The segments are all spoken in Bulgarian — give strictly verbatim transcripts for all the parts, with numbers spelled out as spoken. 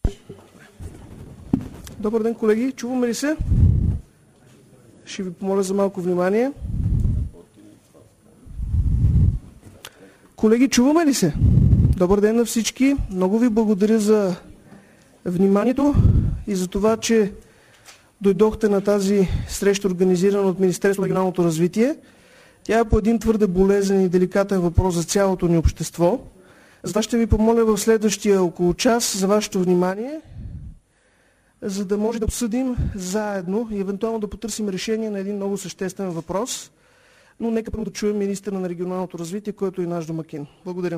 Добър ден, колеги. Чуваме ли се? Ще ви помоля за малко внимание. Колеги, чуваме ли се? Добър ден на всички. Много ви благодаря за вниманието и за това, че дойдохте на тази среща, организирана от Министерството на регионалното развитие. Тя е по един твърде болезнен и деликатен въпрос за цялото ни общество. Затова ще ви помоля в следващия около час за вашето внимание, за да може да обсъдим заедно и евентуално да потърсим решение на един много съществен въпрос. Но нека първо да чуем министъра на регионалното развитие, който е наш домакин. Благодаря.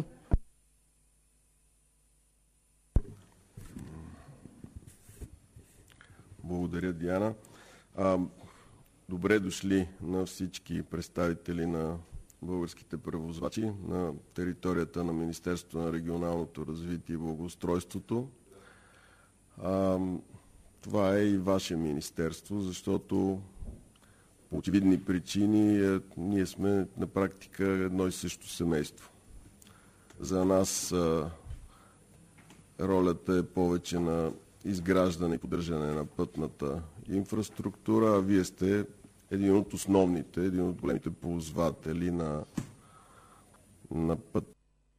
Благодаря, Диана. А, добре дошли на всички представители на българските превозвачи на територията на Министерството на регионалното развитие и благоустройството. А, това е и ваше министерство, защото по очевидни причини ние сме на практика едно и също семейство. За нас а, ролята е повече на изграждане и поддържане на пътната инфраструктура, а вие сте един от основните, един от големите ползватели на, на пътната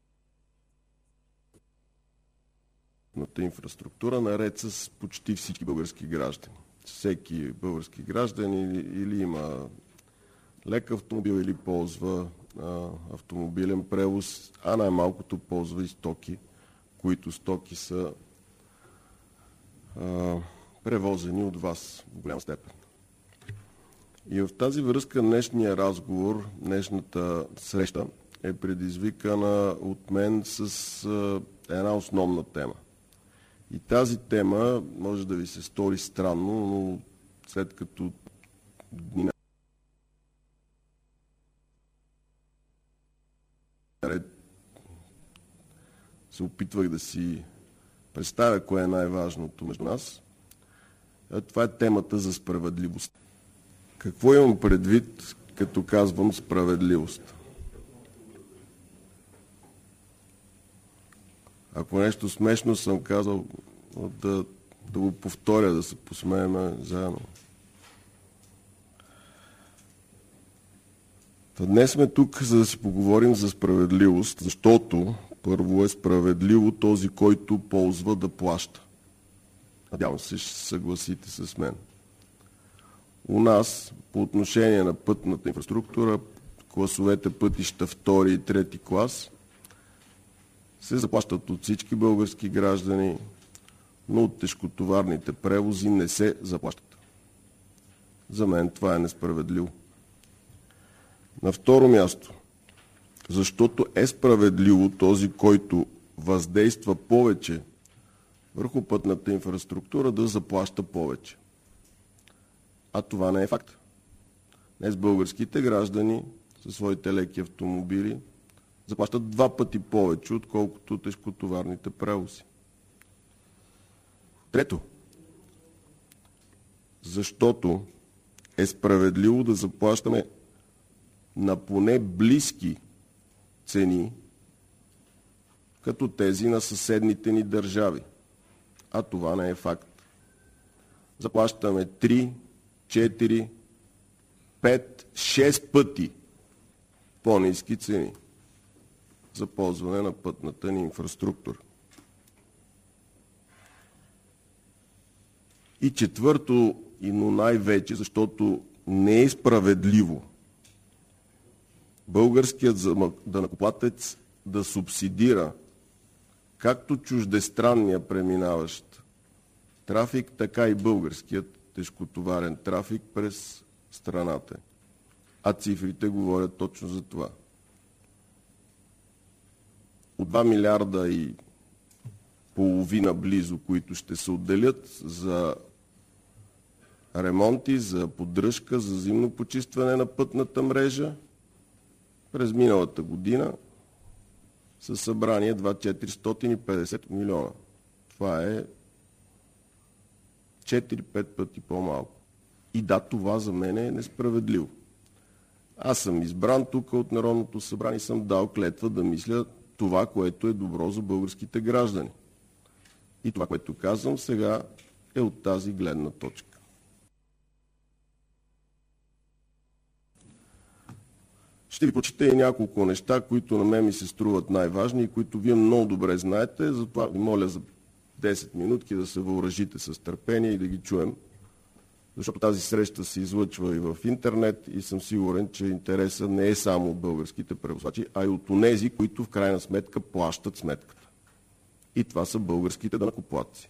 инфраструктура, наред с почти всички български граждани. Всеки български гражданин или, или има лек автомобил, или ползва а, автомобилен превоз, а най-малкото ползва и стоки, които стоки са а, превозени от вас в голяма степен. И в тази връзка днешния разговор, днешната среща е предизвикана от мен с а, една основна тема. И тази тема може да ви се стори странно, но след като дни наред се опитвах да си представя кое е най-важното между нас, това е темата за справедливост. Какво имам предвид, като казвам справедливост? Ако нещо смешно съм казал, да, да го повторя, да се посмеем заедно. Та днес сме тук, за да си поговорим за справедливост, защото първо е справедливо този, който ползва, да плаща. Надявам се, ще се съгласите с мен. У нас, по отношение на пътната инфраструктура, класовете пътища втори и трети клас се заплащат от всички български граждани, но от тежкотоварните превози не се заплащат. За мен това е несправедливо. На второ място, защото е справедливо този, който въздейства повече върху пътната инфраструктура, да заплаща повече. А това не е факт. Днес българските граждани със своите леки автомобили заплащат два пъти повече, отколкото тежкотоварните превози. Трето, защото е справедливо да заплащаме на поне близки цени, като тези на съседните ни държави. А това не е факт. Заплащаме три, четири, пет, шест пъти по-ниски цени за ползване на пътната ни инфраструктура. И четвърто, и но най-вече, защото не е справедливо българският данъкоплатец да субсидира както чуждестранния преминаващ трафик, така и българският тежкотоварен трафик през страната. А цифрите говорят точно за това. От два милиарда и половина близо, които ще се отделят за ремонти, за поддръжка, за зимно почистване на пътната мрежа, през миналата година са събрани едва четиристотин и петдесет милиона. Това е четири-пет пъти по-малко. И да, това за мен е несправедливо. Аз съм избран тук от Народното събрание и съм дал клетва да мисля това, което е добро за българските граждани. И това, което казвам сега, е от тази гледна точка. Ще ви прочета и няколко неща, които на мен ми се струват най-важни и които вие много добре знаете. Затова ви моля за десет минутки да се въоръжите с търпение и да ги чуем. Защото тази среща се излъчва и в интернет и съм сигурен, че интересът не е само от българските превозвачи, а и от онези, които в крайна сметка плащат сметката. И това са българските данъкоплатци.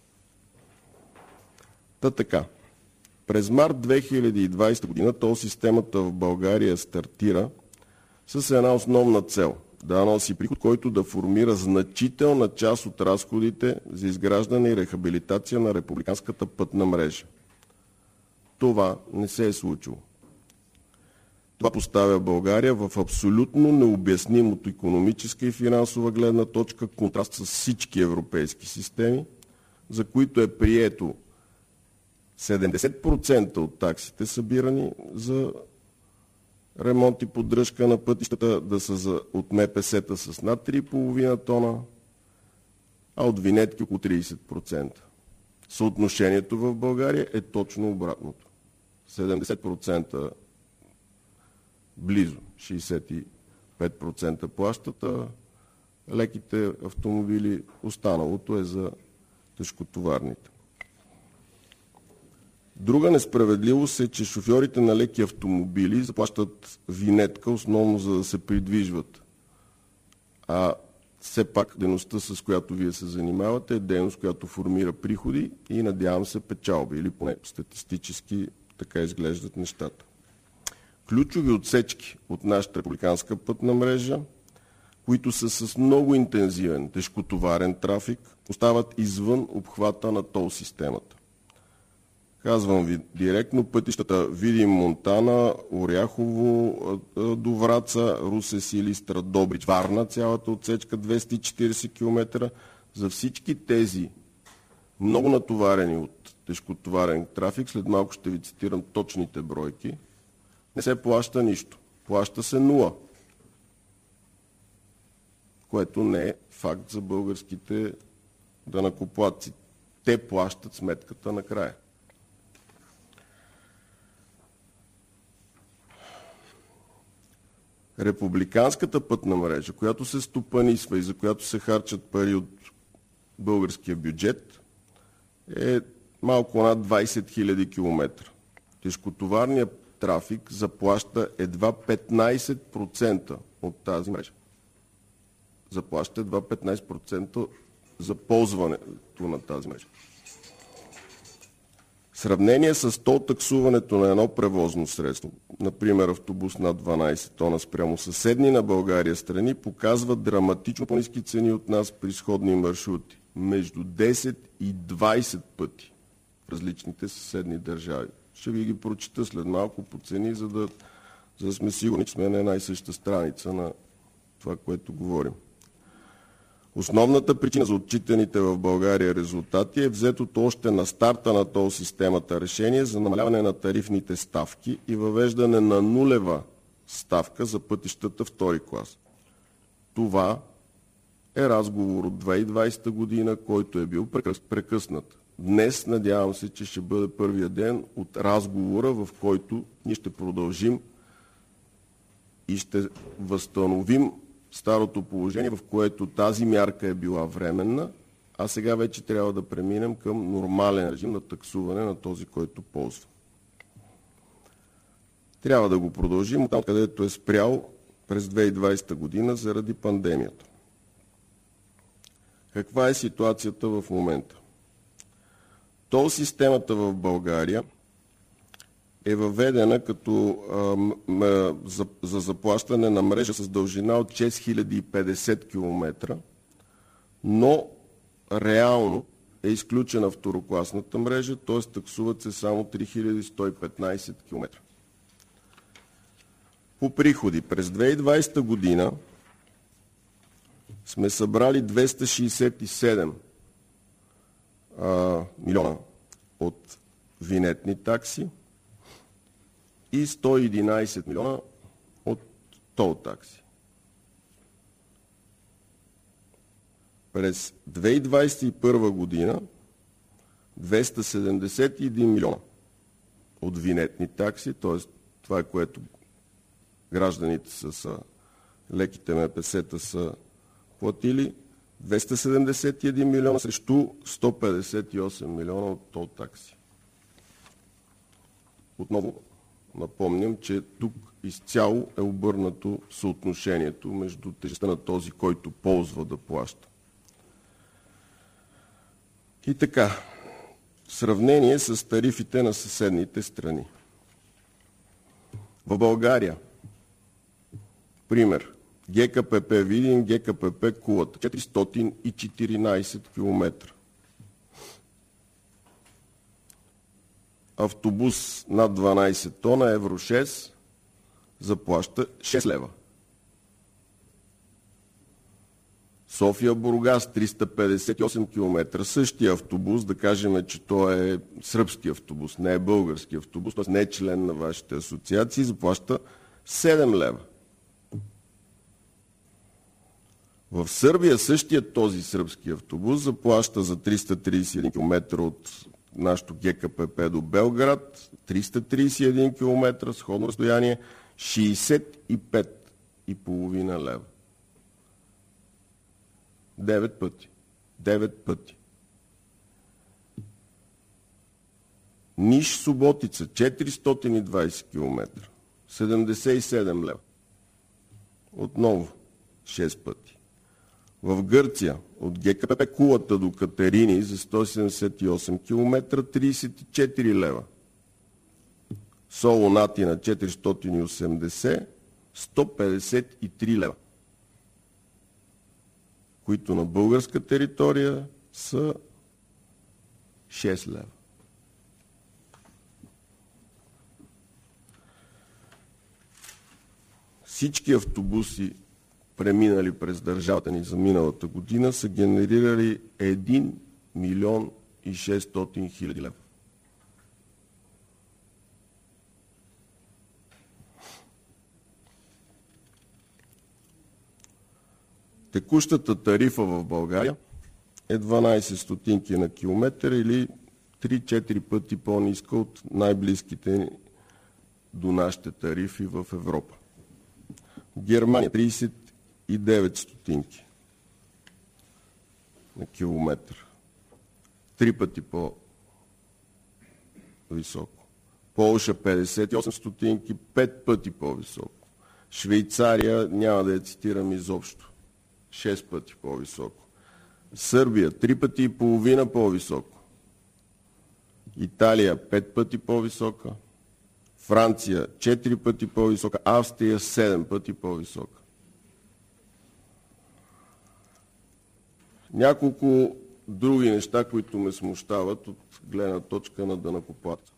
Та така. През март две хиляди и двадесета година тол системата в България стартира с една основна цел – да носи приход, който да формира значителна част от разходите за изграждане и рехабилитация на републиканската пътна мрежа. Това не се е случило. Това поставя България в абсолютно необясним от икономическа и финансова гледна точка контраст с всички европейски системи, за които е прието седемдесет процента от таксите, събирани за ремонт и поддръжка на пътищата, да са за, от ем пе ес-та с над три и половина тона, а от винетки около тридесет процента. Съотношението в България е точно обратното. седемдесет процента близо, шейсет и пет процента плащат, а леките автомобили, останалото е за тежкотоварните. Друга несправедливост е, че шофьорите на леки автомобили заплащат винетка, основно за да се придвижват. А все пак дейността, с която вие се занимавате, е дейност, която формира приходи и, надявам се, печалби, или поне статистически така изглеждат нещата. Ключови отсечки от нашата републиканска пътна мрежа, които са с много интензивен тежкотоварен трафик, остават извън обхвата на тол системата. Казвам ви директно, пътищата Видин, Монтана, Оряхово до Враца, Русе, Силистра, Добрич, Варна, цялата отсечка двеста и четиридесет километра. За всички тези много натоварени от тежкотоварен трафик, след малко ще ви цитирам точните бройки, не се плаща нищо. Плаща се нула, което не е факт за българските данъкоплатци. Те плащат сметката накрая. Републиканската пътна мрежа, която се стопанисва и за която се харчат пари от българския бюджет, е малко над двадесет хиляди километра. Тежкотоварният трафик заплаща едва петнадесет процента от тази мрежа. Заплаща едва петнадесет процента за ползването на тази мрежа. В сравнение с тол таксуването на едно превозно средство, например автобус над дванадесет тона спрямо съседни на България страни, показва драматично по-ниски цени от нас при сходни маршрути. Между десет и двадесет пъти в различните съседни държави. Ще ви ги прочита след малко по цени, за да, за да сме сигурни, че сме на една и съща страница на това, което говорим. Основната причина за отчитаните в България резултати е взетото още на старта на тол системата решение за намаляване на тарифните ставки и въвеждане на нулева ставка за пътищата втори клас. Това е разговор от две хиляди и двадесета година, който е бил прекъснат. Днес надявам се, че ще бъде първия ден от разговора, в който ние ще продължим и ще възстановим старото положение, в което тази мярка е била временна, а сега вече трябва да преминем към нормален режим на таксуване на този, който ползва. Трябва да го продължим от там, където е спрял през две хиляди и двадесета година заради пандемията. Каква е ситуацията в момента? Тол системата в България е въведена като а, м, за, за заплащане на мрежа с дължина от шест хиляди и петдесет километра, но реално е изключена второкласната мрежа, т.е. таксуват се само три хиляди сто и петнадесет километра. По приходи през две хиляди и двадесета година сме събрали двеста шейсет и седем а, милиона от винетни такси и сто и единадесет милиона от тол такси. през две хиляди двадесет и първа година двеста седемдесет и един милиона от винетни такси, т.е. това е което гражданите с леките ем пе ес-та са платили, двеста седемдесет и един милиона срещу сто петдесет и осем милиона от тол такси. Отново напомням, че тук изцяло е обърнато съотношението между тежестта на този, който ползва да плаща. И така, в сравнение с тарифите на съседните страни. В България, пример, Ге Ка Пе Пе Видин, Ге Ка Пе Пе Кулата, четиристотин и четиринадесет километра. Автобус над дванадесет тона, Евро шест, заплаща шест лева. София-Бургас, триста петдесет и осем километра. Същия автобус, да кажем, че той е сръбски автобус, не е български автобус, т.е. не е член на вашите асоциации, заплаща седем лева. В Сърбия същия този сръбски автобус заплаща за триста тридесет и един километра от нашото Ге Ка Пе Пе до Белград, триста тридесет и един километра, сходно разстояние, шейсет и пет и половина лева. Девет пъти. Девет пъти. Ниш Суботица, четиристотин и двадесет километра, седемдесет и седем лева. Отново шест пъти. В Гърция от Ге Ка Пе Пе Кулата до Катерини за сто седемдесет и осем километра, тридесет и четири лева. Солун Атина четиристотин и осемдесет, сто петдесет и три лева, които на българска територия са шест лева. Всички автобуси, преминали през държавата ни за миналата година, са генерирали един милион и шестстотин хиляди лева. Текущата тарифа в България е дванадесет стотинки на километър или три-четири пъти по-ниска от най-близките до нашите тарифи в Европа. В Германия тридесет и девет стотинки на километър. Три пъти по-високо. Полша петдесет и осем стотинки, пет пъти по-високо. Швейцария няма да я цитирам изобщо. шест пъти по-високо. Сърбия три пъти и половина по-високо. Италия пет пъти по-висока. Франция четири пъти по-висока. Австрия седем пъти по-висока. Няколко други неща, които ме смущават от гледна точка на данъкоплатца.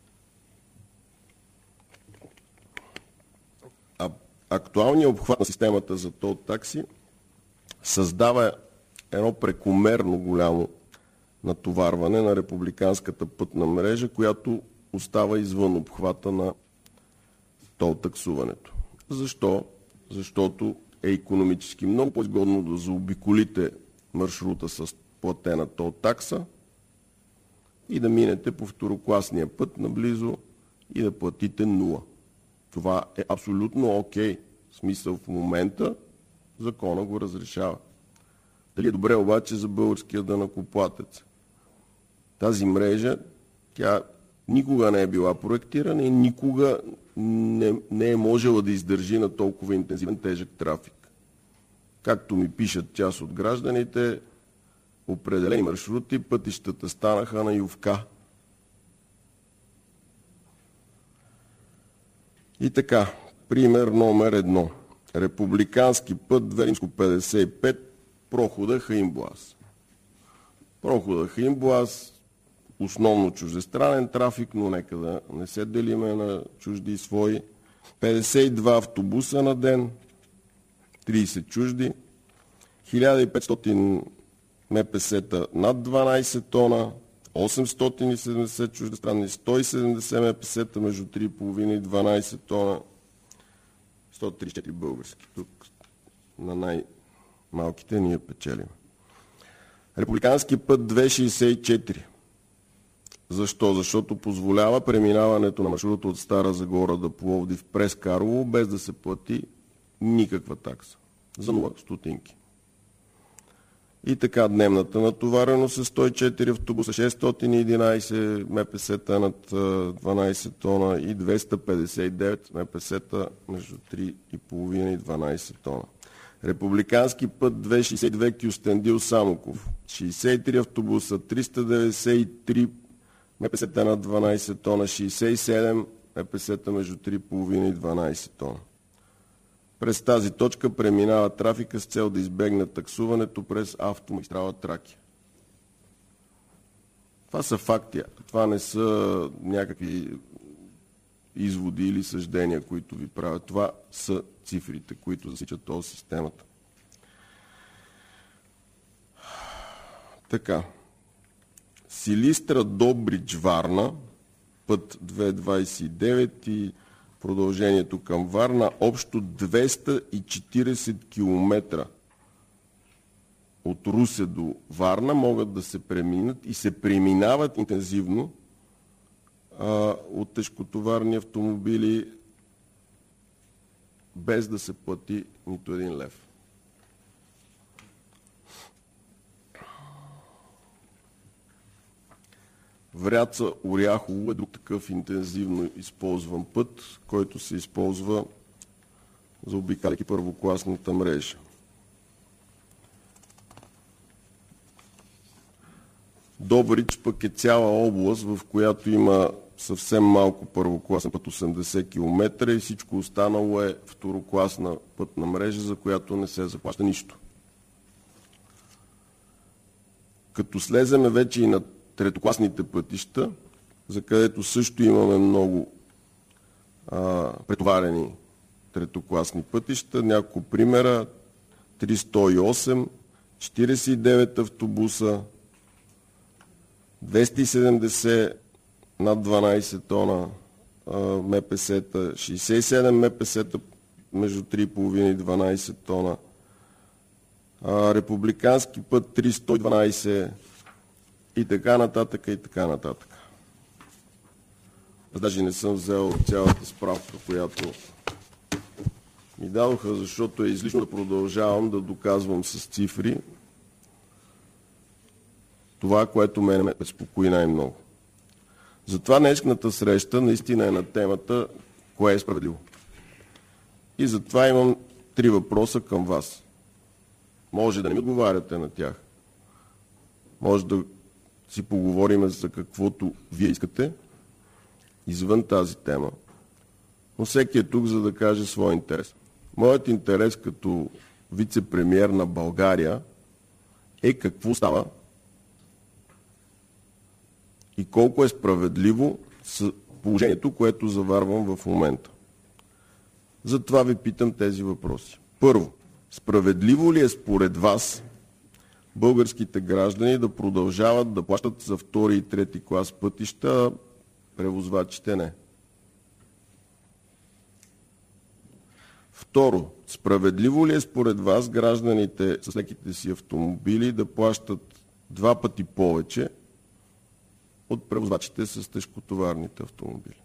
А актуалният обхват на системата за тол такси създава едно прекомерно голямо натоварване на републиканската пътна мрежа, която остава извън обхвата на тол таксуването. Защо? Защото е икономически много по-изгодно да заобиколите маршрута с платена тол такса и да минете по второкласния път наблизо и да платите нула. Това е абсолютно окей. В смисъл в момента закона го разрешава. Дали е добре обаче за българския данъкоплатец? Тази мрежа, тя никога не е била проектирана и никога не, не е можела да издържи на толкова интензивен тежък трафик. Както ми пишат част от гражданите, определени маршрути, пътищата станаха на ювка. И така, пример номер едно. Републикански път две петдесет и пет, прохода Хаинбоаз. Прохода Хаинбоаз, основно чуждестранен трафик, но нека да не се делиме на чужди и свои. петдесет и два автобуса на ден, тридесет чужди, хиляда и петстотин ем пе ес-та над дванадесет тона, осемстотин и седемдесет чуждестранни, сто и седемдесет ем пе ес-та между три и половина и дванадесет тона, сто тридесет и четири български. Тук на най-малките ние печелим. Републикански път двеста шейсет и четири. Защо? Защото позволява преминаването на маршрута от Стара Загора до Пловдив през Карлово, без да се плати никаква такса. За нула стотинки. И така, дневната натовареност е сто и четири автобуса, шестстотин и единадесет МПС-та над дванадесет тона и двеста петдесет и девет МПС-та между три и половина и дванадесет тона. Републикански път двеста шейсет и две Кюстендил-Самоков, шейсет и три автобуса, триста деветдесет и три МПС-та над дванадесет тона, шейсет и седем МПС-та между три и половина и дванадесет тона. През тази точка преминава трафика с цел да избегне таксуването през автомагистрала Тракия. Това са факти. Това не са някакви изводи или съждения, които ви правят. Това са цифрите, които засичат този системата. Така. Силистра Добрич Варна, път двеста двадесет и девет и продължението към Варна, общо двеста и четиридесет километра от Русе до Варна могат да се преминат и се преминават интензивно а, от тежкотоварни автомобили без да се плати нито един лев. Вряца-Оряхово е друг такъв интензивно използван път, който се използва за обикаляйки първокласната мрежа. Добрич пък е цяла област, в която има съвсем малко първокласен път, осемдесет километра, и всичко останало е второкласна пътна мрежа, за която не се заплаща нищо. Като слеземе вече и на третокласните пътища, за където също имаме много а, претоварени третокласни пътища. Няколко примера. триста и осем, четиридесет и девет автобуса, двеста и седемдесет над дванадесет тона а, МПС-та, шейсет и седем МПС-та между три и половина и дванадесет тона, а, републикански път триста и дванадесет и така нататък, и така нататък. Аз даже не съм взел цялата справка, която ми дадоха, защото е излишно да продължавам да доказвам с цифри това, което мене ме безпокои най-много. Затова днешната среща наистина е на темата кое е справедливо. И затова имам три въпроса към вас. Може да не ми отговаряте на тях. Може да си поговорим за каквото вие искате, извън тази тема. Но всеки е тук, за да каже своя интерес. Моят интерес като вице-премиер на България е какво става и колко е справедливо с положението, което заварвам в момента. Затова ви питам тези въпроси. Първо, справедливо ли е според вас българските граждани да продължават да плащат за втори и трети клас пътища, а превозвачите не? Второ, справедливо ли е според вас гражданите с леките си автомобили да плащат два пъти повече от превозвачите с тежкотоварните автомобили?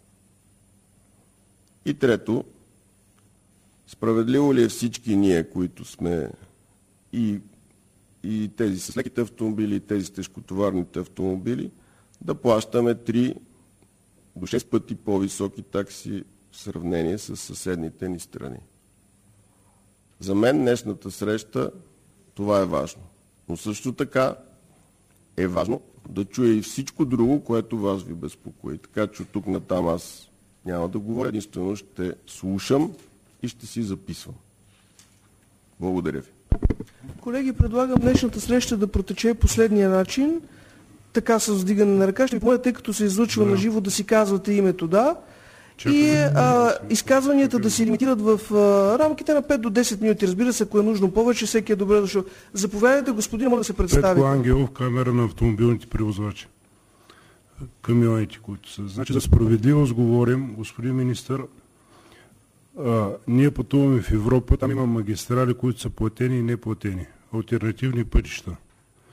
И трето, справедливо ли е всички ние, които сме и, и тези с леките автомобили, и тези с тежкотоварните автомобили, да плащаме три до шест пъти по-високи такси в сравнение с съседните ни страни? За мен днешната среща това е важно. Но също така е важно да чуя и всичко друго, което вас ви безпокои. Така че от тук натам аз няма да говоря, единствено ще слушам и ще си записвам. Благодаря ви. Колеги, предлагам днешната среща да протече последния начин. Така с вдигане на ръка. Ще ви помоля, тъй като се излъчва да. на живо, да си казвате името, да. Чакай. И а, изказванията да се лимитират в а, рамките на пет до десет минути. Разбира се, ако е нужно повече, всеки е добре дошъл. Заповядайте, господин, моля да се представи. Петко Ангелов, камера на автомобилните превозвачи. Камионите, които са. Значи за справедливост говорим, господин министър. А, ние пътуваме в Европа, там има магистрали, които са платени и неплатени. Алтернативни пътища.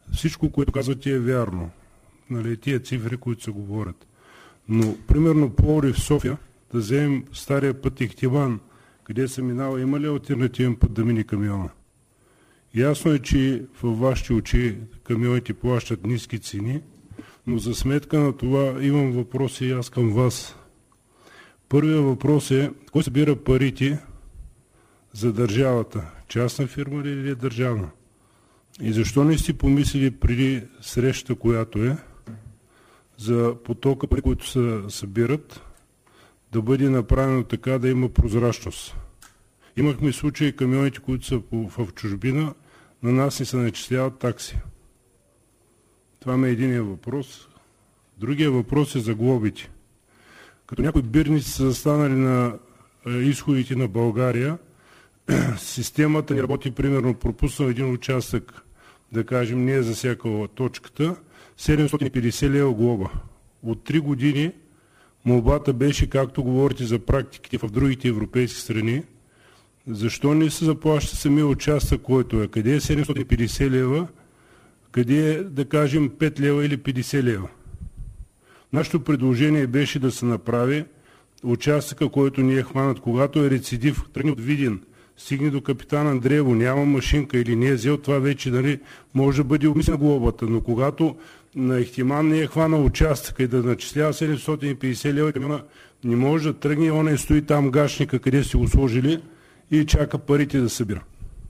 Всичко, което казвате, е вярно. Нали, тия цифри, които се говорят. Но, примерно, Пловдив, София, да вземем стария път Ихтиман, къде се минава, има ли алтернативен път да мине камиона? Ясно е, че във вашите очи камионите плащат ниски цени, но за сметка на това имам въпроси аз към вас. Първият въпрос е, кой събира парите за държавата? Частна фирма или е държавна? И защо не сте помислили преди срещата, която е, за потока, при които се събират, да бъде направено така, да има прозрачност? Имахме случаи камионите, които са в чужбина, на нас не се начисляват такси. Това ме е единия въпрос. Другия въпрос е за глобите. Като някои бирници са застанали на изходите на България, системата не работи, примерно, пропуснал един участък, да кажем, не е засякала точката, седемстотин и петдесет лева глоба. От три години молбата беше, както говорите за практиките в другите европейски страни, защо не се заплаща самия участък, който е? Къде е седемстотин и петдесет лева? Къде е, да кажем, пет лева или петдесет лева? Нашето предложение беше да се направи участъка, който ни е хванат, когато е рецидив, тръгне от Видин, стигне до Капитан Андреево, няма машинка или не е взел, това вече, нали, може да бъде обмислена глобата, но когато на Ихтиман не е хванал участъка и да начислява седемстотин и петдесет лева, камиона не може да тръгне, он е стои там гашника, къде си го сложили и чака парите да събира.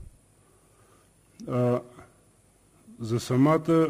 А, за самата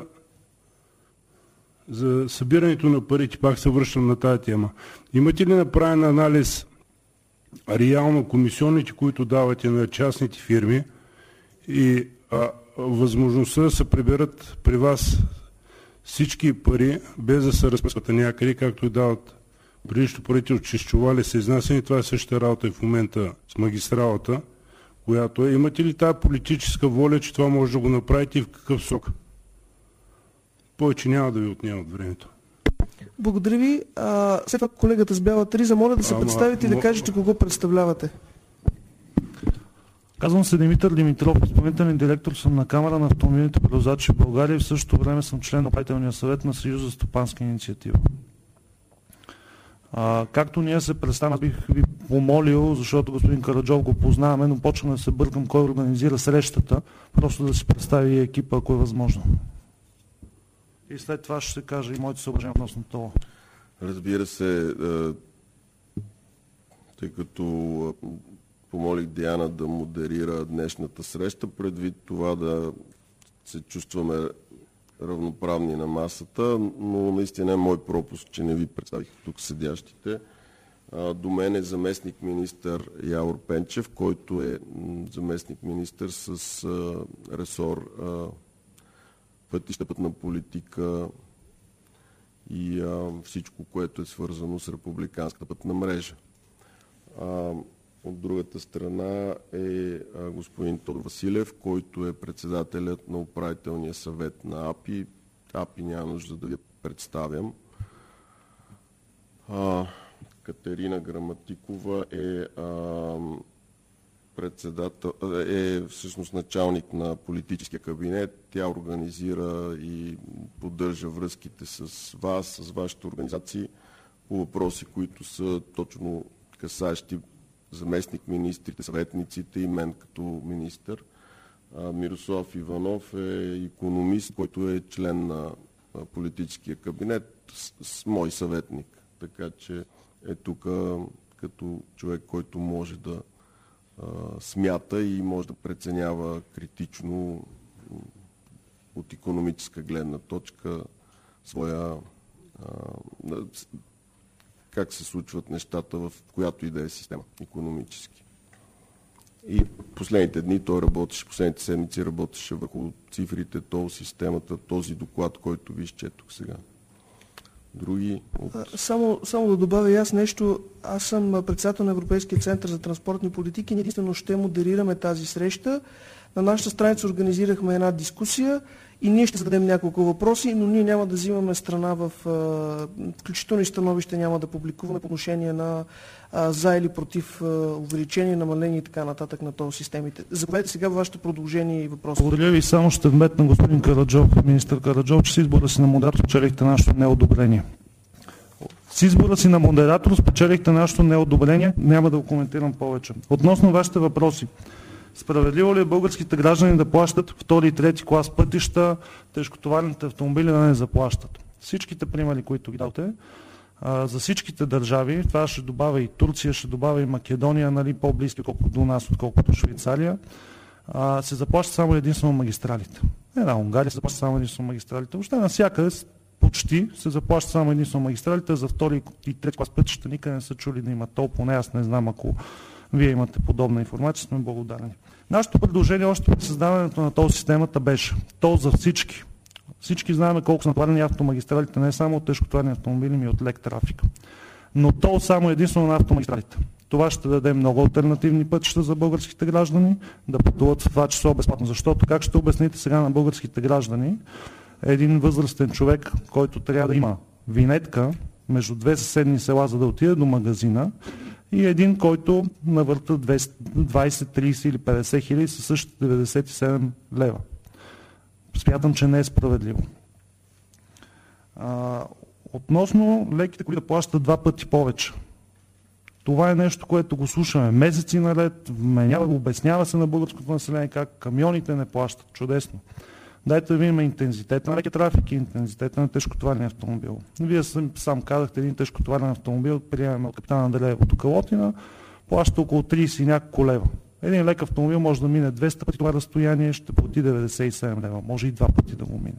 за събирането на парите, пак се връщам на тази тема. Имате ли направен анализ реално комисионните, които давате на частните фирми и а, възможността да се приберат при вас всички пари, без да се разпръскват някъде, както и дават предишното правителство, че чували са изнасени, това е същата работа и в момента с магистралата, която е. Имате ли тази политическа воля, че това може да го направите и в какъв срок? Повече няма да ви отнема от времето. Благодаря ви. А, след това колегата с бялата риза, моля да се Ама, представите и да кажете кого представлявате. Казвам се Димитър Димитров, изпълнителен директор съм на Камара на автомобилните превозвачи в България и в същото време съм член на управителния съвет на Съюза за стопанска инициатива. А, както ние се представяме, бих ви помолил, защото господин Караджов го познаваме, но почвам да се бъркам кой организира срещата, просто да си представи екипа, ако е възможно. И след това ще се кажа и моите съображения относно това. Разбира се, тъй като помолих Диана да модерира днешната среща, предвид това да се чувстваме равноправни на масата, но наистина е мой пропуск, че не ви представих тук седящите. До мен е заместник министър Явор Пенчев, който е заместник министър с ресор пътища, пътна политика и а, всичко, което е свързано с републиканската пътна мрежа. А, от другата страна е а, господин Тодор Василев, който е председателят на управителния съвет на АПИ. АПИ няма нужда да ви представям. А, Катерина Граматикова е а, председател, е всъщност началник на политическия кабинет. Тя организира и поддържа връзките с вас, с вашите организации по въпроси, които са точно касаещи заместник министрите, съветниците и мен като министър. Мирослав Иванов е икономист, който е член на политическия кабинет с, с мой съветник. Така че е тук като човек, който може да смята и може да преценява критично от икономическа гледна точка своя как се случват нещата в която и да е система икономически. И последните дни той работеше, последните седмици работеше върху цифрите, тол системата, този доклад, който ви изчетох сега. Други от... Само, само да добавя и аз нещо. Аз съм председател на Европейския център за транспортни политики. Ние единствено ще модерираме тази среща. На нашата страница организирахме една дискусия и ние ще зададем няколко въпроси, но ние няма да взимаме страна в... Включително и становище няма да публикуваме по отношение на а, за или против а, увеличение, намаление и така нататък на тол системите. Заповядайте сега във вашето продължение и въпроси. Благодаря ви. Само ще вметна господин Караджов, министър Караджов, че с избора си на модератор спечелихте нашето неодобрение. С избора си на модератор спечелихте нашето неодобрение. Няма да го коментирам повече. Относно вашите въпроси. Справедливо ли е българските граждани да плащат втори и трети клас пътища, тежкотоварните автомобили да не заплащат? Всичките примери, които ги дадете, за всичките държави, това ще добавя и Турция, ще добавя и Македония, нали, по-близки до нас, отколкото Швейцария, се заплащат само единствено магистралите. Една Унгария се заплаща само единствено магистралите. Въобще навсякъде почти се заплаща само единствено магистралите, за втори и трети клас пътища никъде не са чули да има тол, поне аз не знам, ако вие имате подобна информация, сме благодарни. Нашето предложение още при създаването на тол системата беше тол за всички. Всички знаем колко са натоварени автомагистралите, не само от тежкотоварни автомобили, но и от лек трафик. Но тол само единствено на автомагистралите. Това ще даде много алтернативни пътища за българските граждани да пътуват в това число безплатно. Защото как ще обясните сега на българските граждани един възрастен човек, който трябва да има винетка между две съседни села, за да отиде до магазина, и един, който навърта двайсет, трийсет или петдесет хиляди със същите деветдесет и седем лева. Смятам, че не е справедливо. А, относно леките, които да плащат два пъти повече. Това е нещо, което го слушаме месеци наред, вменява, обяснява се на българското население как камионите не плащат. Чудесно. Дайте да видим интензитета на лекия трафик и интензитета на тежкотоварния автомобил. Вие сам, сам казахте, един тежкотоварен автомобил, приемаме от капитана Андрелевото Калотина, плаща около трийсет и няколко лева. Един лек автомобил може да мине двеста пъти това разстояние, ще плати деветдесет и седем лева, може и два пъти да го мине.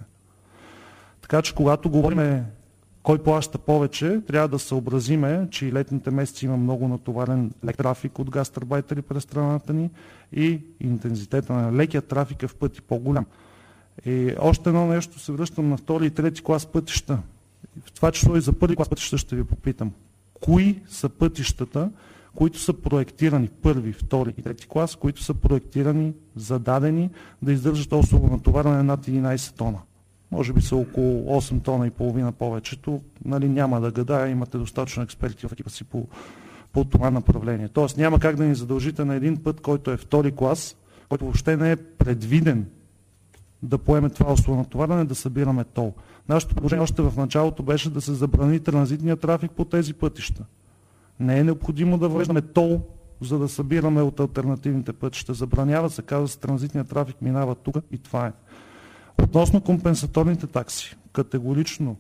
Така че когато говорим кой плаща повече, трябва да съобразиме, че и летните месеци има много натоварен лек трафик от гастарбайтери през страната ни и интензитета на лекия трафик е в пъти по-голям. И още едно нещо, се връщам на втори и трети клас пътища. В това число и за първи клас пътища ще ви попитам. Кои са пътищата, които са проектирани първи, втори и трети клас, които са проектирани, зададени да издържат особено натоварване над единайсет тона? Може би са около осем тона и половина повечето. Нали, няма да гадая, имате достатъчно експерти в екипа си по, по това направление. Тоест няма как да ни задължите на един път, който е втори клас, който въобще не е предвиден да поеме това условно натоварване, да събираме тол. Нашето предложение още в началото беше да се забрани транзитния трафик по тези пътища. Не е необходимо да въвеждаме тол, за да събираме от алтернативните пътища. Забранява се, казва се, транзитния трафик минава тук и това е. Относно компенсаторните такси, категорично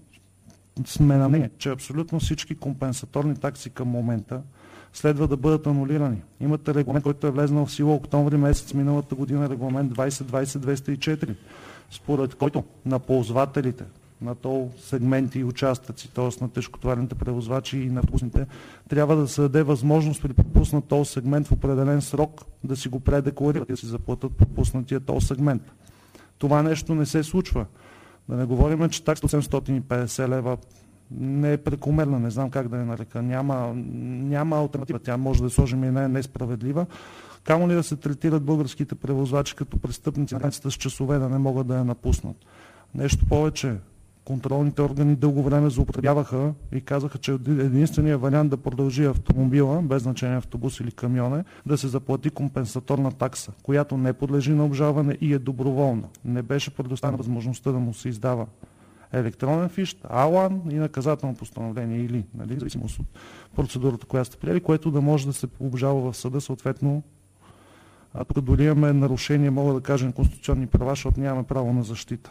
сме на мнение, че абсолютно всички компенсаторни такси към момента следва да бъдат анулирани. Имате регламент, който е влезнал в сила октомври месец миналата година, регламент двайсет двайсет двеста и четири, според който на ползвателите на тол сегменти и участъци, т.е. на тежкотоварните превозвачи и на автобусните, трябва да се даде възможност при пропуснат тол сегмент в определен срок да си го предекларират и да си заплатят пропуснатия тол сегмент. Това нещо не се случва. Да не говорим, че такса седемстотин и петдесет лева не е прекомерна, не знам как да я нарека. Няма, няма алтернатива. Тя може да сложим и не е несправедлива. Камо ли да се третират българските превозвачи като престъпници на границата с часове да не могат да я напуснат. Нещо повече. Контролните органи дълго време злоупотребяваха и казаха, че единственият вариант да продължи автомобила, без значение автобус или камион, е да се заплати компенсаторна такса, която не подлежи на обжалване и е доброволна. Не беше предоставена възможността да му се издава електронен фиш, АЛАН и наказателно постановление или, нали, зависимост от процедурата, която сте приели, което да може да се обжалва в съда, съответно. А тук дори имаме нарушение, мога да кажем, конституционни права, защото нямаме право на защита.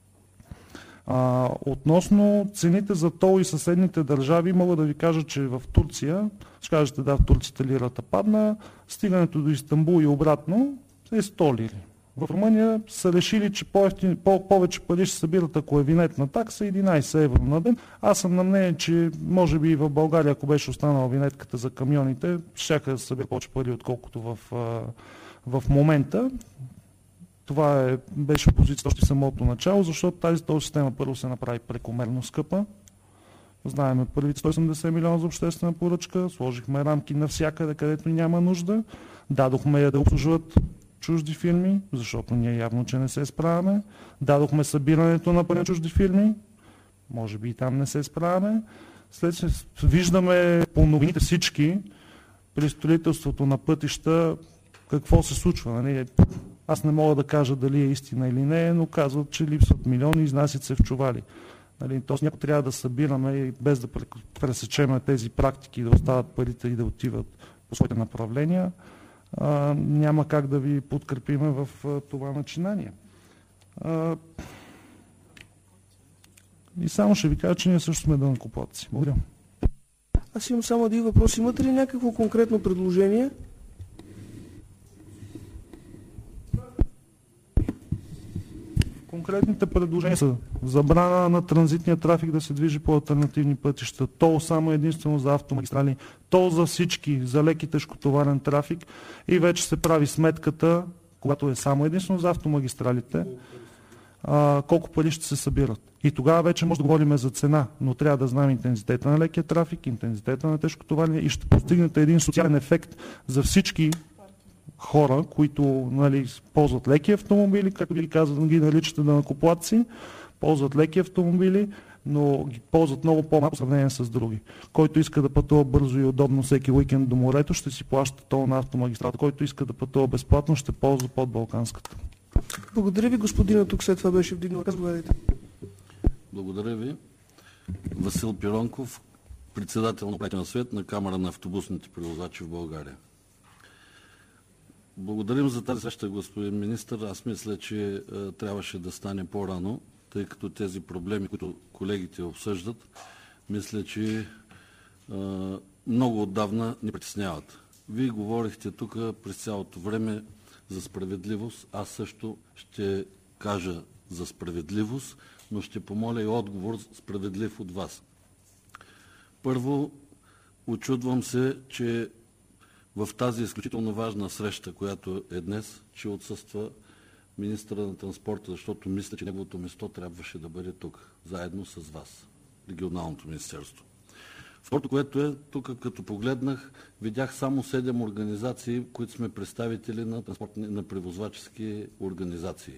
А, относно цените за тол и съседните държави, мога да ви кажа, че в Турция, ще кажете, да, в Турцията лирата падна, стигането до Истанбул и обратно е сто лири. В Румъния са решили, че по- повече пари ще събират, ако е винетна такса, единайсет евро на ден. Аз съм на мнение, че може би и в България, ако беше останала винетката за камионите, щяха да събират повече пари, отколкото в, в момента. Това е, беше позиция още в самото начало, защото тази тол система първо се направи прекомерно скъпа. Знаеме първите сто и осемдесет милиона за обществена поръчка, сложихме рамки навсякъде, където няма нужда, дадохме я да обслужват чужди фирми, защото ние явно, че не се справяме. Дадохме събирането на пари на чужди фирми, може би и там не се справяме. След че виждаме по новините всички при строителството на пътища какво се случва. Нали? Аз не мога да кажа дали е истина или не, но казват, че липсват милиони, изнасят се в чували. Нали? Тоест някой трябва да събираме и без да пресечеме тези практики, да остават парите и да отиват по своите направления, а, няма как да ви подкрепиме в а, това начинание. А, и само ще ви кажа, че ние също сме данъкоплатци. Благодаря. Аз имам само един въпрос. Имате ли някакво конкретно предложение? Конкретните предложения са забрана на транзитния трафик да се движи по алтернативни пътища, тол само единствено за автомагистрали, тол за всички, за леки и тежкотоварен трафик и вече се прави сметката, когато е само единствено за автомагистралите, а, колко пари ще се събират. И тогава вече може да говорим за цена, но трябва да знаем интензитета на лекия трафик, интензитета на тежкотоварния и ще постигнете един социален ефект за всички хора, които нали, ползват леки автомобили, както ги казват, ги наричате данъкоплатци, ползват леки автомобили, но ги ползват много по-малко в сравнение с други. Който иска да пътува бързо и удобно всеки уикенд до морето, ще си плаща тол на автомагистралата. Който иска да пътува безплатно, ще ползва под Балканската. Благодаря ви, господина. Тук след това беше вдигнал. Разговаряйте. Благодаря ви. Васил Пиронков, председател на управителния съвет на Камара на автобусните превозвачи в България. Благодарим за тази среща, господин министър. Аз мисля, че е, трябваше да стане по-рано, тъй като тези проблеми, които колегите обсъждат, мисля, че е, много отдавна ни притесняват. Вие говорихте тук през цялото време за справедливост. Аз също ще кажа за справедливост, но ще помоля и отговор справедлив от вас. Първо, учудвам се, че в тази изключително важна среща, която е днес, че отсъства министъра на транспорта, защото мисля, че неговото место трябваше да бъде тук, заедно с вас, регионалното министерство. Второто, което е, тук като погледнах, видях само седем организации, които сме представители на, транспортни, на превозвачески организации.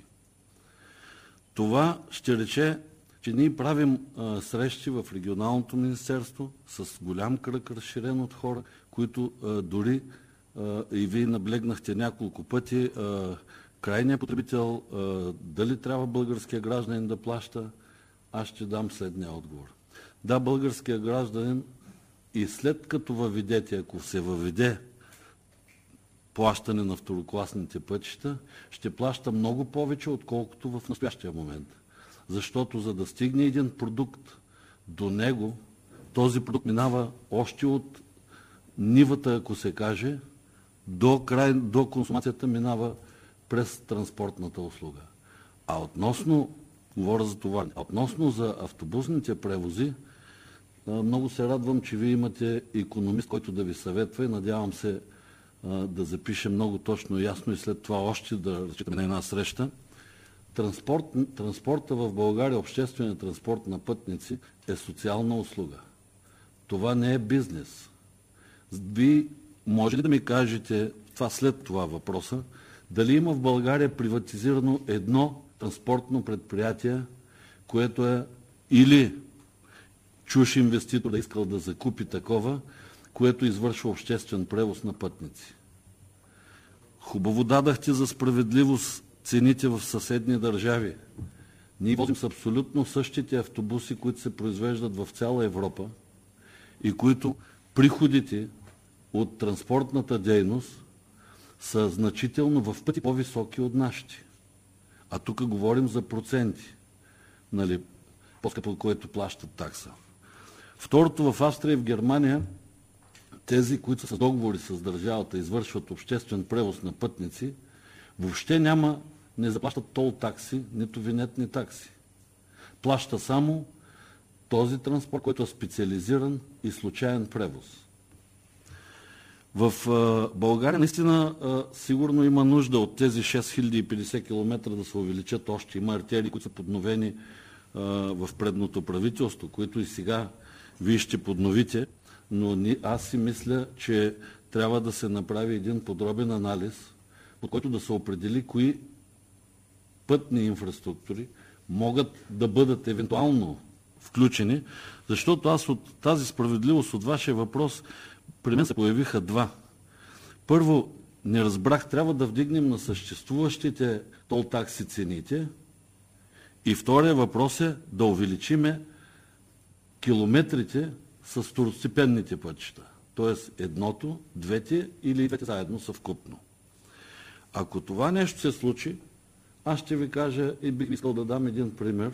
Това ще рече, че ние правим а, срещи в регионалното министерство с голям кръг разширен от хора, които а, дори а, и вие наблегнахте няколко пъти, а, крайният потребител, а, дали трябва българския гражданин да плаща, аз ще дам следния отговор. Да, българския гражданин и след като въведете, ако се въведе плащане на второкласните пътища, ще плаща много повече, отколкото в настоящия момент. Защото за да стигне един продукт до него, този продукт минава още от нивата, ако се каже, до, край, до консумацията минава през транспортната услуга. А относно, говоря за това, а относно за автобусните превози, много се радвам, че вие имате икономист, който да ви съветва и надявам се да запише много точно и ясно и след това още да разчитаме на една среща. Транспорт, транспорта в България, общественият транспорт на пътници е социална услуга. Това не е бизнес. Вие може ли да ми кажете, това след това въпроса, дали има в България приватизирано едно транспортно предприятие, което е или чуж инвеститор да искал да закупи такова, което извършва обществен превоз на пътници. Хубаво дадахте за справедливост цените в съседни държави. Ние возим с абсолютно същите автобуси, които се произвеждат в цяла Европа и които приходите от транспортната дейност са значително в пъти по-високи от нашите. А тук говорим за проценти, нали, по-скъпо, което плащат такса. Второто, в Австрия и в Германия тези, които са с договори с държавата, извършват обществен превоз на пътници, въобще няма, не заплащат тол такси, нито винетни такси. Плаща само този транспорт, който е специализиран и случайен превоз. В а, България наистина а, сигурно има нужда от тези шест хиляди и петдесет километра да се увеличат още. Има артерии, които са подновени а, в предното правителство, които и сега вие ще подновите, но аз си мисля, че трябва да се направи един подробен анализ под който да се определи кои пътни инфраструктури могат да бъдат евентуално включени, защото аз от тази справедливост от вашия въпрос при мен се появиха два. Първо, не разбрах, трябва да вдигнем на съществуващите тол такси цените, и втория въпрос е да увеличиме километрите с второстепенните пътища. Тоест едното, двете или двете заедно съвкупно. Ако това нещо се случи, аз ще ви кажа и бих искал да дам един пример,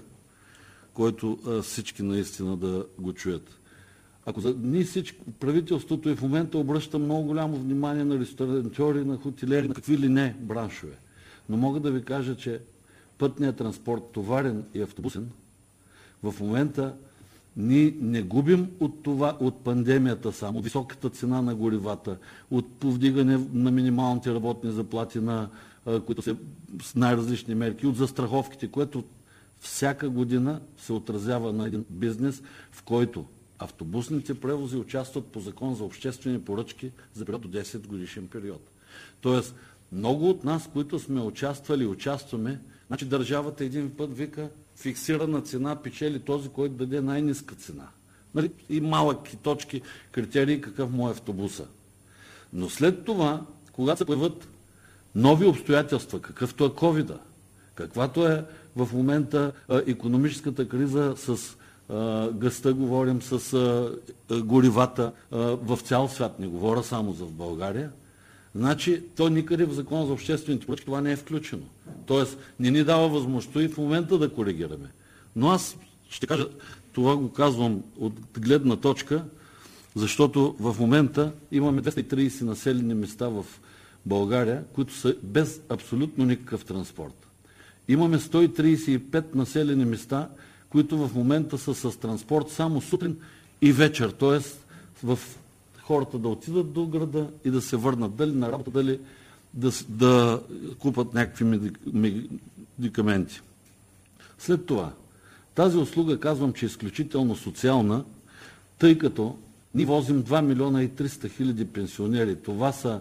който а, всички наистина да го чуят. Ако за ние всички, правителството и в момента обръща много голямо внимание на ресторантьори, на хотелери, на какви ли не браншове. Но мога да ви кажа, че пътният транспорт, товарен и автобусен, в момента ние не губим от това, от пандемията само, от високата цена на горивата, от повдигане на минималните работни заплати, на, които са с най-различни мерки, от застраховките, което всяка година се отразява на един бизнес, в който автобусните превози участват по закон за обществени поръчки за период до десет годишен период. Тоест, много от нас, които сме участвали и участваме, значи държавата един път вика, фиксирана цена печели този, който даде най-ниска цена. Нали? И малки точки, критерии, какъв му е автобуса. Но след това, когато се появят нови обстоятелства, какъвто е ковида, каквато е в момента а, икономическата криза с а, гъста, говорим с а, а, горивата а, в цял свят, не говоря само за в България, значи то никъде в закона за обществените поръчки това не е включено. Тоест не ни дава възможността и в момента да коригираме. Но аз ще кажа, това го казвам от гледна точка, защото в момента имаме двеста и тридесет населени места в България, които са без абсолютно никакъв транспорт. Имаме сто и тридесет и пет населени места, които в момента са с транспорт само сутрин и вечер, т.е. в хората да отидат до града и да се върнат дали на работа, дали да, да купат някакви медикаменти. След това, тази услуга казвам, че е изключително социална, тъй като ние возим два милиона и триста хиляди пенсионери. Това са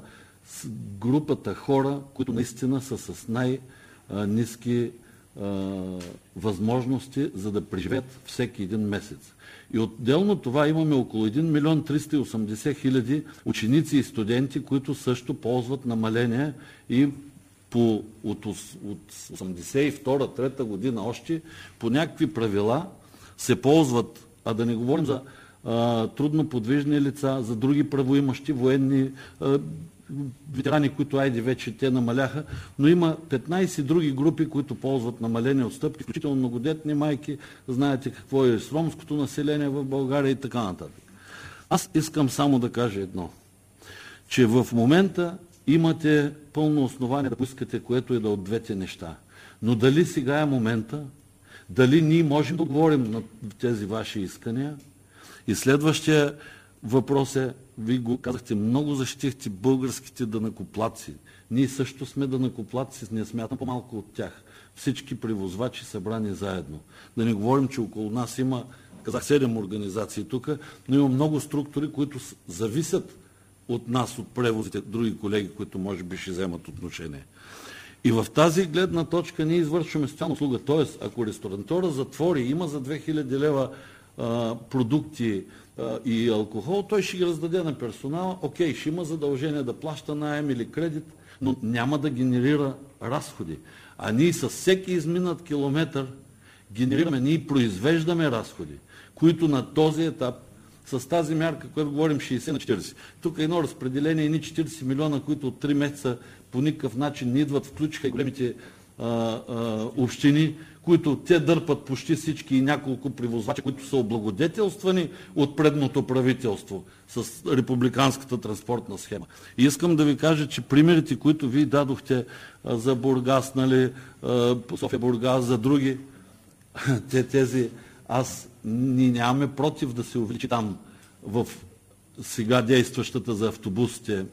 групата хора, които наистина са с най-ниски възможности, за да преживеят всеки един месец. И отделно това имаме около един милион триста и осемдесет хиляди ученици и студенти, които също ползват намаление и по, от, от осемдесет и втора трета година още по някакви правила се ползват, а да не говорим за а, трудноподвижни лица, за други правоимащи военни а, ветерани, които айде вече те намаляха, но има петнайсет други групи, които ползват намалени отстъпки, включително многодетни майки, знаете какво е с ромското население в България и така нататък. Аз искам само да кажа едно, че в момента имате пълно основание да поискате което е да от двете неща. Но дали сега е момента, дали ние можем да отговорим на тези ваши искания? И следващия въпрос е, вие го казахте, много защитихте българските данъкоплатци. Ние също сме данъкоплатци, не смятам по-малко от тях. Всички превозвачи събрани заедно. Да не говорим, че около нас има, казах, седем организации тук, но има много структури, които зависят от нас, от превозите, други колеги, които може би ще вземат отношение. И в тази гледна точка ние извършваме социална услуга. Тоест, ако ресторантора затвори, има за две хиляди лева а, продукти а, и алкохол, той ще ги раздаде на персонала. Окей, ще има задължение да плаща наем или кредит, но няма да генерира разходи. А ние с всеки изминат километър генерираме, ние произвеждаме разходи, които на този етап с тази мярка, която говорим шейсет на четирийсет. Тук е едно разпределение, едни четирийсет милиона, които от три месеца по никакъв начин не идват, включиха и големите а, а, общини, които те дърпат почти всички и няколко превозвачи, които са облагодетелствани от предното правителство с републиканската транспортна схема. И искам да ви кажа, че примерите, които вие дадохте а, за Бургас, нали, а, София Бургас, за други, те, тези, аз ние нямаме против да се увеличи там в сега действащата за автобусите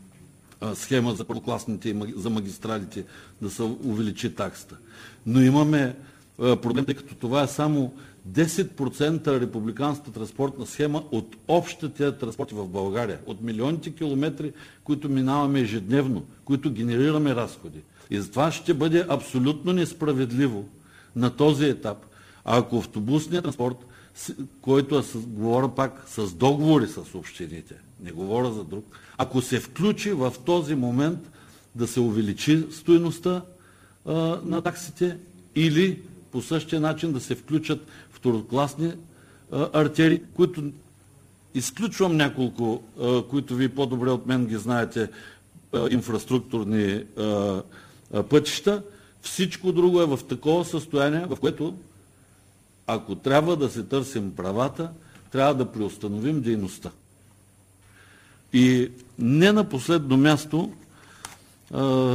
схема за първокласните и за магистралите да се увеличи таксата. Но имаме проблем, тъй като това е само десет процента републиканската транспортна схема от общите транспорти в България, от милионите километри, които минаваме ежедневно, които генерираме разходи. И затова ще бъде абсолютно несправедливо на този етап, а ако автобусният транспорт, който е, с, говоря пак, с договори с общините, не говоря за друг, ако се включи в този момент да се увеличи стойността а, на таксите или по същия начин да се включат второкласни а, артерии, които изключвам няколко, а, които вие по-добре от мен ги знаете, а, инфраструктурни а, а, пътища. Всичко друго е в такова състояние, в което ако трябва да се търсим правата, трябва да преустановим дейността. И не на последно място а,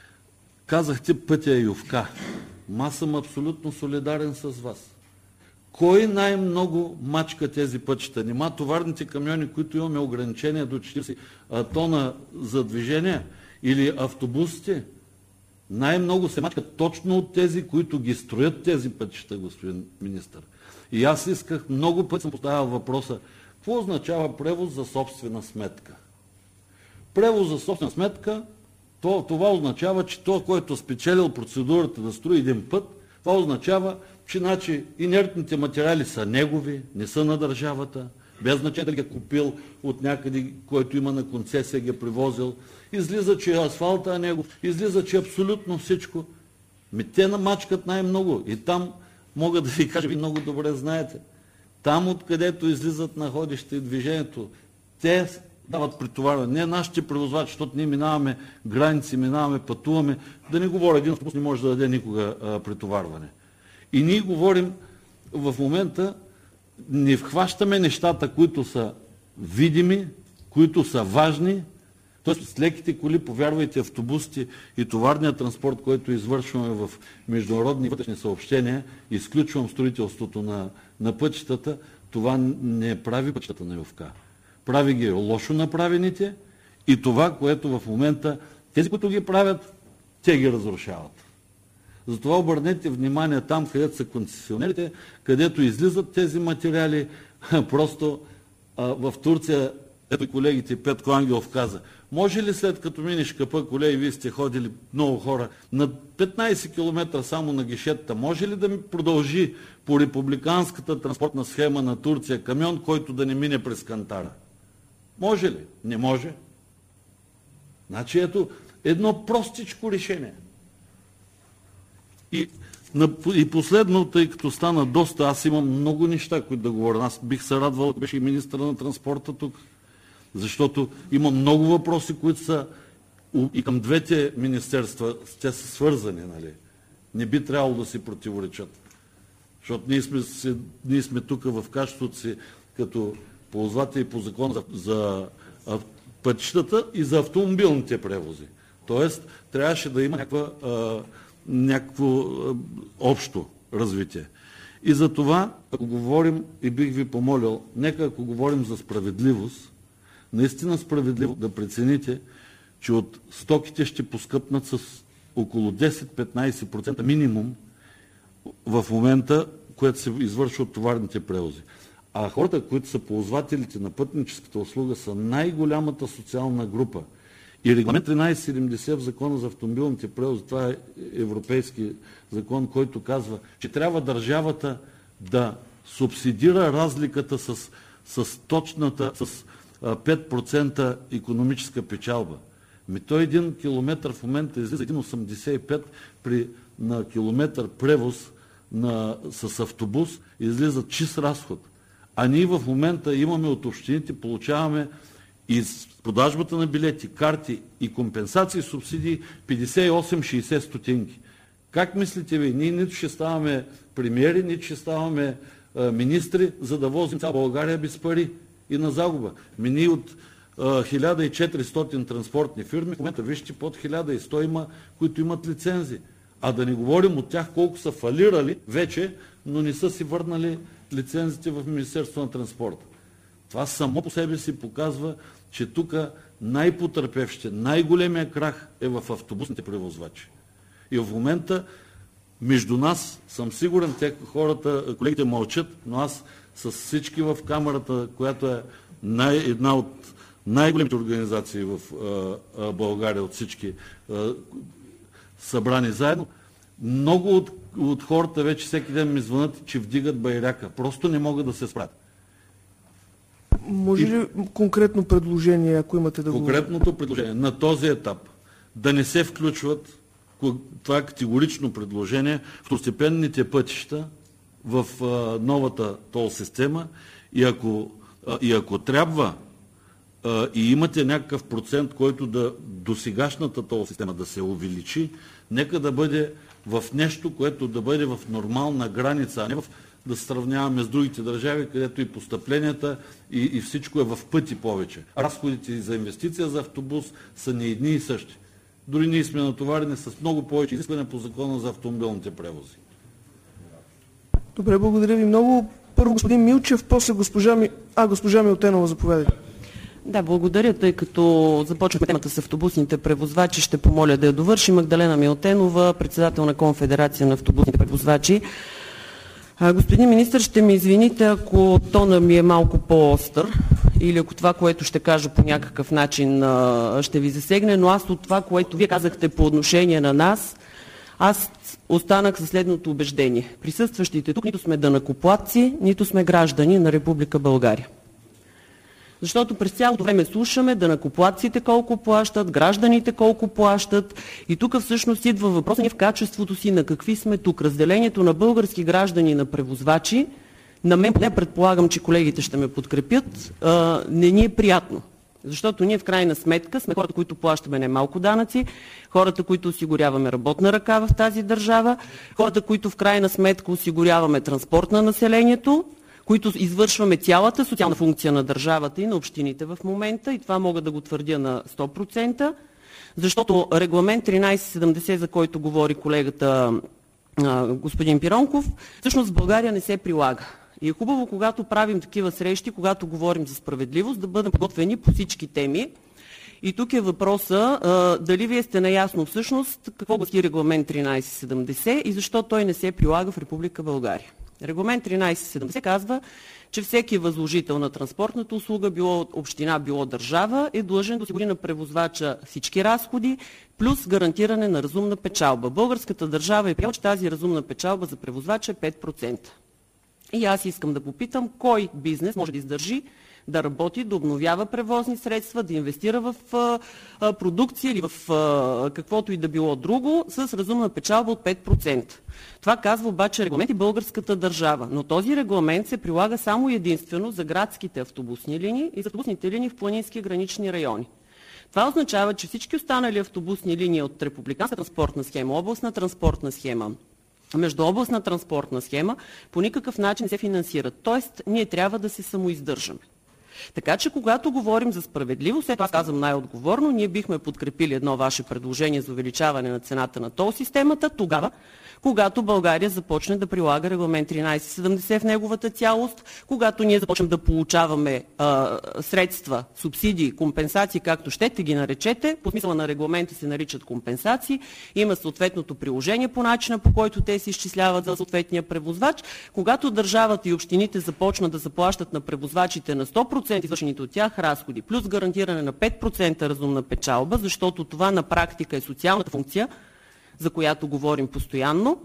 казахте пътя Йовка. Аз съм абсолютно солидарен с вас. Кой най-много мачка тези пътища? Нима товарните камиони, които имаме ограничения до четирийсет тона за движение, или автобусите? Най-много се мачкат точно от тези, които ги строят тези пътища, господин министър. И аз исках, много пъти съм поставял въпроса, какво означава превоз за собствена сметка? Превоз за собствена сметка, то, това означава, че той, който е спечелил процедурата да строи един път, това означава, че значи, инертните материали са негови, не са на държавата, без значение дали ги е купил от някъде, който има на концесия, ги е привозил. Излиза, че асфалта е негов, излиза, че абсолютно всичко. Ми те намачкат най-много. И там, мога да ви кажа, ви много добре знаете, там откъдето излизат находище и движението, те дават претоварване. Не нашите превозвачи, защото ние минаваме граници, минаваме, пътуваме. Да не говоря, един автобус не може да даде никога а, претоварване. И ние говорим в момента, не вхващаме нещата, които са видими, които са важни. Тоест с леките коли, повярвайте, автобусите и товарния транспорт, който извършваме в международни вътрешни съобщения, изключвам строителството на, на пътищата, това не прави пътищата на Йовка. Прави ги лошо направените и това, което в момента тези, които ги правят, те ги разрушават. Затова обърнете внимание там, където са концесионерите, където излизат тези материали. Просто а, в Турция, ето колегите Петко Ангелов каза, може ли след като минеш Капа коле и вие сте ходили много хора, на петнайсет километра само на гишетата, може ли да ми продължи по републиканската транспортна схема на Турция камион, който да не мине през Кантара? Може ли? Не може. Значи ето едно простичко решение. И, и последно, тъй като стана доста, аз имам много неща, които да говоря. Аз бих се радвал, ако беше и министър на транспорта тук, защото има много въпроси, които са и към двете министерства, те са свързани, нали? Не би трябвало да си противоречат. Защото ние сме, ние сме тук в качеството си като ползватели по закон за, за пътищата и за автомобилните превози. Тоест, трябваше да има някаква, а, някакво а, общо развитие. И за това, ако говорим, и бих ви помолил, нека ако говорим за справедливост, наистина справедливо да прецените, че от стоките ще поскъпнат с около десет-петнайсет процента минимум в момента, което се извършва от товарните превози. А хората, които са ползвателите на пътническата услуга, са най-голямата социална група. И регламент тринайсет седемдесет в закона за автомобилните превози, това е европейски закон, който казва, че трябва държавата да субсидира разликата с, с точната, с пет процента икономическа печалба. Ми той един километър в момента излиза един осемдесет и пет при, на километър превоз на, с автобус, излиза чист разход. А ние в момента имаме от общините, получаваме и с продажбата на билети, карти и компенсации, субсидии петдесет и осем шейсет стотинки. Как мислите ви, ние нито ще ставаме премиери, нито ще ставаме а, министри, за да возим цяла България без пари и на загуба? Ми ние от а, хиляда и четиристотин транспортни фирми, в момента вижте под хиляда и сто има, които имат лицензи. А да не говорим от тях колко са фалирали вече, но не са си върнали лицензите в Министерството на транспорта. Това само по себе си показва, че тук най-потърпевщите, най-големия крах е в автобусните превозвачи. И в момента Между нас съм сигурен, те хората, колегите мълчат, но аз с всички в камерата, която е най, една от най-големите организации в а, а, България, от всички а, събрани заедно, много от, от хората вече всеки ден ми звънат, че вдигат байрака. Просто не могат да се справят. Може ли конкретно предложение, ако имате да го... Конкретното предложение на този етап да не се включват, това е категорично предложение, второстепенните пътища в а, новата тол система и ако, а, и ако трябва а, и имате някакъв процент, който да до сегашната тол система да се увеличи, нека да бъде в нещо, което да бъде в нормална граница, а не в да се сравняваме с другите държави, където и постъпленията и, и всичко е в пъти повече. Разходите за инвестиция за автобус са не едни и същи. Дори ние сме натоварени с много повече изисквания по закона за автомобилните превози. Добре, благодаря ви много. Първо господин Милчев, после госпожа, Ми... а, госпожа Милтенова, заповядайте. Да, благодаря, тъй като започнахме темата с автобусните превозвачи, ще помоля да я довърши. Магдалена Милтенова, председател на Конфедерация на автобусните превозвачи. А, господин министър, ще ми извините, ако тона ми е малко по-остър или ако това, което ще кажа по някакъв начин а, ще ви засегне, но аз от това, което вие казахте по отношение на нас, аз останах със следното убеждение. Присъстващите тук нито сме данъкоплатци, нито сме граждани на Република България. Защото през цялото време слушаме данъкоплатците колко плащат, гражданите колко плащат и тук всъщност идва въпросът ни в качеството си на какви сме тук. Разделението на български граждани на превозвачи, на мен не предполагам, че колегите ще ме подкрепят, а, не ни е приятно. Защото ние в крайна сметка сме хората, които плащаме немалко данъци, хората, които осигуряваме работна ръка в тази държава, хората, които в крайна сметка осигуряваме транспорт на населението, които извършваме цялата социална функция на държавата и на общините в момента, и това мога да го твърдя на сто процента, защото регламент тринайсет седемдесет, за който говори колегата а, господин Пиронков, всъщност в България не се прилага. И е хубаво, когато правим такива срещи, когато говорим за справедливост, да бъдем подготвени по всички теми. И тук е въпроса а, дали вие сте наясно всъщност какво гласи регламент тринайсет седемдесет и защо той не се прилага в Република България. Регламент тринайсет седемдесет казва, че всеки възложител на транспортната услуга, било община, било държава, е длъжен да осигури на превозвача всички разходи, плюс гарантиране на разумна печалба. Българската държава е приела, че тази разумна печалба за превозвача е пет процента. И аз искам да попитам, кой бизнес може да издържи да работи, да обновява превозни средства, да инвестира в а, а, продукция или в а, каквото и да било друго с разумна печалба от пет процента. Това казва обаче регламент и българската държава. Но този регламент се прилага само единствено за градските автобусни линии и за автобусните линии в планински гранични райони. Това означава, че всички останали автобусни линии от републиканска транспортна схема, областна транспортна схема, междуобластна транспортна схема по никакъв начин не се финансират. Тоест, ние трябва да се самоиздържаме. Така че, когато говорим за справедливост, ето аз казвам най-отговорно, ние бихме подкрепили едно ваше предложение за увеличаване на цената на тол системата тогава, когато България започне да прилага регламент тринайсет седемдесет в неговата цялост, когато ние започнем да получаваме а, средства, субсидии, компенсации, както щете ги наречете, по смисъла на регламента се наричат компенсации, има съответното приложение по начина, по който те се изчисляват за съответния превозвач, когато държавата и общините започнат да заплащат на превозвачите на сто процента извършените от тях разходи, плюс гарантиране на пет процента разумна печалба, защото това на практика е социалната функция, за която говорим постоянно,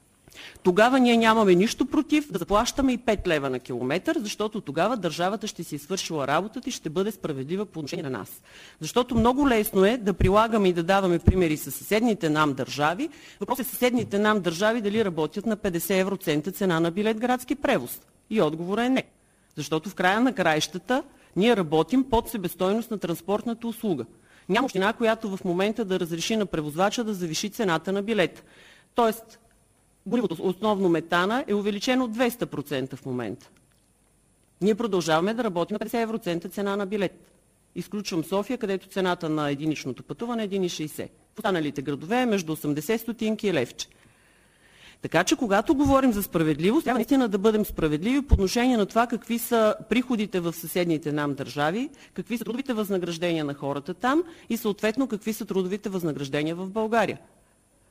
тогава ние нямаме нищо против да заплащаме и пет лева на километър, защото тогава държавата ще си е свършила работата и ще бъде справедлива по отношение на нас. Защото много лесно е да прилагаме и да даваме примери с съседните нам държави. Въпросът е съседните нам държави дали работят на петдесет евроцента цена на билет градски превоз. И отговорът е не. Защото в края на краищата ние работим под себестойност на транспортната услуга. Няма община, която в момента да разреши на превозвача да завиши цената на билет. Тоест, горивото, основно метана, е увеличено от двеста процента в момента. Ние продължаваме да работим на петдесет евроцента цена на билет. Изключвам София, където цената на единичното пътуване е един и шейсет. В останалите градове е между осемдесет стотинки и левче. Така че, когато говорим за справедливост, трябва наистина да бъдем справедливи по отношение на това какви са приходите в съседните нам държави, какви са трудовите възнаграждения на хората там и съответно какви са трудовите възнаграждения в България.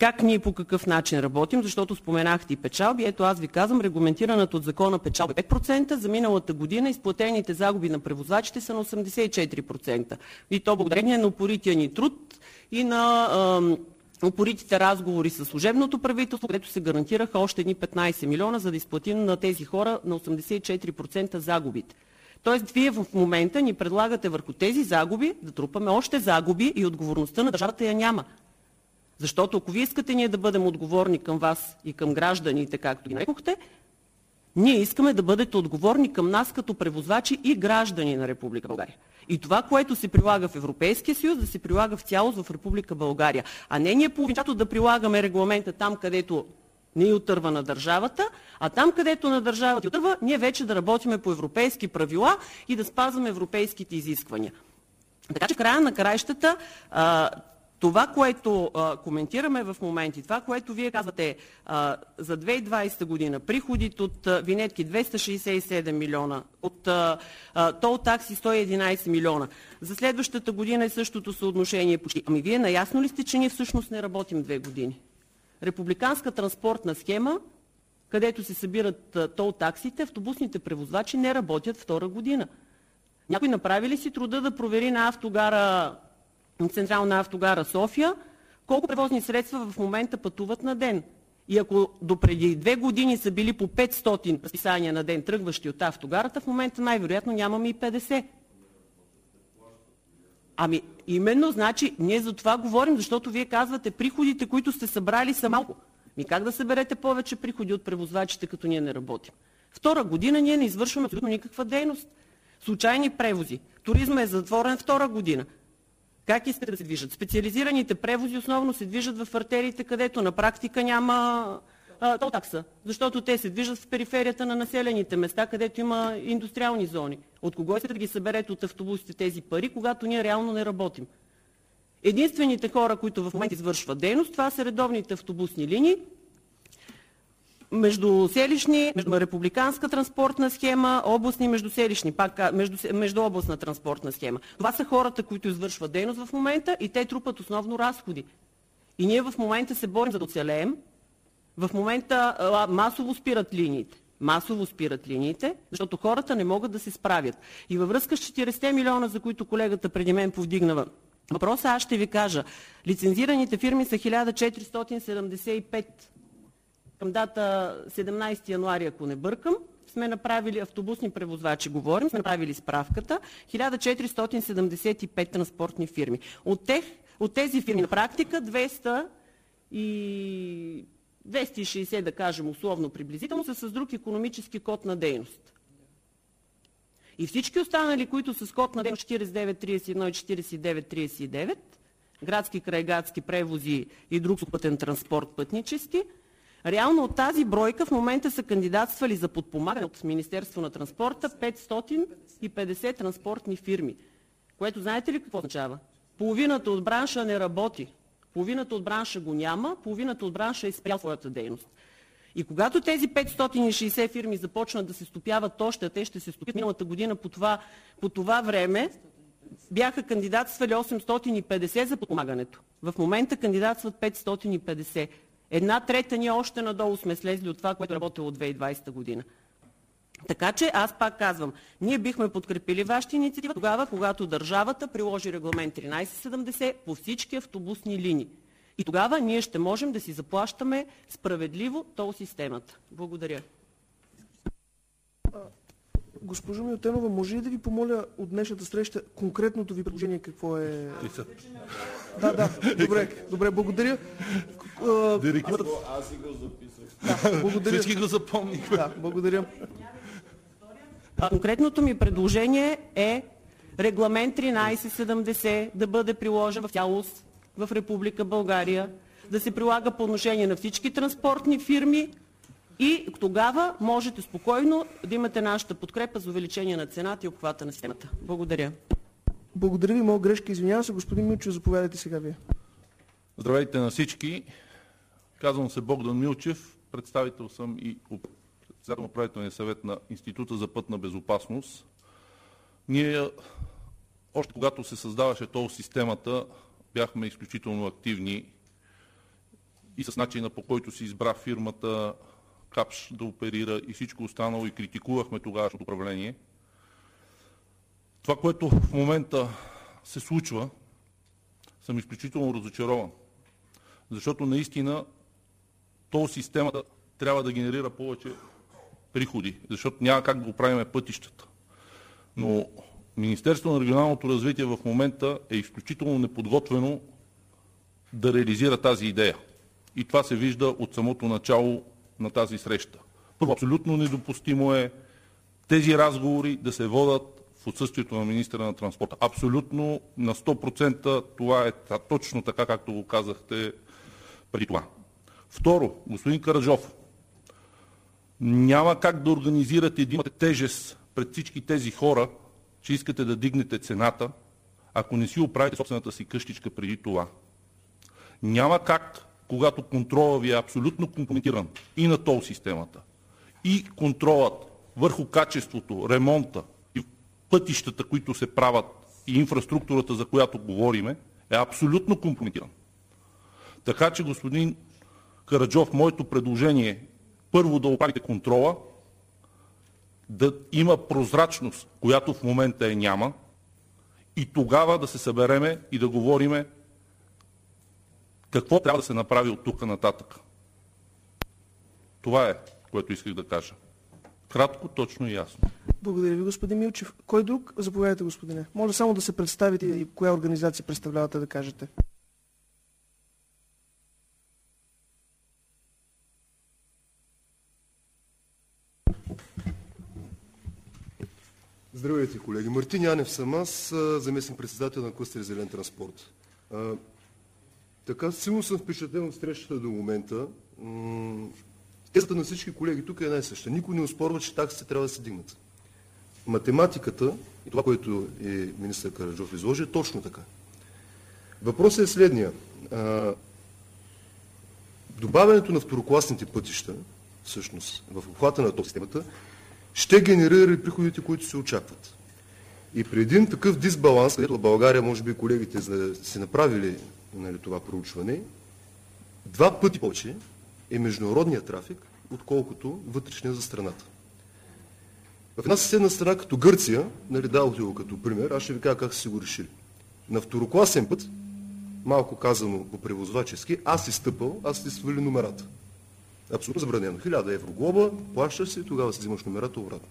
Как ние по какъв начин работим, защото споменахте и печалби. Ето аз ви казвам, регламентираната от закона печалба е пет процента, за миналата година изплатените загуби на превозвачите са на осемдесет и четири процента. И то благодарение на упорития ни труд и на е, упоритите разговори с служебното правителство, където се гарантираха още едни петнайсет милиона, за да изплатим на тези хора на осемдесет и четири процента загубите. Тоест, вие в момента ни предлагате върху тези загуби да трупаме още загуби и отговорността на държавата я няма. Защото ако вие искате ние да бъдем отговорни към вас и към гражданите, както ги нарекохте, ние искаме да бъдете отговорни към нас като превозвачи и граждани на Република България. И това, което се прилага в Европейския съюз, да се прилага в цялост в Република България. А не ние половинчато да прилагаме регламента там, където не отърва на държавата, а там, където на държавата отърва, ние вече да работиме по европейски правила и да спазваме европейските изисквания. Така че в края на краищата а, това, което а, коментираме в момента, това, което вие казвате а, за две хиляди и двадесета година, приходите от а, винетки двеста шейсет и седем милиона, от а, а, тол такси сто и единайсет милиона, за следващата година е същото съотношение почти. Ами вие наясно ли сте, че ние всъщност не работим две години? Републиканска транспортна схема, където се събират а, тол таксите, автобусните превозвачи не работят втора година. Някой направи ли си труда да провери на автогара, Централна автогара София, колко превозни средства в момента пътуват на ден? И ако допреди две години са били по петстотин разписания на ден, тръгващи от автогарата, в момента най-вероятно нямаме и петдесет. Ами именно, значи, ние за това говорим, защото вие казвате, приходите, които сте събрали, са малко. Ми как да съберете повече приходи от превозвачите, като ние не работим? Втора година ние не извършваме абсолютно никаква дейност. Случайни превози. Туризма е затворен втора година. Как искате да се движат? Специализираните превози основно се движат в артериите, където на практика няма тол такса, защото те се движат в периферията на населените места, където има индустриални зони. От кого искате да ги съберете от автобусите тези пари, когато ние реално не работим? Единствените хора, които в момента извършват дейност, това са редовните автобусни линии, междуселищни, между републиканска транспортна схема, областни, междуселищни, пак между, междуобластна транспортна схема. Това са хората, които извършват дейност в момента и те трупат основно разходи. И ние в момента се борим за да оцелеем. В момента а, масово спират линиите. Масово спират линиите, защото хората не могат да се справят. И във връзка с четирийсет милиона, за които колегата преди мен повдигна въпроса, аз ще ви кажа. Лицензираните фирми са хиляда четиристотин седемдесет и пет. Към дата седемнайсети януари, ако не бъркам, сме направили автобусни превозвачи, говорим, сме направили справката, хиляда четиристотин седемдесет и пет транспортни фирми. От, тех, от тези фирми на практика двеста и двеста и шейсет, да кажем условно приблизително, са с друг икономически код на дейност. И всички останали, които са с код на дейност четирийсет и девет трийсет и едно и четирийсет и девет трийсет и девет, градски, крайградски превози и друг сухопътен транспорт пътнически, реално от тази бройка в момента са кандидатствали за подпомагане от Министерство на транспорта петстотин и петдесет транспортни фирми. Което знаете ли какво означава? Половината от бранша не работи. Половината от бранша го няма, половината от бранша е спрял своята дейност. И когато тези петстотин и шейсет фирми започнат да се стопяват още, а те ще се стопят миналата година по това, по това време, бяха кандидатствали осемстотин и петдесет за подпомагането. В момента кандидатстват петстотин и петдесет. Една трета ние още надолу сме слезли от това, което е работило от две хиляди и двадесета година. Така че аз пак казвам, ние бихме подкрепили вашата инициатива тогава, когато държавата приложи регламент тринайсет седемдесет по всички автобусни линии. И тогава ние ще можем да си заплащаме справедливо тол системата. Благодаря. Госпожо Милтенова, може ли да ви помоля от днешната среща конкретното ви предложение какво е? Да, да, добре, добре, благодаря. Директивата. Аз си го записах. Да, благодаря. Всички го запомнихме. Да, благодаря. Конкретното ми предложение е регламент тринайсет седемдесет да бъде приложен в цялост в Република България, да се прилага по отношение на всички транспортни фирми и тогава можете спокойно да имате нашата подкрепа за увеличение на цената и обхвата на системата. Благодаря. Благодаря ви, моя грешка, извинявам се. Господин Милчев, заповядайте сега вие. Здравейте на всички. Казвам се Богдан Милчев, представител съм и председател на управителния съвет на Института за пътна безопасност. Ние, още когато се създаваше тол системата, бяхме изключително активни. и с начина, по който се избра фирмата Капш да оперира и всичко останало, и критикувахме тогавашното управление. Това, което в момента се случва, съм изключително разочарован. Защото наистина тол системата трябва да генерира повече приходи, защото няма как да оправим пътищата. Но Министерството на регионалното развитие в момента е изключително неподготвено да реализира тази идея. И това се вижда от самото начало на тази среща. Първо, абсолютно недопустимо е тези разговори да се водят в отсъствието на министъра на транспорта. Абсолютно на сто процента това е точно така, както го казахте преди това. Второ, господин Караджов, няма как да организирате и да имате тежест пред всички тези хора, че искате да дигнете цената, ако не си оправите собствената си къщичка преди това. Няма как, когато контролът ви е абсолютно компрометиран и на тол системата, и контролът върху качеството, ремонта и пътищата, които се правят, и инфраструктурата, за която говориме, е абсолютно компрометиран. Така че, господин Караджов, моето предложение е първо да оправите контрола, да има прозрачност, която в момента е няма, и тогава да се събереме и да говориме какво трябва да се направи от тук нататък. Това е, което исках да кажа. Кратко, точно и ясно. Благодаря ви, господин Милчев. Кой друг? Заповядайте, господине. Може само да се представите и коя организация представлявате да кажете. Здравейте, колеги. Мартин Янев съм аз, заместник председател на клъстер Зелен транспорт. А, така, силно съм впечатлен от срещата до момента. М- Тезата на всички колеги тук е най-съща. Никой не оспорва, че таксите трябва да се дигнат. Математиката и това, което е министър Караджов изложи, е точно така. Въпросът е следния. А, добавянето на второкласните пътища, всъщност, в обхвата на тол системата, ще генерира приходите, които се очакват. И при един такъв дисбаланс, където в България, може би колегите са направили, нали, това проучване, два пъти повече е международният трафик, отколкото вътрешния за страната. В една съседна страна като Гърция, нали, дадох го като пример, аз ще ви кажа как са си го решили. На второкласен път, малко казано по превозвачески, аз си стъпал, аз си свали номерата. Абсолютно забранено. хиляда евро глоба, плащаш си и тогава си взимаш номерата обратно.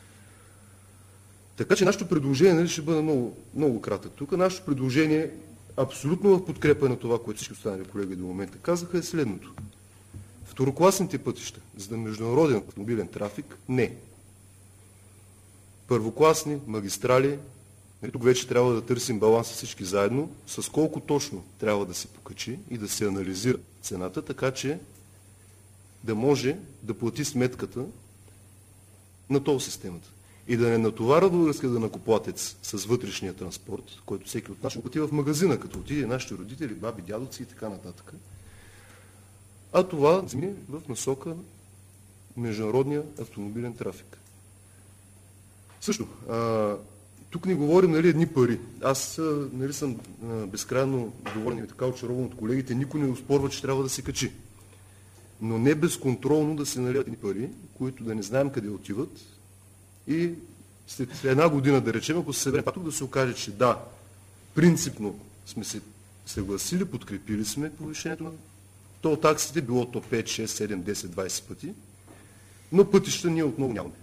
Така че нашето предложение, нали, ще бъде много, много кратък тук. Нашето предложение, абсолютно в подкрепа на това, което всички останали колеги до момента казаха, е следното. Второкласните пътища, за да международен автомобилен трафик, не. Първокласни, магистрали, тук вече трябва да търсим баланс всички заедно, с колко точно трябва да се покачи и да се анализира цената, така че да може да плати сметката на тол системата. И да не натоварва българския данъкоплатец с вътрешния транспорт, който всеки от нас ще отиде в магазина, като отиде нашите родители, баби, дядовци и така нататък. А това вземи в насока международния автомобилен трафик. Също, а, тук не говорим, нали, едни пари. Аз, нали, съм а, безкрайно доволен и така очарован от колегите. Никой не оспорва, че трябва да се качи. Но не безконтролно да се налият едни пари, които да не знаем къде отиват. И след една година, да речем, ако се съберем тук, да се окаже, че да, принципно сме се съгласили, подкрепили сме повишението на тол таксите, било то пет, шест, седем, десет, двайсет пъти, но пътища ние отново нямаме.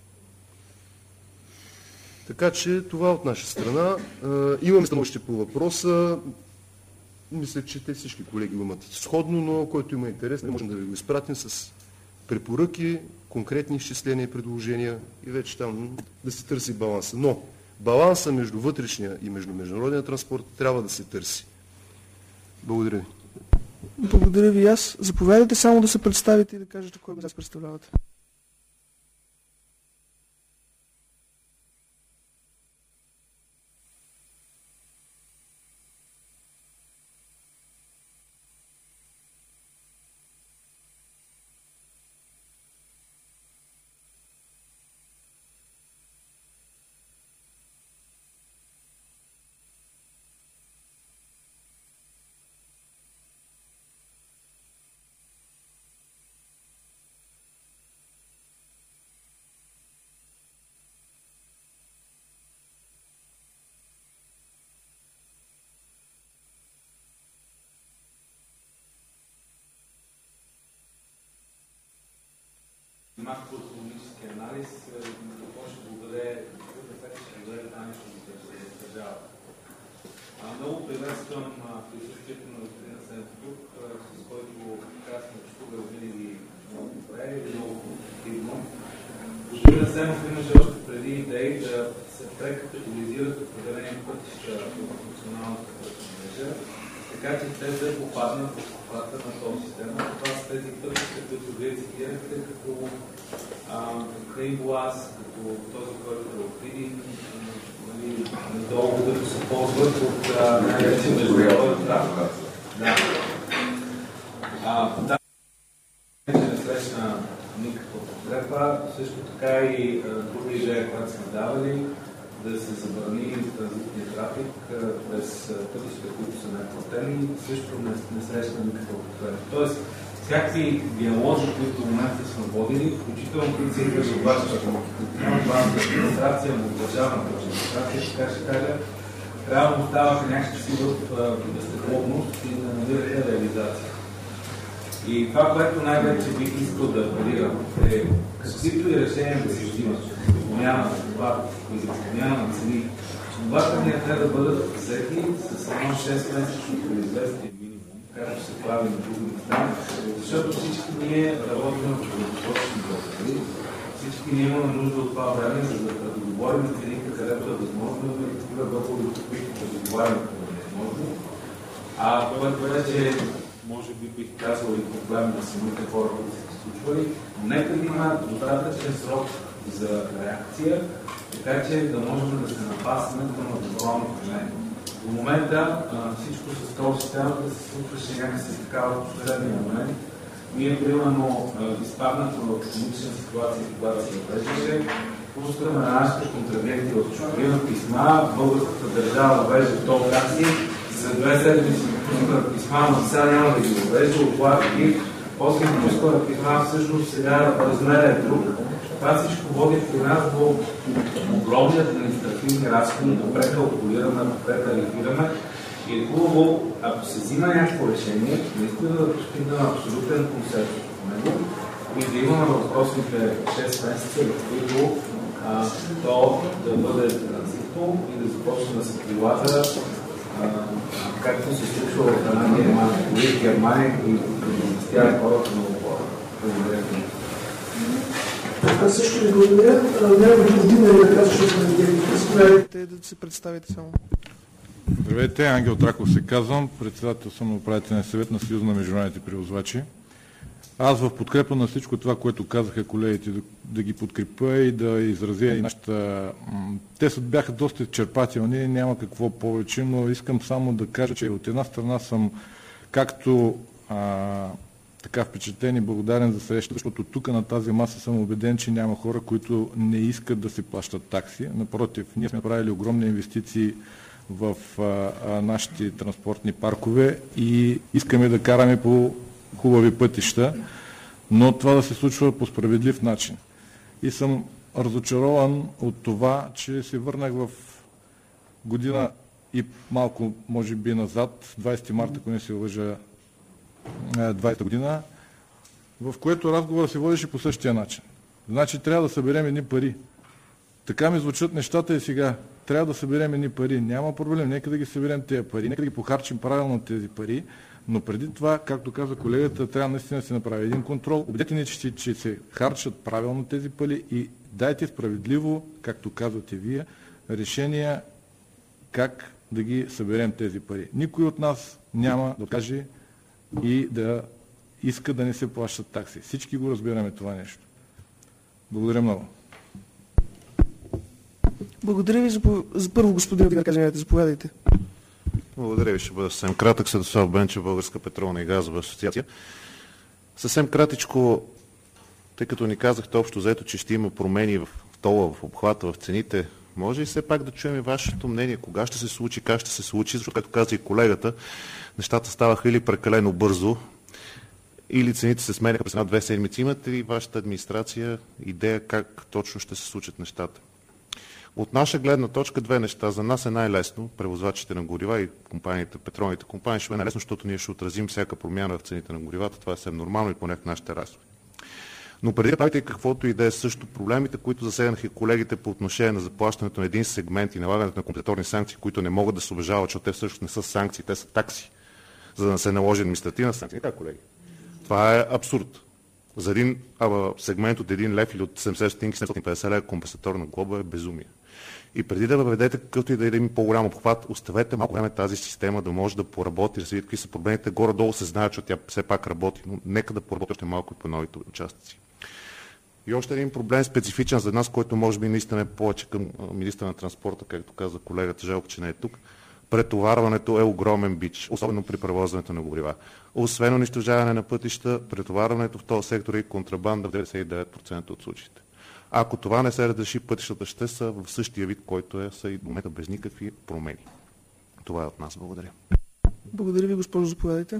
Така че това от наша страна. Имаме становище по въпроса. Мисля, че те всички колеги имат сходно, но който има интерес, не можем да ви го изпратим с препоръки, конкретни изчисления и предложения и вече там да се търси баланса. Но баланса между вътрешния и между международния транспорт трябва да се търси. Благодаря ви. Благодаря ви аз. Заповядайте само да се представите и да кажете кой вас представлявате. макроекономически анализ, какво ще го даде, какъв ефект ще даде това нещо за държавата. Много приветствам присъствието на господин Асенов тук, с който така сме чували винаги много добре и много конструктивно. Господин Асенов имаше още преди идеи да се прекапитализират определени пътища в националната пътна мрежа, така че те да попаднат в обхвата на този система. Това са тези пътища, които вие цитирахте, като Крайглас, като този, който е открит, надолу, които се ползват от най-вече международен трафик. Да. Не срещна никаква подкрепа. Също така и друга идея, която сме давали, да се забрани транзитния трафик през пътища, които са неплатени, също не, не срещна никаква подкрепа. Тоест, всякакви диалози, които в момента сме водили, включително които се идваш обаче в националната администрация, в държавната администрация, така ще кажа, трябва да оставаха някакси в безтегловност и да намираха реализация. И това, което най-вече бих искал да апелирам, е каквито и решения да се взимат, промяна на това, промяна на цени, обаче трябва да бъдат взети с едно шест-месечно производство минимум, както се прави на други места, защото всички ние работим в дългосрочни договори, всички ние имаме нужда от това време, за да договорим цените, където е възможно, и такива договори, които да договаряме, където е възможно. А което вече може би бих казал и проблем на самите хора, които са се случвали, но нека да има достатъчен срок за реакция, така че да можем да се напаснем към доброволно време. В момента всичко с тол системата се случваше някакси такава в последния момент. Ние, примерно, изпаднахме в економична ситуация, когато се въвеждаше, пускаме на нашите контрагенти от чужбина писма, българската държава въвежда тол такси, за две седмици пускаме писма, но сега няма да ги въвежда, оплата ги, после пускаме писма, всъщност сега размерът е друг. Това всичко води при нас до огромни административни разходи, да прекалкулираме, да претарифираме. И е хубаво, ако се взима някакво решение, наистина да постигнем абсолютен консенсус по него и да имаме въпросните шест месеца, в които а, то да бъде транзитно и да започне да се прилага, а, както се случва в една Германия, в Германия и да стяга хората много хора. Благодаря ви. Аз също ви благодаря. Няма да година да кажа, защото не ги заповядайте да се представите само. Здравейте, Ангел Траков се казвам, председател съм на управителния съвет на Съюза на международните превозвачи. Аз в подкрепа на всичко това, което казаха колегите, да, да ги подкрепя и да изразя и нашата... Те са, бяха доста изчерпателни, няма какво повече, но искам само да кажа, че от една страна съм както а, така впечатлен и благодарен за срещата, защото тук на тази маса съм убеден, че няма хора, които не искат да се плащат такси. Напротив, ние сме правили огромни инвестиции в а, а, нашите транспортни паркове и искаме да караме по хубави пътища, но това да се случва по справедлив начин. И съм разочарован от това, че се върнах в година и малко, може би, назад, двадесети марта, ако не се лъжа, двадесета година, в което разговорът се водеше по същия начин. Значи трябва да съберем едни пари. Така ми звучат нещата и сега. Трябва да съберем едни пари. Няма проблем. Нека да ги съберем тези пари. Нека да ги похарчим правилно тези пари. Но преди това, както каза колегата, трябва наистина да се направи един контрол. Убедете ни, че, че се харчат правилно тези пари и дайте справедливо, както казвате вие, решения как да ги съберем тези пари. Никой от нас няма да каже и да иска да не се плащат такси. Всички го разбираме това нещо. Благодаря много. Благодаря ви за, за първо, господин Динаказинете. Заповядайте. Благодаря ви, ще бъда съвсем кратък. Съдослав Бенчев, Българска петролна и газова асоциация. Съвсем кратичко, тъй като ни казахте общо взето, че ще има промени в тола, в обхвата, в цените, може и все пак да чуем и вашето мнение, кога ще се случи, как ще се случи, защото, както каза и колегата, нещата ставаха или прекалено бързо, или цените се сменяха през една-две седмици. Имате ли вашата администрация идея как точно ще се случат нещата? От наша гледна точка две неща. За нас е най-лесно, превозвачите на горива и компаниите, петролните компании, ще е най-лесно, защото ние ще отразим всяка промяна в цените на горивата. Това е съвсем нормално и поне в нашите разходи. Но преди да правите каквото и да е също проблемите, които засегнаха колегите по отношение на заплащането на един сегмент и налагането на компенсаторни санкции, които не могат да се обжалват, защото те всъщност не са санкции, те са такси, за да не се наложи административна санкция. Така, колеги. Това е абсурд. За един а, сегмент от един лев или от седемдесет стотинки, седемстотин и петдесет лева компенсаторна глоба е безумие. И преди да въведете какъвто и да има по-голям обхват, оставете малко време тази система да може да поработи, да се види какви са проблемите. Горе-долу се знае, че тя все пак работи, но нека да поработи още малко и по новите участъци. И още един проблем специфичен за нас, който може би наистина е повече към министъра на транспорта, както каза колегата, жалко, че не е тук. Претоварването е огромен бич, особено при превозването на горива. Освен унищожаване на пътища, претоварването в този сектор е и контрабанда в деветдесет и девет процента от случаите. Ако това не се разреши, пътищата ще са в същия вид, който е, са и до момента без никакви промени. Това е от нас. Благодаря. Благодаря ви, госпожо. Заповядайте.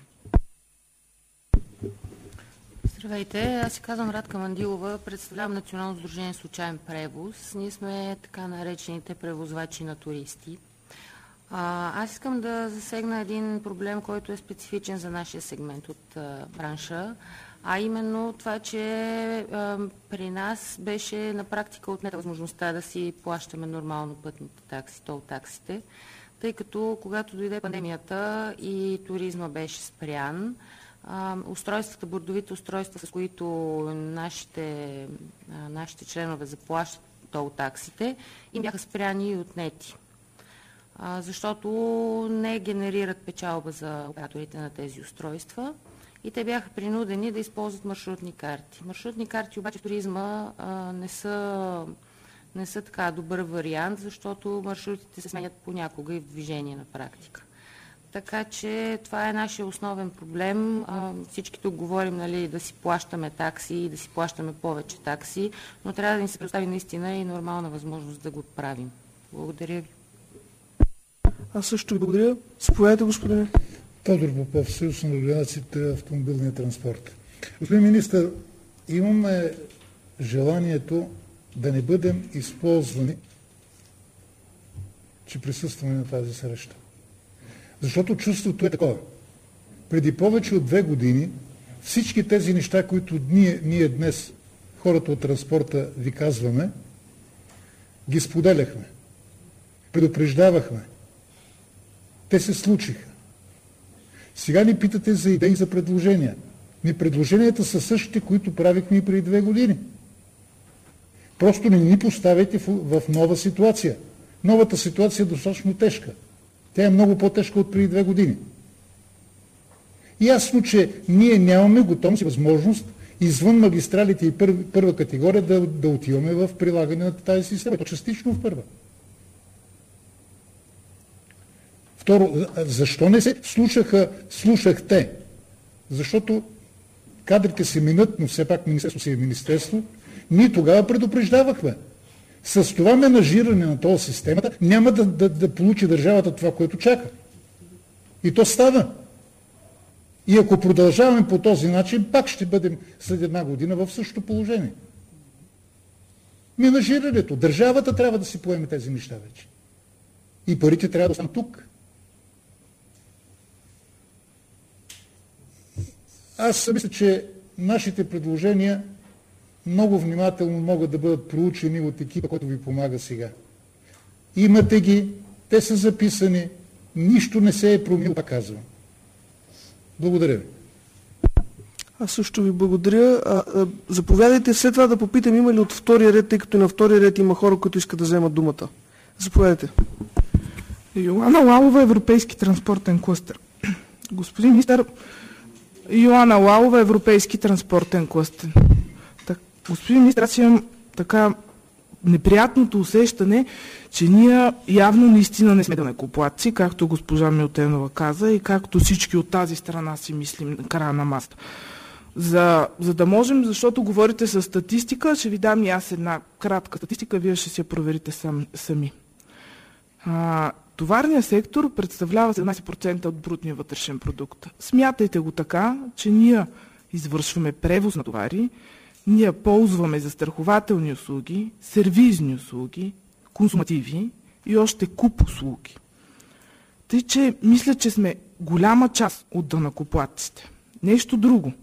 Здравейте, аз се казвам Радка Мандилова, представлявам Национално сдружение Случаен превоз. Ние сме така наречените превозвачи на туристи. А, аз искам да засегна един проблем, който е специфичен за нашия сегмент от а, бранша, а именно това, че а, при нас беше на практика отнета възможността да си плащаме нормално пътните такси, тол таксите, тъй като когато дойде пандемията и туризма беше спрян, а, устройствата, бордовите устройства, с които нашите, а, нашите членове заплащат тол таксите, им бяха спряни и отнети, защото не генерират печалба за операторите на тези устройства и те бяха принудени да използват маршрутни карти. Маршрутни карти обаче в туризма а, не, са, не са така добър вариант, защото маршрутите се сменят понякога и в движение на практика. Така че това е нашия основен проблем. А, всички тук говорим, нали, да си плащаме такси и да си плащаме повече такси, но трябва да ни се предостави наистина и нормална възможност да го правим. Благодаря ви. Аз също ви благодаря. Заповядайте, господине. Тодор Попов, Съюз на организациите автомобилния транспорт. Господин министър, имаме желанието да не бъдем използвани, че присъстваме на тази среща. Защото чувството е такова. Преди повече от две години всички тези неща, които ние, ние днес, хората от транспорта, ви казваме, ги споделяхме. Предупреждавахме. Те се случиха. Сега ни питате за идеи за предложения. Ни предложенията са същите, които правихме и преди две години. Просто не ни поставяйте в, в нова ситуация. Новата ситуация е достатъчно тежка. Тя е много по-тежка от преди две години. Ясно, че ние нямаме готовност и възможност извън магистралите и първа, първа категория да, да отиваме в прилагане на тази система. То частично в първа. Второ, защо не се слушаха, слушахте? Защото кадрите се минат, но все пак министерство си е министерство. Ние тогава предупреждавахме. С това менажиране на този системата няма да, да, да получи държавата това, което чака. И то става. И ако продължаваме по този начин, пак ще бъдем след една година в същото положение. Менажирането. Държавата трябва да си поеме тези неща вече. И парите трябва да останат тук. Аз мисля, че нашите предложения много внимателно могат да бъдат проучени от екипа, който ви помага сега. Имате ги, те са записани, нищо не се е променило, пак казвам. Благодаря ви. Аз също ви благодаря. А, а, заповядайте след това да попитам, има ли от втория ред, тъй като и на втория ред има хора, които искат да вземат думата. Заповядайте. Йоана Лалова, Европейски транспортен клъстер. Господин министър, Йоана Лалова, Европейски транспортен клъстер. Так, господин министър, аз имам така неприятното усещане, че ние явно наистина не сме данъкоплатци, както госпожа Милтенова каза и както всички от тази страна си мислим на края на масата. За, за да можем, защото говорите с статистика, ще ви дам и аз една кратка статистика, вие ще си я проверите сам, сами. А, товарният сектор представлява седемнадесет процента от брутния вътрешен продукт. Смятайте го така, че ние извършваме превоз на товари, ние ползваме застрахователни услуги, сервизни услуги, консумативи и още куп услуги. Тъй, че мисля, че сме голяма част от данъкоплатците. Нещо друго.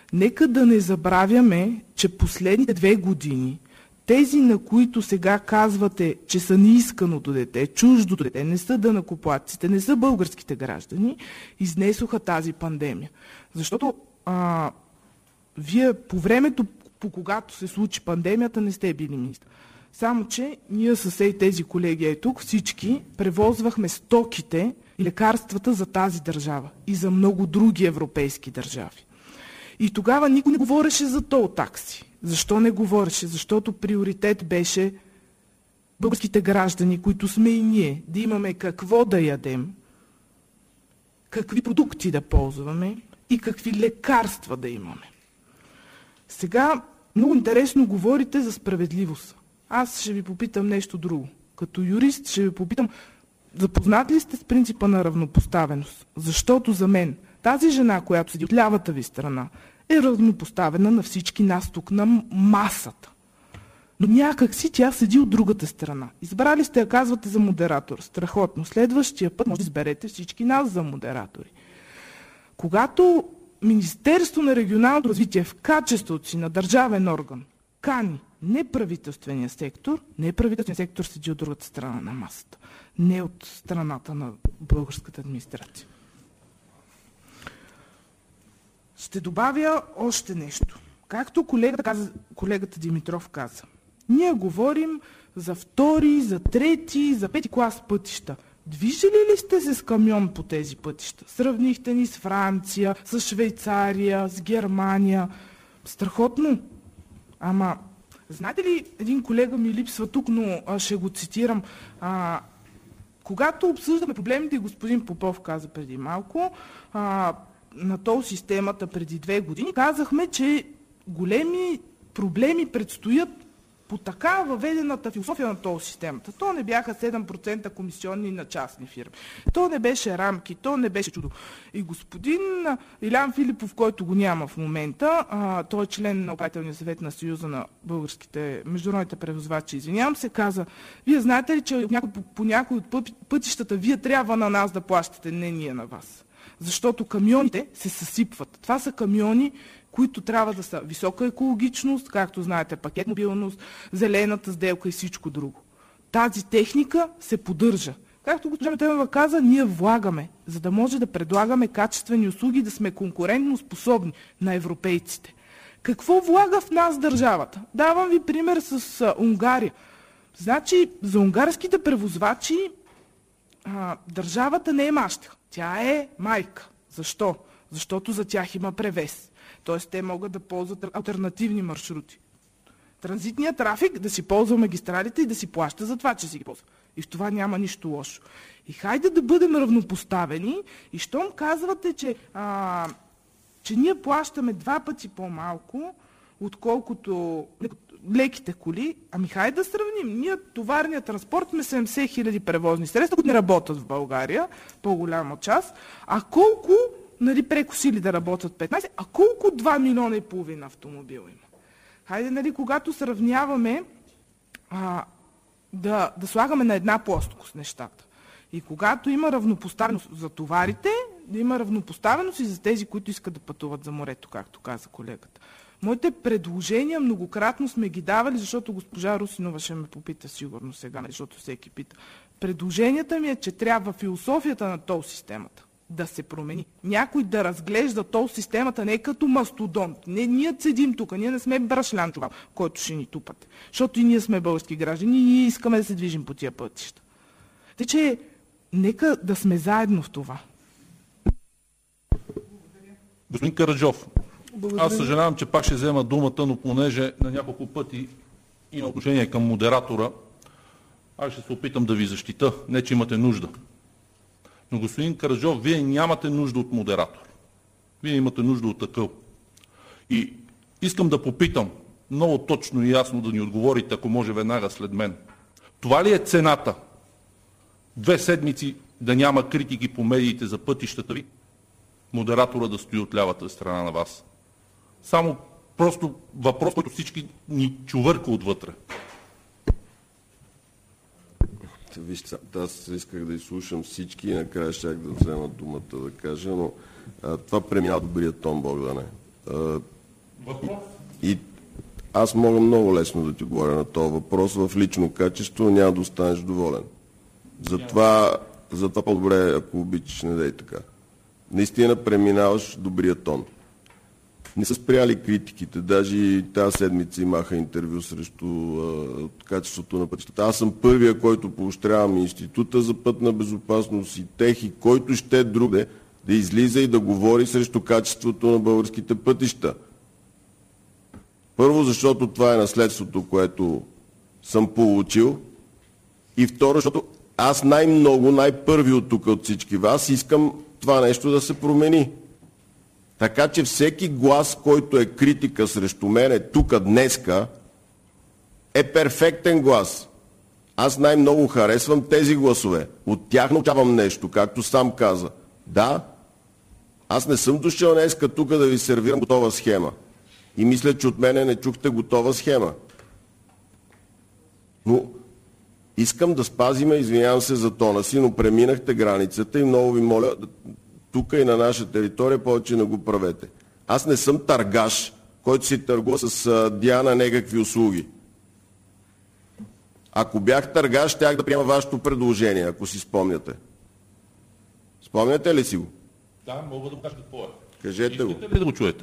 Нека да не забравяме, че последните две години тези, на които сега казвате, че са неисканото дете, чуждото дете, не са данъкоплатците, не са българските граждани, изнесоха тази пандемия. Защото а, вие по времето, по когато се случи пандемията, не сте били министър. Само, че ние с тези колеги и тук всички превозвахме стоките и лекарствата за тази държава и за много други европейски държави. И тогава никой не говореше за тол такси. Защо не говореше? Защото приоритет беше българските граждани, които сме и ние, да имаме какво да ядем, какви продукти да ползваме и какви лекарства да имаме. Сега много интересно говорите за справедливост. Аз ще ви попитам нещо друго. Като юрист ще ви попитам, запознат ли сте с принципа на равнопоставеност? Защото за мен тази жена, която седи от лявата ви страна, е равнопоставена на всички нас тук на масата. Но някак си тя седи от другата страна. Избрали сте я, казвате, за модератор. Страхотно. Следващия път може да изберете всички нас за модератори. Когато Министерство на регионалното развитие в качеството си на държавен орган кани неправителствения сектор, неправителствения сектор седи от другата страна на масата. Не от страната на българската администрация. Ще добавя още нещо. Както колегата, каза, колегата Димитров каза, ние говорим за втори, за трети, за пети клас пътища. Движили ли сте се с камион по тези пътища? Сравнихте ни с Франция, с Швейцария, с Германия. Страхотно. Ама, знаете ли, един колега ми липсва тук, но а, ще го цитирам. А, когато обсъждаме проблемите, господин Попов каза преди малко, а, на тол системата преди две години, казахме, че големи проблеми предстоят по така въведената философия на тол системата. То не бяха седем процента комисионни на частни фирми. То не беше рамки, то не беше чудо. И господин Илян Филипов, който го няма в момента, а, той е член на управителния съвет на Съюза на българските международните превозвачи, извинявам се, каза, вие знаете ли, че по, по някои от пътищата вие трябва на нас да плащате, не ние на вас. Защото камионите се съсипват. Това са камиони, които трябва да са висока екологичност, както знаете, пакет мобилност, зелената сделка и всичко друго. Тази техника се поддържа. Както госпожа Метелева каза, ние влагаме, за да може да предлагаме качествени услуги, да сме конкурентно способни на европейците. Какво влага в нас държавата? Давам ви пример с а, Унгария. Значи, за унгарските превозвачи а, държавата не е мащеха. Тя е майка. Защо? Защото за тях има превес. Тоест, те могат да ползват алтернативни маршрути. Транзитният трафик да си ползва магистралите и да си плаща за това, че си ги ползва. И в това няма нищо лошо. И хайде да бъдем равнопоставени и щом казвате, че, а, че ние плащаме два пъти по-малко, отколкото леките коли, ами хайде да сравним. Ние товарният транспорт сме седемдесет хиляди превозни средства, които не работят в България, по-голяма част, а колко, нали, прекосили да работят петнайсет, а колко два милиона и половина автомобила има? Хайде, нали, когато сравняваме, а, да, да слагаме на една плоскост нещата. И когато има равнопоставеност за товарите, да има равнопоставеност и за тези, които искат да пътуват за морето, както каза колегата. Моите предложения многократно сме ги давали, защото госпожа Русинова ще ме попита сигурно сега, защото всеки пита. Предложенията ми е, че трябва философията на тол системата да се промени. Някой да разглежда тол системата не като мастодонт. Не, ние седим тук, ние не сме брашлян чувал, който ще ни тупате. Защото и ние сме български граждани и ние искаме да се движим по тия пътища. Те, че нека да сме заедно в това. Господин Караджов, благодаря. Аз съжалявам, че пак ще взема думата, но понеже на няколко пъти има отношение към модератора, аз ще се опитам да ви защита. Не, че имате нужда. Но, господин Караджов, вие нямате нужда от модератор. Вие имате нужда от такъв. И искам да попитам, много точно и ясно да ни отговорите, ако може веднага след мен. Това ли е цената? Две седмици да няма критики по медиите за пътищата ви? Модератора да стои от лявата страна на вас. Само просто въпрос, който всички ни чувърка отвътре. Вижте, аз исках да изслушам всички и накрая щях да взема думата да кажа, но а, това премина добрият тон, Богдане. А, Въпрос? И аз мога много лесно да ти говоря на този въпрос в лично качество, няма да останеш доволен. Затова, затова по-добре, ако обичаш, не дай така. Наистина преминаваш добрия тон. Не са спряли критиките, даже и тази седмица имаха интервю срещу а, качеството на пътищата. Аз съм първия, който поощрявам Института за пътна безопасност и тех, и който ще друге да излиза и да говори срещу качеството на българските пътища. Първо, защото това е наследството, което съм получил, и второ, защото аз най-много, най-първи от тук от всички вас искам това нещо да се промени. Така че всеки глас, който е критика срещу мене тук днеска, е перфектен глас. Аз най-много харесвам тези гласове. От тях научавам нещо, както сам каза. Да, аз не съм дошъл днеска тук да ви сервирам готова схема. И мисля, че от мене не чухте готова схема. Но искам да спазиме, извинявам се за тона си, но преминахте границата и много ви моля, тук и на наша територия повече не го правете. Аз не съм търгаш, който си търгува с Диана някакви услуги. Ако бях търгаш, щях да приема вашето предложение, ако си спомняте. Спомняте ли си го? Да, мога да кажа какво е. Кажете го. Искате ли да го чуете?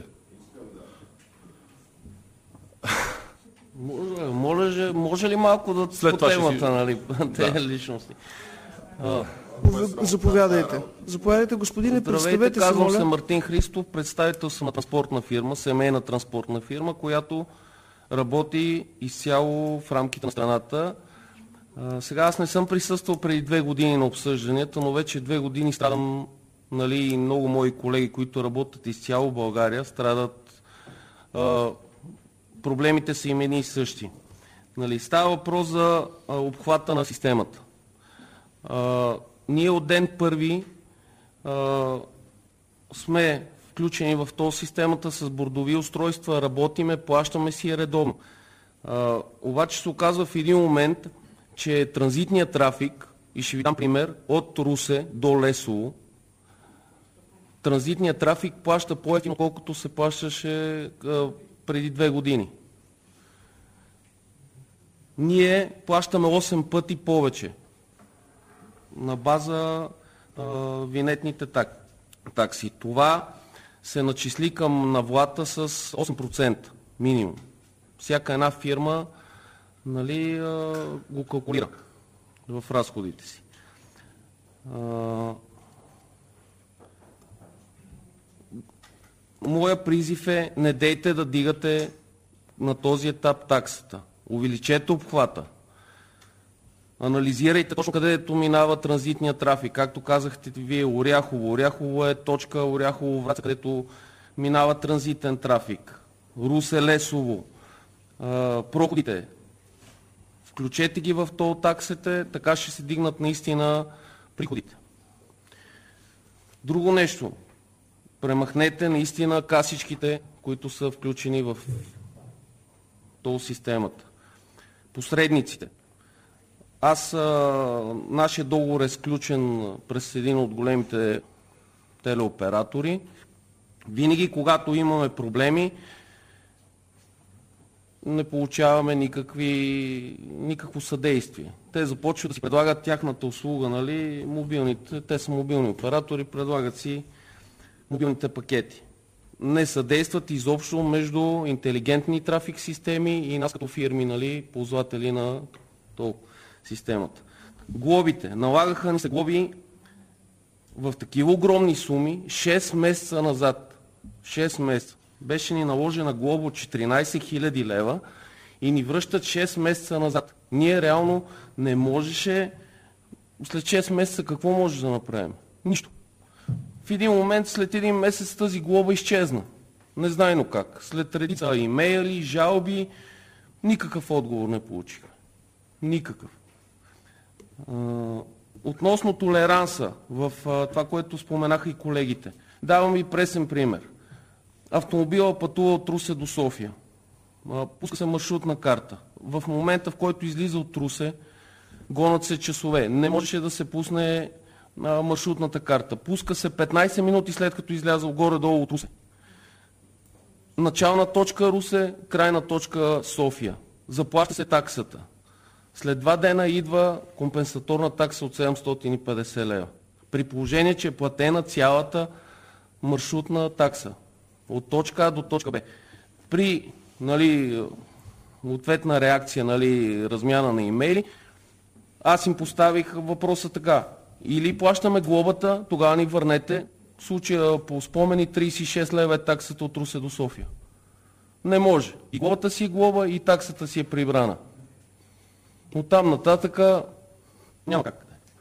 Може, може, може ли малко да След по темата, си... нали, те да. личности? Заповядайте. Заповядайте, господине, представете се, казвам моля. се Мартин Христов, представител съм на транспортна фирма, семейна транспортна фирма, която работи изцяло в рамките на страната. А, сега аз не съм присъствал преди две години на обсъжданията, но вече две години страдам, нали, и много мои колеги, които работят изцяло в България, страдат. А, проблемите са им едни и същи. Нали, става въпрос за а, обхвата на системата. А, ние от ден първи а, сме включени в този системата с бордови устройства, работиме, плащаме си редовно. А, обаче се оказва в един момент, че транзитният трафик, и ще ви дам пример, от Русе до Лесово, транзитният трафик плаща по-евтино, колкото се плащаше а, преди две години. Ние плащаме осем пъти повече на база а, винетните так, такси. Това се начисли към навлата с осем процента минимум. Всяка една фирма, нали, а, го калкулира в разходите си. А, моя призив е: не дейте да дигате на този етап таксата. Увеличете обхвата. Анализирайте точно където минава транзитния трафик. Както казахте вие, Оряхово. Оряхово е точка Оряхово-Враца, където минава транзитен трафик. Русе-Лесово. Проходите. Включете ги в тол таксите, така ще се дигнат наистина приходите. Друго нещо. Премахнете наистина касичките, които са включени в тол системата. Посредниците. Аз, а, нашия договор е сключен през един от големите телеоператори. Винаги, когато имаме проблеми, не получаваме никакви, никакво съдействие. Те започват да си предлагат тяхната услуга, нали, мобилните, те са мобилни оператори, предлагат си мобилните пакети. Не съдействат изобщо между интелигентни трафик системи и нас като фирми, нали, ползватели на тол системата. Глобите. Налагаха ни се глоби в такива огромни суми шест месеца назад. шест месеца. Беше ни наложена глоба от четиринайсет хиляди лева и ни връщат шест месеца назад. Ние реално не можеше, след шест месеца какво може да направим? Нищо. В един момент, след един месец, тази глоба изчезна. Незнайно как. След редица имейли, жалби, никакъв отговор не получиха. Никакъв. Относно толеранса, в това, което споменаха и колегите. Давам ви пресен пример. Автомобила пътува от Русе до София. Пуска се маршрутна карта. В момента, в който излиза от Русе, гонят се часове. Не можеше да се пусне маршрутната карта. Пуска се петнайсет минути след като излязъл горе-долу от Русе. начална точка Русе, крайна точка София. Заплаща се таксата. След два дена идва компенсаторна такса от седемстотин и петдесет лева. При положение, че е платена цялата маршрутна такса. От точка А до точка Б. При, нали, ответна реакция, нали, размяна на имейли, аз им поставих въпроса така. Или плащаме глобата, тогава ни върнете. В случая по спомени тридесет и шест лева е таксата от Русе до София. Не може. И глобата си е глоба, и таксата си е прибрана. От там нататъка няма как.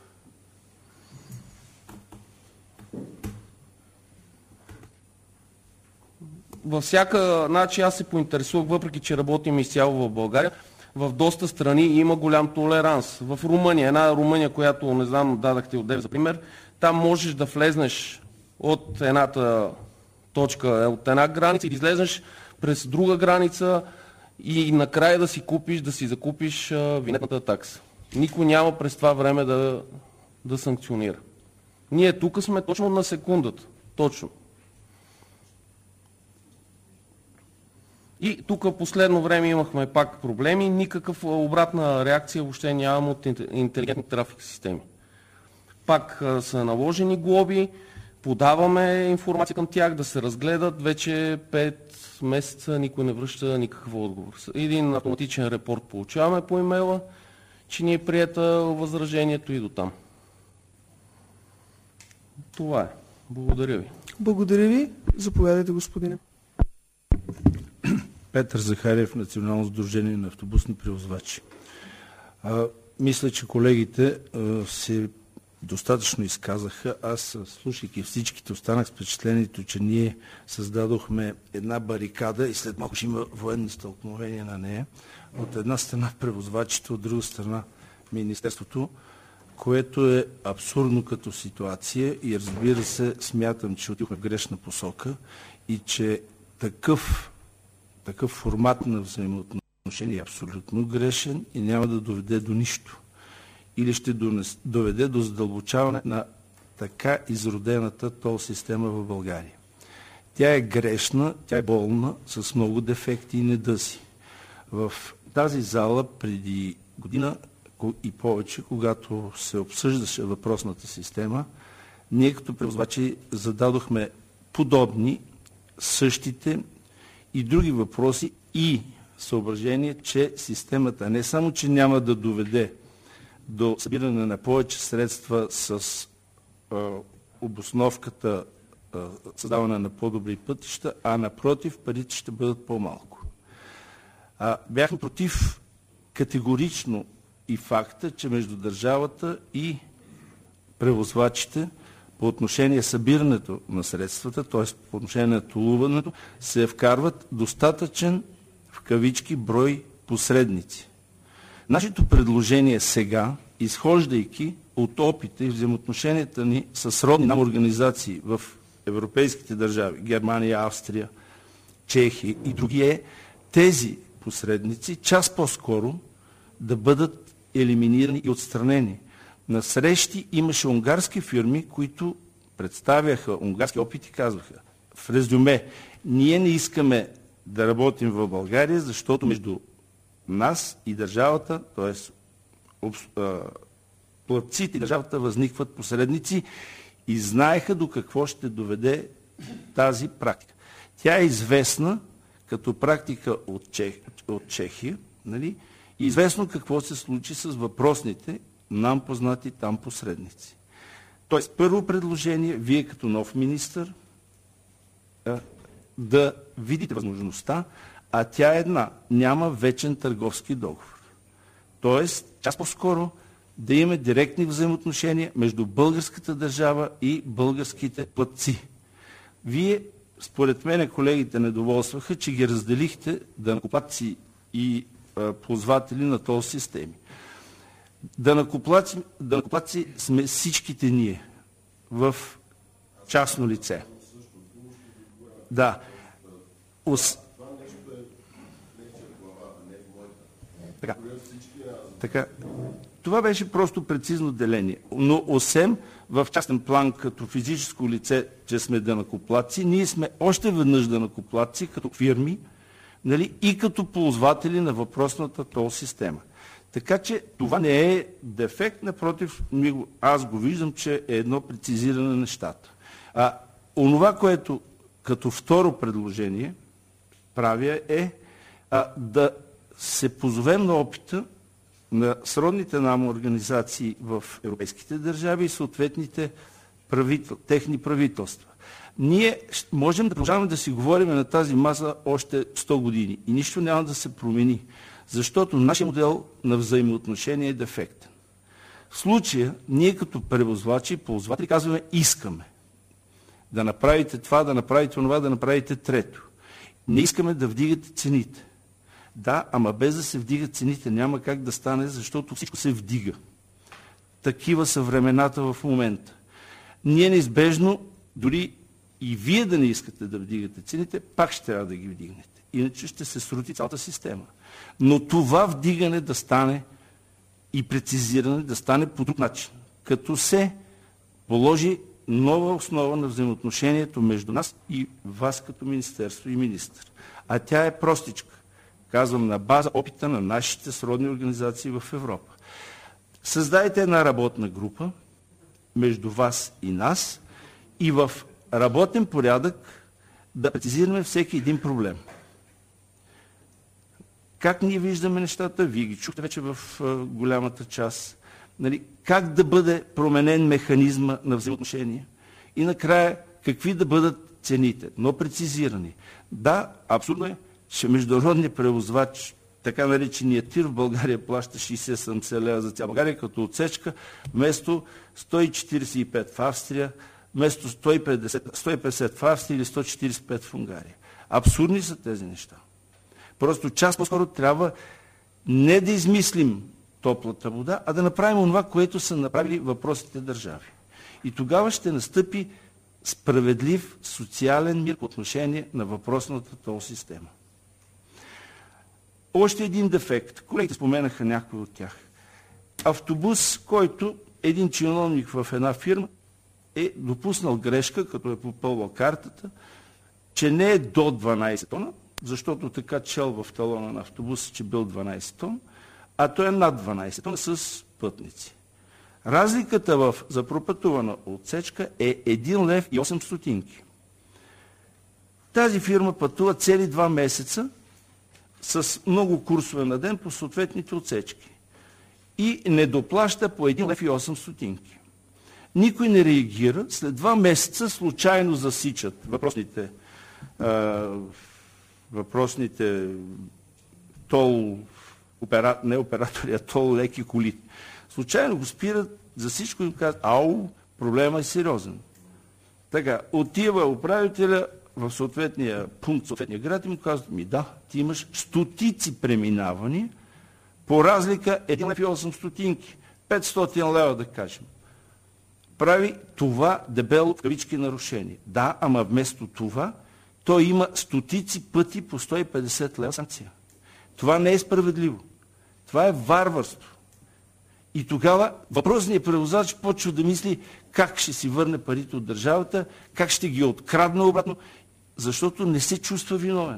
Във всяка, значи аз се поинтересувах, въпреки че работим изцяло в България, в доста страни има голям толеранс. В Румъния, една Румъния, която, не знам, дадахте от за пример, там можеш да влезнеш от едната точка, от една граница и да излезнеш през друга граница и накрая да си купиш, да си закупиш винетната такса. Никой няма през това време да, да санкционира. Ние тук сме точно на секундата. Точно. И тук последно време имахме пак проблеми, никакъв обратна реакция въобще нямам от интелигентни трафик системи. Пак а, са наложени глоби, подаваме информация към тях да се разгледат, вече пет месеца никой не връща никакъв отговор. Един автоматичен репорт получаваме по имейла, че ни е приета възражението и до там. Това е. Благодаря ви. Благодаря ви. Заповядайте, господине. Петър Захариев, Национално сдружение на автобусни превозвачи. А, мисля, че колегите а, се достатъчно изказаха. Аз, слушайки всичките, останах с впечатлението, че ние създадохме една барикада и след малко ще има военни стълкновения на нея. От една страна превозвачите, от друга страна Министерството, което е абсурдно като ситуация и разбира се, смятам, че отидохме в грешна посока и че такъв Такъв формат на взаимоотношение е абсолютно грешен и няма да доведе до нищо. Или ще доведе до задълбочаване на така изродената тол система в България. Тя е грешна, тя е болна, с много дефекти и недъзи. В тази зала преди година и повече, когато се обсъждаше въпросната система, ние като превозвачи зададохме подобни, същите и други въпроси и съображение, че системата не само, че няма да доведе до събиране на повече средства с а, обосновката а, създаване на по-добри пътища, а напротив, парите ще бъдат по-малко. Бяхме против категорично и факта, че между държавата и превозвачите по отношение събирането на средствата, т.е. по отношение на толуването, се вкарват достатъчен, в кавички, брой посредници. Нашето предложение сега, изхождайки от опита и взаимоотношенията ни с родни нам организации в европейските държави, Германия, Австрия, Чехия и други, е тези посредници час по-скоро да бъдат елиминирани и отстранени. На срещи имаше унгарски фирми, които представяха унгарски опити и казваха в резюме: ние не искаме да работим в България, защото между нас и държавата, т.е. платците и държавата, възникват посредници и знаеха до какво ще доведе тази практика. Тя е известна като практика от, Чех, от Чехия, нали? И известно какво се случи с въпросните нам познати там посредници. Тоест, първо предложение, вие като нов министър да видите възможността, а тя е една. Няма вечен търговски договор. Тоест, час по-скоро да имаме директни взаимоотношения между българската държава и българските платци. Вие, според мен, колегите недоволстваха, че ги разделихте данъкоплатци и а, ползватели на тол системи. Данъкоплатци, данъкоплатци сме всичките ние в частно лице. Да. Ос... Така. Така. Това беше просто прецизно деление. Но освен в частен план като физическо лице, че сме данъкоплатци, ние сме още веднъж данъкоплатци като фирми, нали, и като ползватели на въпросната тол система. Така че това не е дефект, напротив, аз го виждам, че е едно прецизиране на нещата. А онова, което като второ предложение правя е а, да се позовем на опита на сродните нам организации в европейските държави и съответните правител, техни правителства. Ние можем да продължаваме да си говорим на тази маса още сто години и нищо няма да се промени, защото нашия модел на взаимоотношение е дефектен. В случая, ние като превозвачи и ползватели казваме искаме да направите това, да направите това, да направите трето. Не искаме да вдигате цените. Да, ама без да се вдигат цените няма как да стане, защото всичко се вдига. Такива са времената в момента. Ние неизбежно, дори и вие да не искате да вдигате цените, пак ще трябва да ги вдигнете. Иначе ще се срути цялата система. Но това вдигане да стане и прецизиране да стане по друг начин, като се положи нова основа на взаимоотношението между нас и вас като министерство и министър. А тя е простичка. Казвам, на база опита на нашите сродни организации в Европа. Създайте една работна група между вас и нас и в работен порядък да прецизираме всеки един проблем. Как ние виждаме нещата? Вие ги чухте вече в голямата част. Нали, как да бъде променен механизма на взаимоотношение и накрая какви да бъдат цените, но прецизирани. Да, абсолютно е, че международният превозвач, така нареченият ТИР в България плаща шейсет до седемдесет лева за цяла България като отсечка, вместо сто четиридесет и пет в Австрия, вместо сто и петдесет в Австрия или сто четиридесет и пет в Унгария. Абсурдни са тези неща. Просто част по-скоро трябва не да измислим топлата вода, а да направим това, което са направили въпросните държави. И тогава ще настъпи справедлив социален мир по отношение на въпросната тол система. Още един дефект. Колегите споменаха някои от тях. Автобус, който един чиновник в една фирма е допуснал грешка, като е попълвал картата, че не е до дванадесет тона, защото така чел в талона на автобуса, че бил дванадесет тона, а той е над дванадесет тона с пътници. Разликата в запропътувана отсечка е един лев и осем стотинки. Тази фирма пътува цели два месеца с много курсове на ден по съответните отсечки и не доплаща по един лев и осем стотинки. Никой не реагира, след два месеца случайно засичат въпросните, а, въпросните тол, опера, не оператори, а тол леки коли. Случайно го спират, за всичко им казват, ау, проблема е сериозен. Така, отива управителя в съответния пункт, съответния град и му казват, ми да, ти имаш стотици преминавания, по разлика един лев и осем стотинки, петстотин лева да кажем. Прави това дебело в кавички нарушение. Да, ама вместо това, той има стотици пъти по сто и петдесет лева санкция. Това не е справедливо. Това е варварство. И тогава въпросният превозвач почва да мисли как ще си върне парите от държавата, как ще ги открадне обратно, защото не се чувства виновен.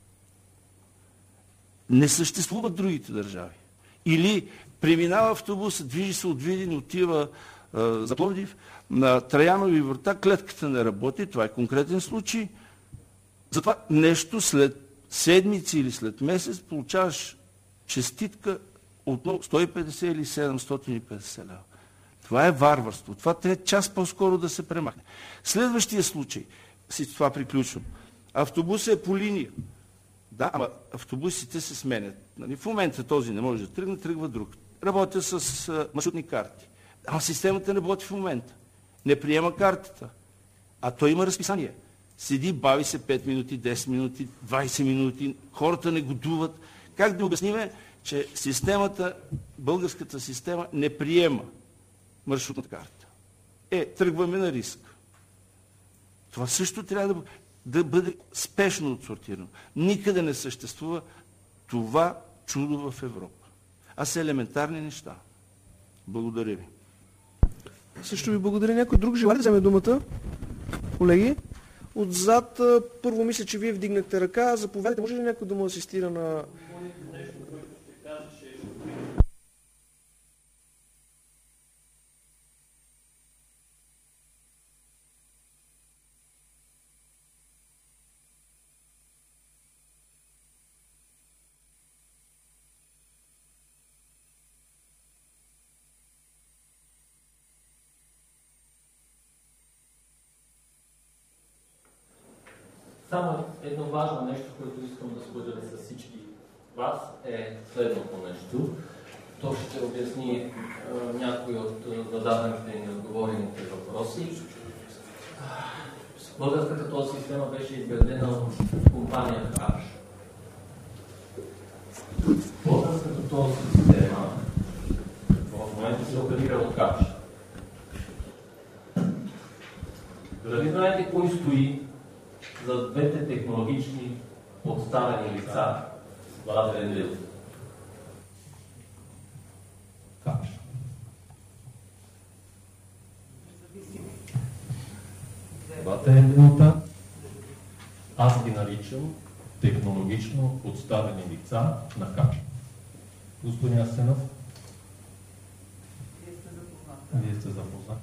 Не съществуват другите държави. Или преминава автобус, движи се от Видин, отива а, за Пловдив, на Траянови врата, клетката не работи, това е конкретен случай. Затова нещо след седмици или след месец получаваш честитка отново сто и петдесет или седемстотин и петдесет лева. Това е варварство. Това трябва час по-скоро да се премахне. Следващия случай, с това приключвам. Автобусът е по линия. Да, ама автобусите се сменят. Нали? В момента този не може да тръгне, тръгва друг. Работя с а, маршрутни карти. Ама системата не работи в момента. Не приема картата. А той има разписание. Седи, бави се пет минути, десет минути, двадесет минути. Хората не годуват. Как да обясниме, че системата, българската система не приема маршрутната карта? Е, тръгваме на риск. Това също трябва да, да бъде спешно отсортирано. Никъде не съществува това чудо в Европа. А са елементарни неща. Благодаря ви. Също ви благодаря. Някой друг желая да вземе думата? Колеги? Отзад, първо мисля, че вие вдигнахте ръка. Заповядайте, може ли някой да му асистира на... Само едно важно нещо, което искам да споделя с всички вас, е следното нещо. То ще обясни а, някои от зададените и неотговорените въпроси. Българската тол система беше изградена от компания Капш. Българската тол система в момента се оперира от Капш. Дали знаете кой стои за двете технологични подставени лица Владен Лил? Капш. Това е единота. Аз ги наричам технологично подставени лица на Капш. Господин Асенов? Вие сте запознат.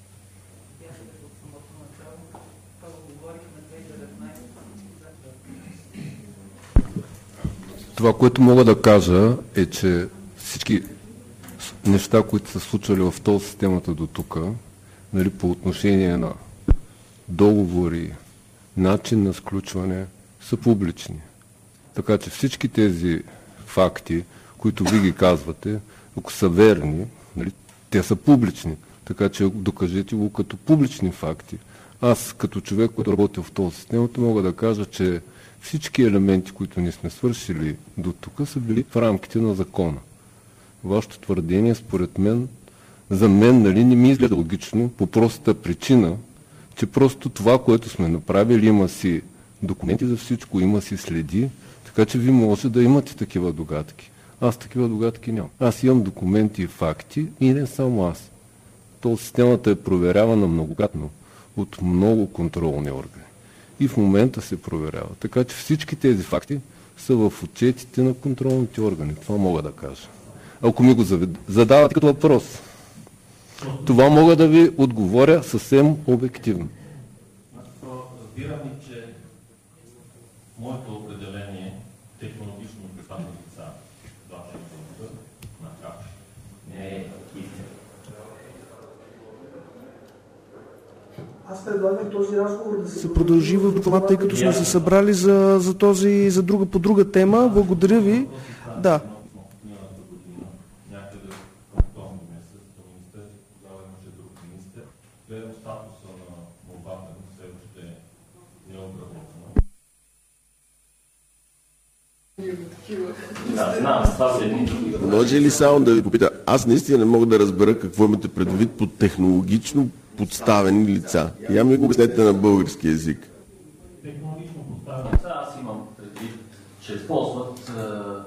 Това, което мога да кажа е, че всички неща, които са случвали в тол системата до тук, нали, по отношение на договори, начин на сключване, са публични. Така че всички тези факти, които ви ги казвате, ако са верни, нали, те са публични. Така че докажете го като публични факти. Аз, като човек, който работил в тол системата, мога да кажа, че всички елементи, които ние сме свършили до тук, са били в рамките на закона. Вашето твърдение, според мен, за мен, нали, не ми изглежда логично, по простата причина, че просто това, което сме направили, има си документи за всичко, има си следи, така че ви може да имате такива догадки. Аз такива догадки нямам. Аз имам документи и факти и не само аз. То системата е проверявана многократно от много контролни органи. И в момента се проверява. Така че всички тези факти са в отчетите на контролните органи. Това мога да кажа. Ако ми го задавате като въпрос, това мога да ви отговоря съвсем обективно. Разбирам ли, че моето определение технологично представени лица на Капш не е истина. Аз предлагам този разговор да се продължи в доклад, тъй като сме се събрали за, за, този, за друга, по друга тема. Благодаря ви. Да. Може ли само да ви попита? Аз наистина не мога да разбера какво имате предвид под технологично подставени лица. Я ми го обяснете на български язик. Технологично подставени лица, аз имам предвид, че ползват, е,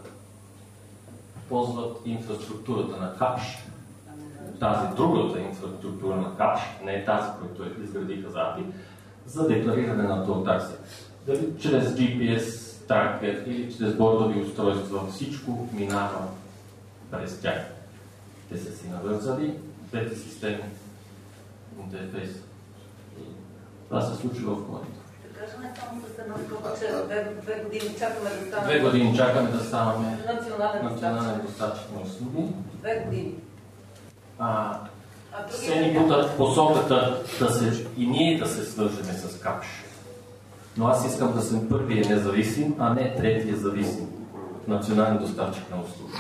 ползват инфраструктурата на Капш. Тази другата инфраструктура на Капш, не тази, която изградиха за АПИ, за деклариране на тол такси. Дали чрез джи пи ес тракер или чрез бордови устройства, всичко минава през тях. Те са си навързали двете системи интерфейс. Това се случва в момента. Да кажем само с една скоба, че две години чакаме да станем... Две години чакаме да станем национален доставчик на услуги. Две години. А, се ни бутат посоката да се, и ние да се свържеме с Капш. Но аз искам да съм първият независим, а не третия зависим. Национален доставчик на услуги.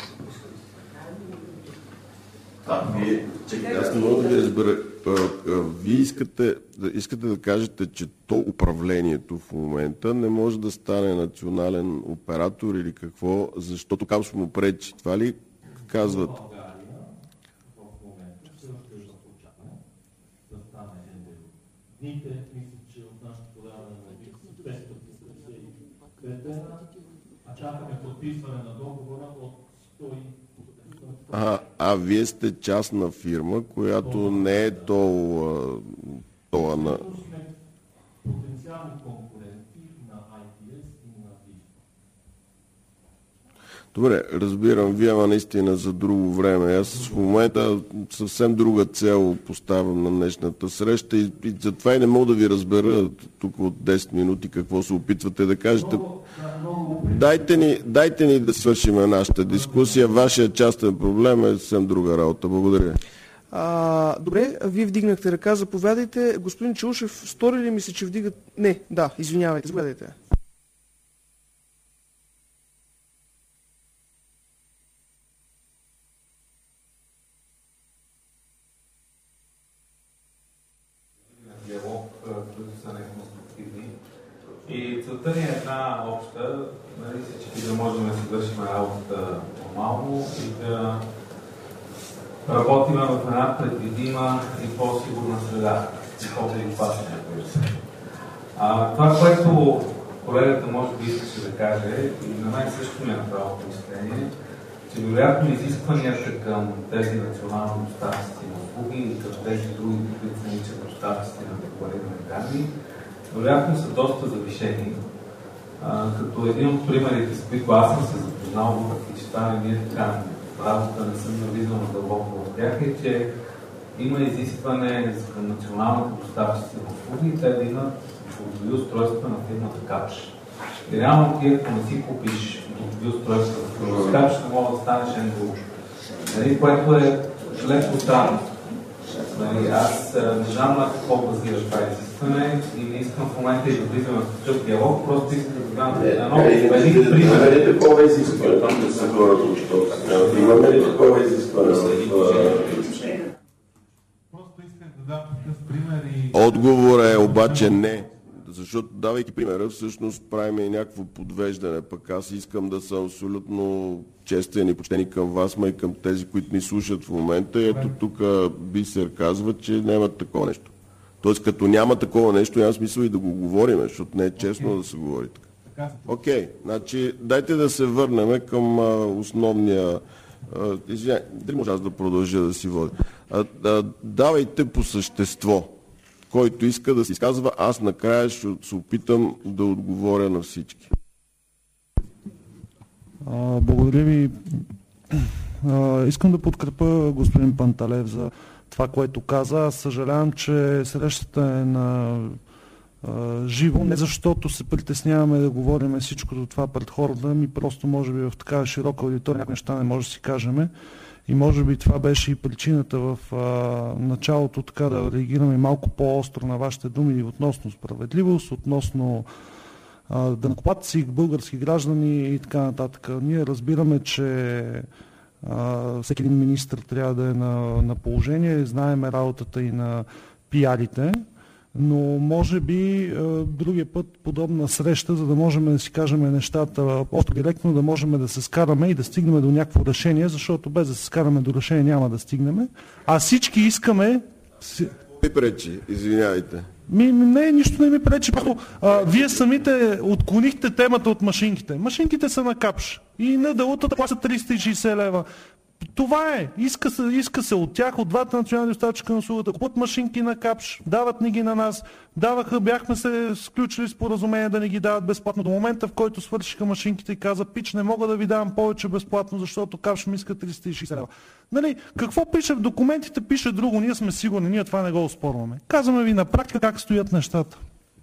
Вие, аз не мога да ви разбера. Вие искате, искате да кажете, че то управлението в момента не може да стане национален оператор или какво, защото Капш му пречи. Това ли казват? Дните, мисля, че от нашето подаване на петстотин седемдесет и пет дена, а чакаме подписване на договора от сто А, а вие сте частна фирма, която не е тол, тола на... Потенциални конкуренти на ай пи ес и на Вижда. Добре, разбирам, вие ама наистина за друго време. Аз в момента съвсем друга цел поставям на днешната среща и, и затова и не мога да ви разбера тук от десет минути какво се опитвате да кажете. Дайте ни, дайте ни да свършим нашата дискусия. Вашия частен проблем е съвсем друга работа. Благодаря. А, добре, вие вдигнахте ръка, заповядайте. Господин Чаушев, стори ли ми се, че вдигат... Не, да, извинявайте, заповядайте. Диалог, които са неконструктивни. И целта ни е една обща, нали, всички да можем да си вършим работата нормално и да работим в една предвидима и по-сигурна среда, и по-безопасна. Това, което колегата може би искаше да каже, и на мен също ми е направо впечатление, че вероятно изискванията към тези национални доставчици на услуги и към тези други, които се наричат доставчици на декларирани данни, вероятно са доста завишени. А, като един от примерите, с които аз съм се запознал, въпреки че това не е така работа, не съм навлизал на дълбоко в тях, е, че има изискване към националните доставчици на услуги и те да имат фондови устройства на фирмата Капш. И реално ти, ако не си купиш фондови устройства на фирмата Капш, не мога да станеш ендур. Нали, което е леко странно. Нали, аз не знам на какво базира това изискване и не искам в момента и да влизам в такъв диалог, просто искам да дам едно велик пример. Имаме ли такова изискване? Там да са хората, защото имаме ли такова изискване? Просто искам да дам такъв пример и... Отговорът е обаче не. Защото, давайки примера, всъщност правим и някакво подвеждане. Пък аз искам да съм абсолютно честен и почтен към вас, ма и към тези, които ни слушат в момента. И ето тук Бисер казва, че няма такова нещо. Тоест, като няма такова нещо, няма смисъл и да го говорим, защото не е честно okay. да се говори така. Окей, okay. Значи, дайте да се върнем към а, основния... Извиняй, дали може аз да продължа да си водя? А, а, давайте по същество. Който иска да се изказва, аз накрая ще се опитам да отговоря на всички. А, благодаря ви. А, искам да подкрепя господин Панталев за това, което каза. Аз съжалявам, че срещата е на а, живо, не защото се притесняваме да говорим всичко това пред хората, ми просто може би в такава широка аудитория някои неща не може да си кажем. И може би това беше и причината в а, началото така да реагираме малко по-остро на вашите думи относно справедливост, относно данъкоплатци, български граждани и така нататък. Ние разбираме, че а, всеки един министър трябва да е на, на положение, знаеме работата и на пиарите, но може би а, другия път подобна среща, за да можем да си кажем нещата остро директно, да можем да се скараме и да стигнем до някакво решение, защото без да се скараме до решение няма да стигнем. А всички искаме... Ми пречи, извинявайте. Ми, не, нищо не ми пречи. А, вие самите отклонихте темата от машинките. Машинките са на Капш и на делутата плащат триста и шейсет лева. Това е. Иска се, иска се от тях, от двата национални доставчика на услугата, купат машинки на Капш, дават ни ги на нас. Даваха, бяхме се сключили споразумение да ни ги дават безплатно. До момента, в който свършиха машинките и каза, пич, не мога да ви давам повече безплатно, защото Капш ми иска триста и шейсет лева. Нали, какво пише в документите, пише друго, ние сме сигурни, ние това не го оспорваме. Казваме ви на практика как стоят нещата.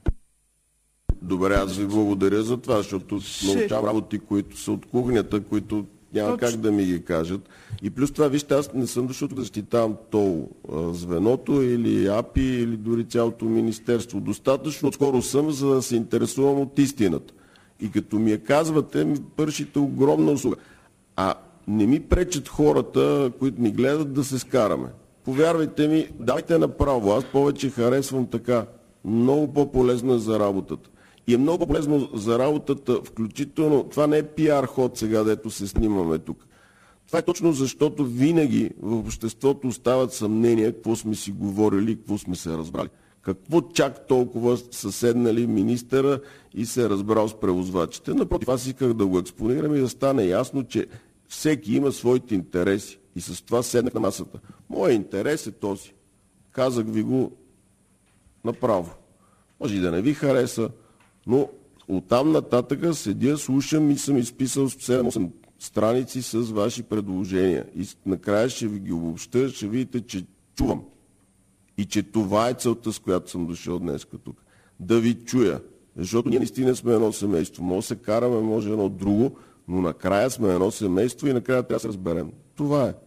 Добре, аз ви благодаря за това, защото научавам работи, които са от кухнята, които няма как да ми ги кажат. И плюс това, вижте, аз не съм дошъл да защитавам тол звеното или АПИ или дори цялото министерство. Достатъчно отскоро съм, за да се интересувам от истината. И като ми я казвате, ми вършите огромна услуга. А не ми пречат хората, които ми гледат, да се скараме. Повярвайте ми, дайте направо. Аз повече харесвам така. Много по-полезно е за работата. И е много по-полезно за работата, включително, това не е пиар ход сега, дето се снимаме тук. Това е точно защото винаги в обществото остават съмнения какво сме си говорили, какво сме се разбрали. Какво чак толкова са седнали министъра и се е разбрал с превозвачите. Напротив, аз исках да го експонирам и да стане ясно, че Всеки има своите интереси и с това седнах на масата. Моят интерес е този. Казах ви го направо. Може и да не ви хареса, но оттам нататъка седя, слушам и съм изписал седем-осем страници с ваши предложения. И накрая ще ви ги обобща, ще видите, че чувам. И че това е целта, с която съм дошъл днес тук. Да ви чуя. Защото ние наистина сме едно семейство. Може да се караме, може едно друго, но накрая сме едно семейство и накрая трябва да се разберем. Това е.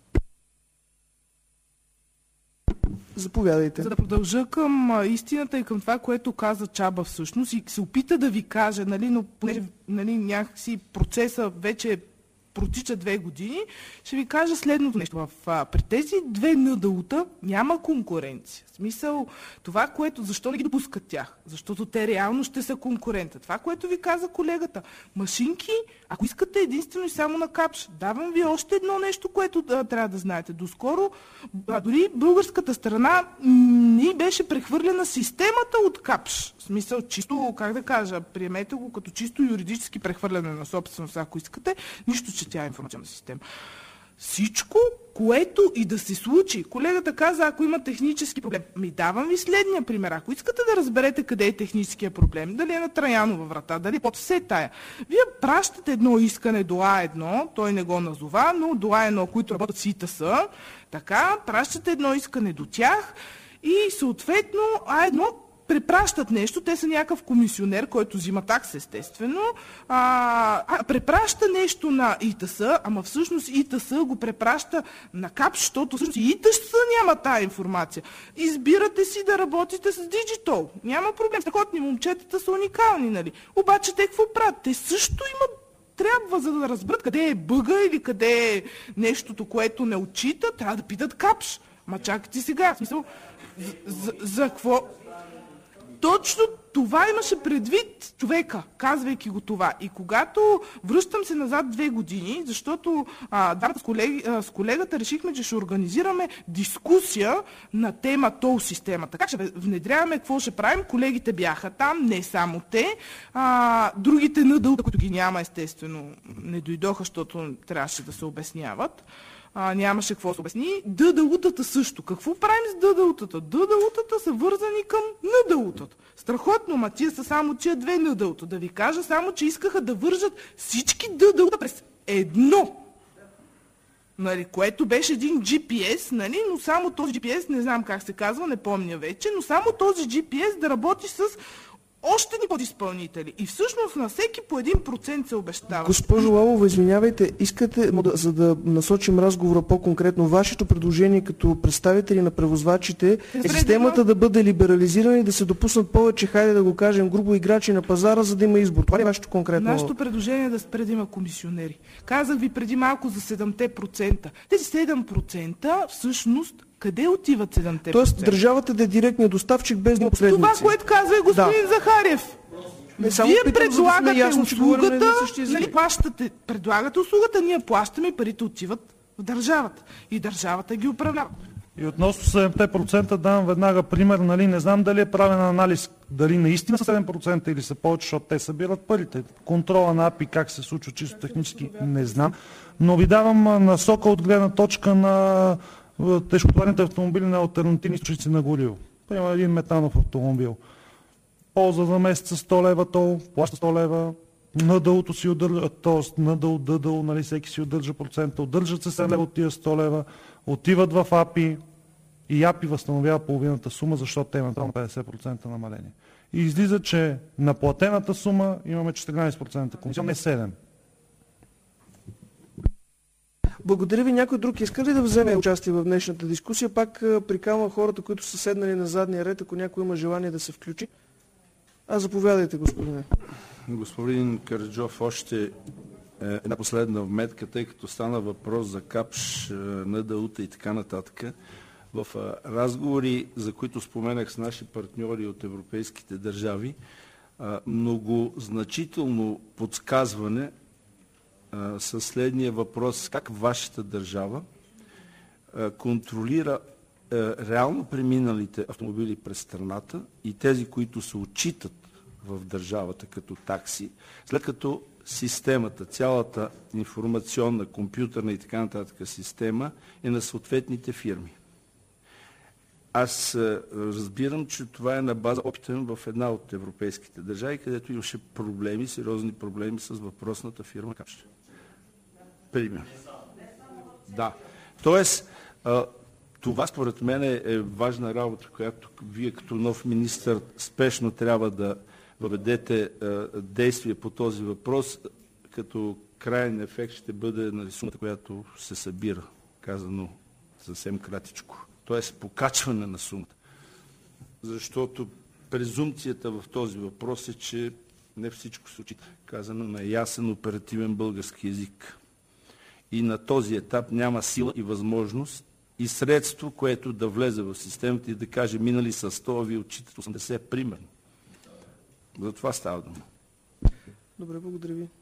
Заповядайте. За да продължа към а, истината и към това, което каза Чаба всъщност и се опита да ви каже, нали, но понеже нали, някакси процеса вече протича две години, ще ви кажа следното нещо. В, а, при тези две НДУ-та няма конкуренция. В смисъл, това, което, защо не ги допускат тях? Защото те реално ще са конкурента. Това, което ви каза колегата. Машинки, ако искате единствено и само на КАПШ, давам ви още едно нещо, което да, трябва да знаете. Доскоро, а, дори българската страна ни беше прехвърлена системата от КАПШ. В смисъл, чисто, как да кажа, приемете го като чисто юридически прехвърляне на собственост, ако искате, нищо, че тя е информационна система. Всичко, което и да се случи. Колегата каза, ако има технически проблем. Ми давам ви следния пример. Ако искате да разберете къде е техническия проблем, дали е на Траянова врата, дали под все тая, вие пращате едно искане до А едно, той не го назова, но до А едно, които работят с ИТС, така, пращате едно искане до тях и съответно А едно препращат нещо, те са някакъв комисионер, който взима такса, естествено, а, а, препраща нещо на ИТС, ама всъщност ИТС го препраща на КАПШ, защото всъщност ИТС няма тая информация. Избирате си да работите с Digital. Няма проблем. Страхотни момчетата са уникални, нали? Обаче те какво правят? Те също имат трябва, за да разберат къде е бъга или къде е нещото, което не отчита, трябва да питат КАПШ. Ма чакайте сега, в смисъл, за, за, за какво? Точно това имаше предвид човека, казвайки го това. И когато връщам се назад две години, защото а, да, с, колеги, а, с колегата решихме, че ще организираме дискусия на тема тол системата. Как ще внедряваме, какво ще правим? Колегите бяха там, не само те. А, другите НДУ, които ги няма, естествено, не дойдоха, защото трябваше да се обясняват. А, нямаше какво да се обясни. ДДУ-тата също. Какво правим с ДДУ-тата? ДДУ-тата са вързани към НДУ-тата. Страхотно, ма тия са само тия две НДУ-та. Да ви кажа само, че искаха да вържат всички ДДУ-та през едно. Нали, което беше един джи пи ес, нали, но само този джи пи ес, не знам как се казва, не помня вече, но само този джи пи ес да работи с още ни подизпълнители. И всъщност на всеки по един процент се обещава. Госпожо Лалова, извинявайте, искате, за да насочим разговора по-конкретно, вашето предложение като представители на превозвачите е системата да бъде либерализирана и да се допуснат повече, хайде да го кажем, грубо играчи на пазара, за да има избор. Това е вашето конкретно? Нашето предложение е да спре да има комисионери. Казах ви преди малко за седемте процента. Тези седем процента всъщност къде отиват седемте процента? Тоест държавата да е директният доставчик без да има посредници. Това, което казва и господин да. Захариев. Не, Вие питам, предлагате да ясно, услугата, нали, плащате, предлагате услугата, ние плащаме и парите отиват в държавата. И държавата ги управлява. И относно седемте процента давам веднага пример, нали, не знам дали е правен анализ, дали наистина са седем процента или са повече, защото те събират парите. Контрола на ей пи ай как се случва чисто технически, не знам. Но ви давам насока от гледна точка на тежкотоварните автомобили на алтернативни източници на гориво. Примерно един метанов автомобил. Полза за месеца сто лева тол, плаща сто лева, НДУ-то си удържа, т.е. НДУ, ДДУ, нали, всеки си удържа процента, удържат се седем лева от тия сто лева, отиват в ей пи ай и ей пи ай възстановява половината сума, защото те имат петдесет процента намаление. И излиза, че на платената сума имаме четиринадесет процента комисия, не седем процента. Благодаря ви. Някой друг иска ли да вземе участие в днешната дискусия? Пак приканвам хората, които са седнали на задния ред, ако някой има желание да се включи. А заповядайте, господине. Господин Караджов, още една последна вметка, тъй като стана въпрос за КАПШ, НДУ-та и така нататък. В разговори, за които споменах с наши партньори от европейските държави, много значително подсказване със следния въпрос: как вашата държава контролира реално преминалите автомобили през страната и тези, които се отчитат в държавата като такси, след като системата, цялата информационна, компютърна и така нататък система е на съответните фирми. Аз разбирам, че това е на база опита в една от европейските държави, където имаше проблеми, сериозни проблеми с въпросната фирма Капш. Пример. Да. Тоест, това според мен е важна работа, която вие като нов министър спешно трябва да въведете действие по този въпрос, като крайен ефект ще бъде на сумата, която се събира, казано съвсем кратичко. Тоест покачване на сумата. Защото презумпцията в този въпрос е, че не всичко се учи, казано на ясен оперативен български език. И на този етап няма сила и възможност и средство, което да влезе в системата и да каже, минали са сто, а вие отчитат осемдесет, примерно. За това става дума. Добре, благодаря ви.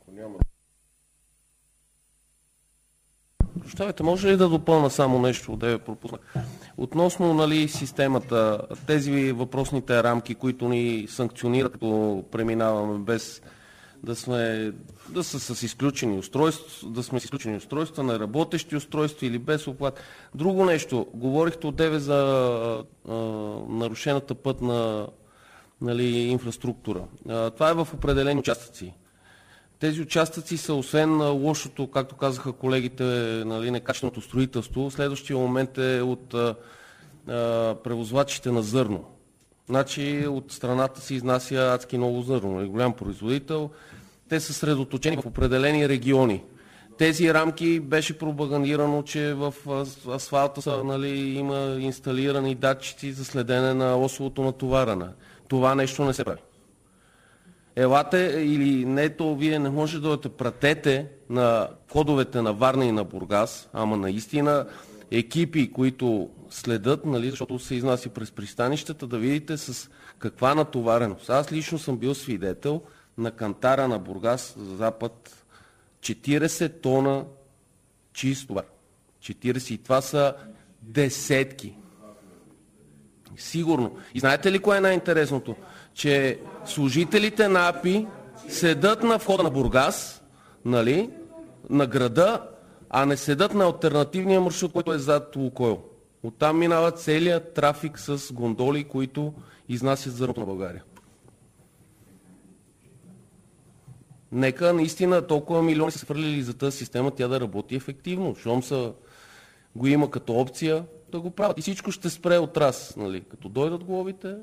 Прощавайте, може ли да допълна само нещо, да я пропуснах? Относно, нали, системата, тези въпросните рамки, които ни санкционират, като преминаваме без да сме да са с изключени устройства, да сме с изключени устройства, на работещи устройства или без оплат. Друго нещо, говорихте одеве за а, нарушената пътна, нали, инфраструктура. А, това е в определени участъци. Тези участъци са, освен лошото, както казаха колегите, нали, некачественото строителство, следващия момент е от а, а, превозвачите на зърно. Значи от страната се изнася адски много зърно, нали, голям производител. Те са средоточени в определени региони. Тези рамки беше пропагандирано, че в асфалта са, нали, има инсталирани датчици за следене на осовото натоваране. Това нещо не се прави. Елате или не, то вие не може да дойдете, пратете на кодовете на Варна и на Бургас, ама наистина екипи, които следят, нали, защото се изнася през пристанищата, да видите с каква натовареност. Аз лично съм бил свидетел на кантара на Бургас за запад четирийсет тона чист товар. четирийсет, и това са десетки. Сигурно. И знаете ли кое е най-интересното? Че служителите на АПИ седат на входа на Бургас, нали, на града, а не седат на алтернативния маршрут, който е зад Лукойл. Оттам минава целият трафик с гондоли, които изнасят зърното на България. Нека наистина толкова милиони са свърлили за тази система, тя да работи ефективно. Щом са го има като опция, да го правят. И всичко ще спре от раз, нали, като дойдат глобите.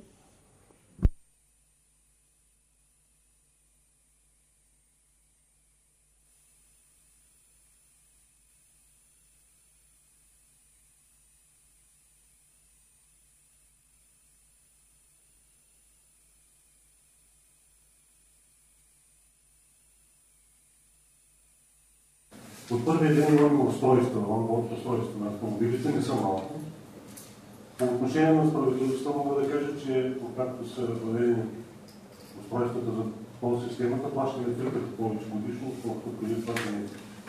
От първия ден имаме устройства, онборд устройства на автомобилите, не са малко. По отношение на справедливостта мога да кажа, че както са въведени устройствата за тол системата, плащаме три пъти повече годишно, отколкото преди това не.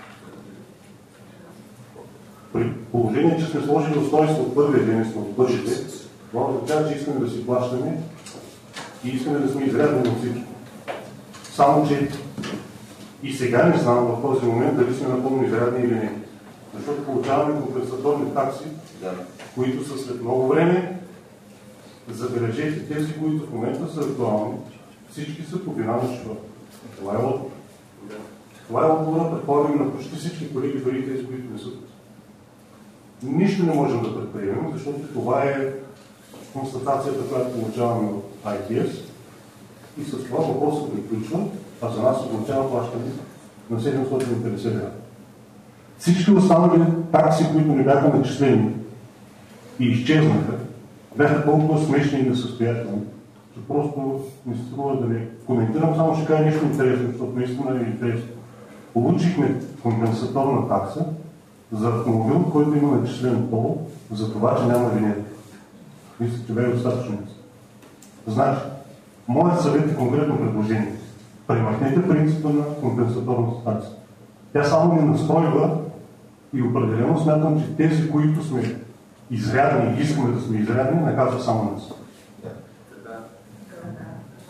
При положение, че сме сложили устройство от първия ден и сме от първите, това означава, че искаме да си плащаме и искаме да сме изрядни от всички. Само, че и сега не знам в този момент дали сме напълно изрядни или не. Защото получаваме компенсаторни такси, да, които са след много време. Забележете, тези, които в момента са актуални, всички са по вина на шофьора. Това е отговор. Това е отговор, предполагам, на почти всички колеги, дори тези, които не са. Нищо не можем да предприемем, защото това е констатацията, която получаваме от ай ти ес. И с това въпросът приключва, а за нас означава плащане на седемстотин и петдесет лева. Всички останали такси, които не бяха начислени и изчезнаха, бяха толкова смешни и несъстоятелни, че просто ми се струва да не коментирам, само ще кажа нещо интересно, защото наистина е интересно. Получихме компенсаторна такса за автомобил, който има начислен тол, за това, че няма винетка. Мисля, че бе достатъчно. Значи, моят съвет е конкретно предложение. Премахнете принципа на компенсаторната такса. Тя само ни настройва и определено смятам, че тези, които сме изрядни и искаме да сме изрядни, наказва само нас.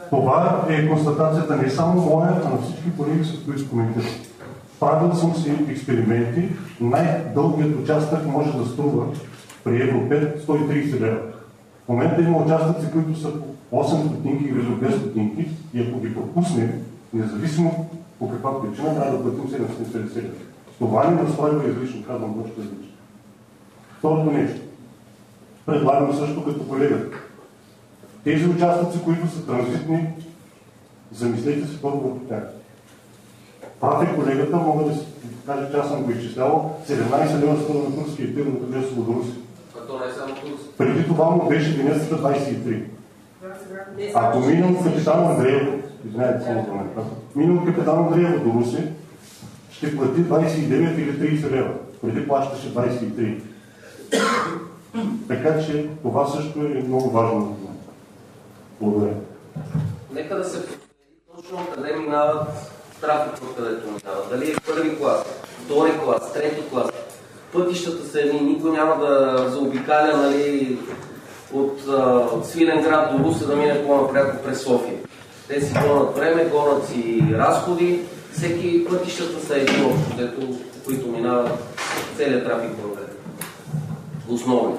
Това е констатацията не само моя, а на всички колеги, с които коментирам. Правил съм си експерименти. Най-дългият участък може да струва при Европет сто и тридесет лева. В момента има участъци, които са по осем стотинки или до две стотинки и ако ги пропуснем, независимо по каква причина, трябва да платим седемстотин и петдесет лева. Това не настройва излишно, казвам въобще излишно. Второто нещо. Предлагам също като колегата. Тези участъци, които са транзитни, замислете се първо върху тях. Прав е колегата, мога да си кажа, че аз съм го изчислявал, седемнадесет лева струва на турския тир на Търговия до Руси. Преди това му беше винесата двадесет и три. Ако минал капитан Андреево, извинявайте само за мен, минал капитан Андреево до Руси, ще плати двадесет и девет или тридесет лева. Преди плащаше двадесет и три. Така че това също е много важно. Благодаря. Нека да се потвърди точно къде минават трафик, където минават. Дали е първи клас, втори клас, трети клас. Пътищата са едни, никой няма да заобикаля, нали, от, от Свиленград до Русе да мине по-напряко през София. Те си гонят време, гонят си разходи. Всеки пътищата са едни общо, по които минават целият трафик в България. Основни.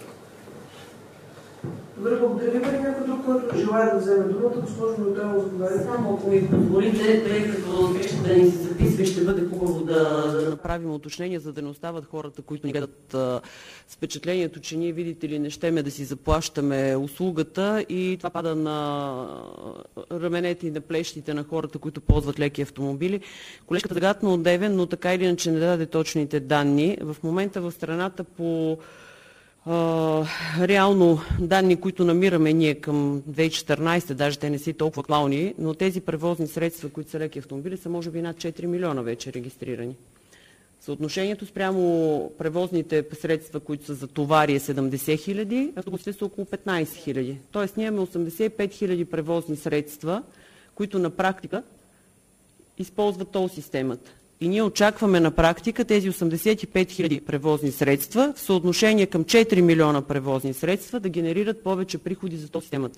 Добре, благодаря ви. Някой друг, който желая да вземе думата, госпожо Милтенова, заповядайте. Само ако ми позволите, тъй като да ни се записва, ще бъде хубаво да, да направим уточнение, за да не остават хората, които ни гледат а, с впечатлението, че ние, видите ли, не щеме да си заплащаме услугата и това пада на раменете и на плещите на хората, които ползват леки автомобили. Колежката загадна от Девен, но така или иначе не даде точните данни. В момента в страната по Uh, реално данни, които намираме ние към две хиляди и четиринадесета, даже те не са толкова актуални, но тези превозни средства, които са леки автомобили, са може би над четири милиона вече регистрирани. Съотношението спрямо превозните средства, които са за товари, е седемдесет хиляди, автобусите са около петнадесет хиляди. Тоест ние имаме осемдесет и пет хиляди превозни средства, които на практика използват тол системата. И ние очакваме на практика тези осемдесет и пет хиляди превозни средства в съотношение към четири милиона превозни средства да генерират повече приходи за тол системата.